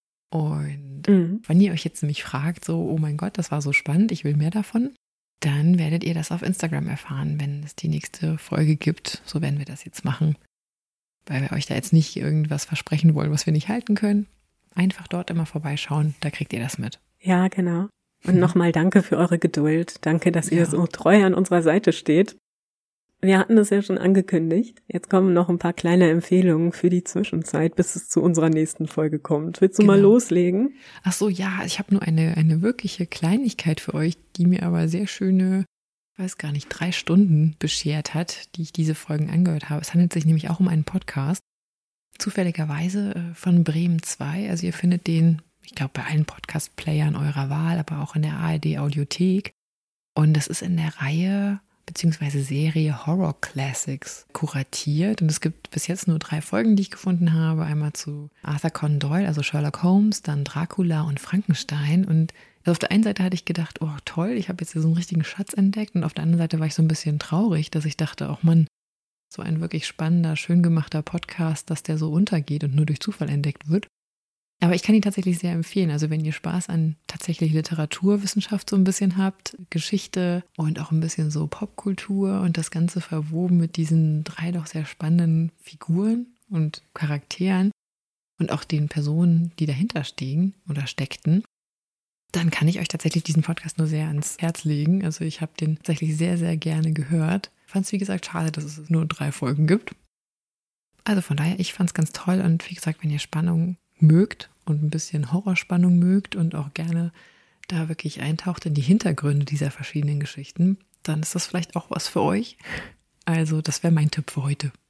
Und mhm. wenn ihr euch jetzt nämlich fragt, so, oh mein Gott, das war so spannend, ich will mehr davon, dann werdet ihr das auf Instagram erfahren, wenn es die nächste Folge gibt. So werden wir das jetzt machen. Weil wir euch da jetzt nicht irgendwas versprechen wollen, was wir nicht halten können. Einfach dort immer vorbeischauen, da kriegt ihr das mit. Ja, genau. Und nochmal danke für eure Geduld. Danke, dass ihr Ja. so treu an unserer Seite steht. Wir hatten das ja schon angekündigt. Jetzt kommen noch ein paar kleine Empfehlungen für die Zwischenzeit, bis es zu unserer nächsten Folge kommt. Willst du Genau. mal loslegen? Ach so, ja, ich habe nur eine, eine wirkliche Kleinigkeit für euch, die mir aber sehr schöne, ich weiß gar nicht, drei Stunden beschert hat, die ich diese Folgen angehört habe. Es handelt sich nämlich auch um einen Podcast, zufälligerweise äh, von Bremen zwei. Also ihr findet den, ich glaube, bei allen Podcast-Playern eurer Wahl, aber auch in der A R D-Audiothek. Und das ist in der Reihe beziehungsweise Serie Horror Classics kuratiert. Und es gibt bis jetzt nur drei Folgen, die ich gefunden habe. Einmal zu Arthur Conan Doyle, also Sherlock Holmes, dann Dracula und Frankenstein. Und also auf der einen Seite hatte ich gedacht, oh toll, ich habe jetzt hier so einen richtigen Schatz entdeckt. Und auf der anderen Seite war ich so ein bisschen traurig, dass ich dachte, oh Mann, so ein wirklich spannender, schön gemachter Podcast, dass der so untergeht und nur durch Zufall entdeckt wird. Aber ich kann ihn tatsächlich sehr empfehlen. Also wenn ihr Spaß an tatsächlich Literaturwissenschaft so ein bisschen habt, Geschichte und auch ein bisschen so Popkultur und das Ganze verwoben mit diesen drei doch sehr spannenden Figuren und Charakteren und auch den Personen, die dahinter stehen oder steckten, dann kann ich euch tatsächlich diesen Podcast nur sehr ans Herz legen. Also ich habe den tatsächlich sehr, sehr gerne gehört. Fand es, wie gesagt, schade, dass es nur drei Folgen gibt. Also von daher, ich fand es ganz toll und wie gesagt, wenn ihr Spannung mögt und ein bisschen Horrorspannung mögt und auch gerne da wirklich eintaucht in die Hintergründe dieser verschiedenen Geschichten, dann ist das vielleicht auch was für euch. Also das wäre mein Tipp für heute.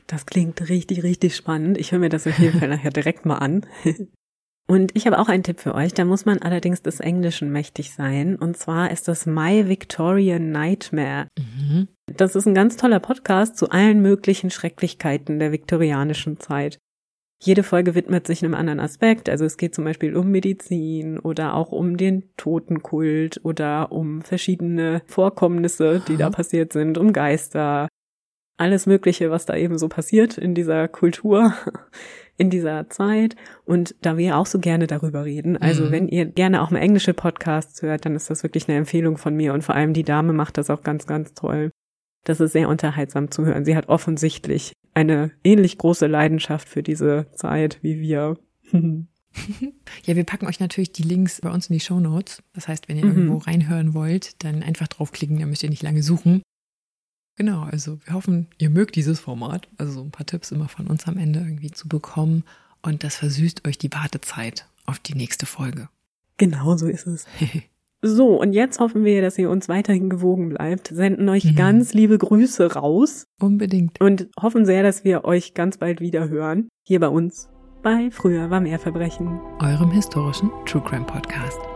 Das klingt richtig, richtig spannend. Ich höre mir das auf jeden Fall nachher direkt mal an. Und ich habe auch einen Tipp für euch, da muss man allerdings des Englischen mächtig sein. Und zwar ist das My Victorian Nightmare. Mhm. Das ist ein ganz toller Podcast zu allen möglichen Schrecklichkeiten der viktorianischen Zeit. Jede Folge widmet sich einem anderen Aspekt. Also es geht zum Beispiel um Medizin oder auch um den Totenkult oder um verschiedene Vorkommnisse, die Aha. da passiert sind, um Geister. Alles Mögliche, was da eben so passiert in dieser Kultur, in dieser Zeit. Und da wir auch so gerne darüber reden, also mhm. wenn ihr gerne auch mal englische Podcasts hört, dann ist das wirklich eine Empfehlung von mir. Und vor allem die Dame macht das auch ganz, ganz toll. Das ist sehr unterhaltsam zu hören. Sie hat offensichtlich eine ähnlich große Leidenschaft für diese Zeit wie wir. Ja, wir packen euch natürlich die Links bei uns in die Shownotes. Das heißt, wenn ihr mhm. irgendwo reinhören wollt, dann einfach draufklicken, dann müsst ihr nicht lange suchen. Genau, also wir hoffen, ihr mögt dieses Format, also so ein paar Tipps immer von uns am Ende irgendwie zu bekommen und das versüßt euch die Wartezeit auf die nächste Folge. Genau, so ist es. So, und jetzt hoffen wir, dass ihr uns weiterhin gewogen bleibt, senden euch mhm. ganz liebe Grüße raus. Unbedingt. Und hoffen sehr, dass wir euch ganz bald wieder hören, hier bei uns, bei Früher war mehr Verbrechen. Eurem historischen True Crime Podcast.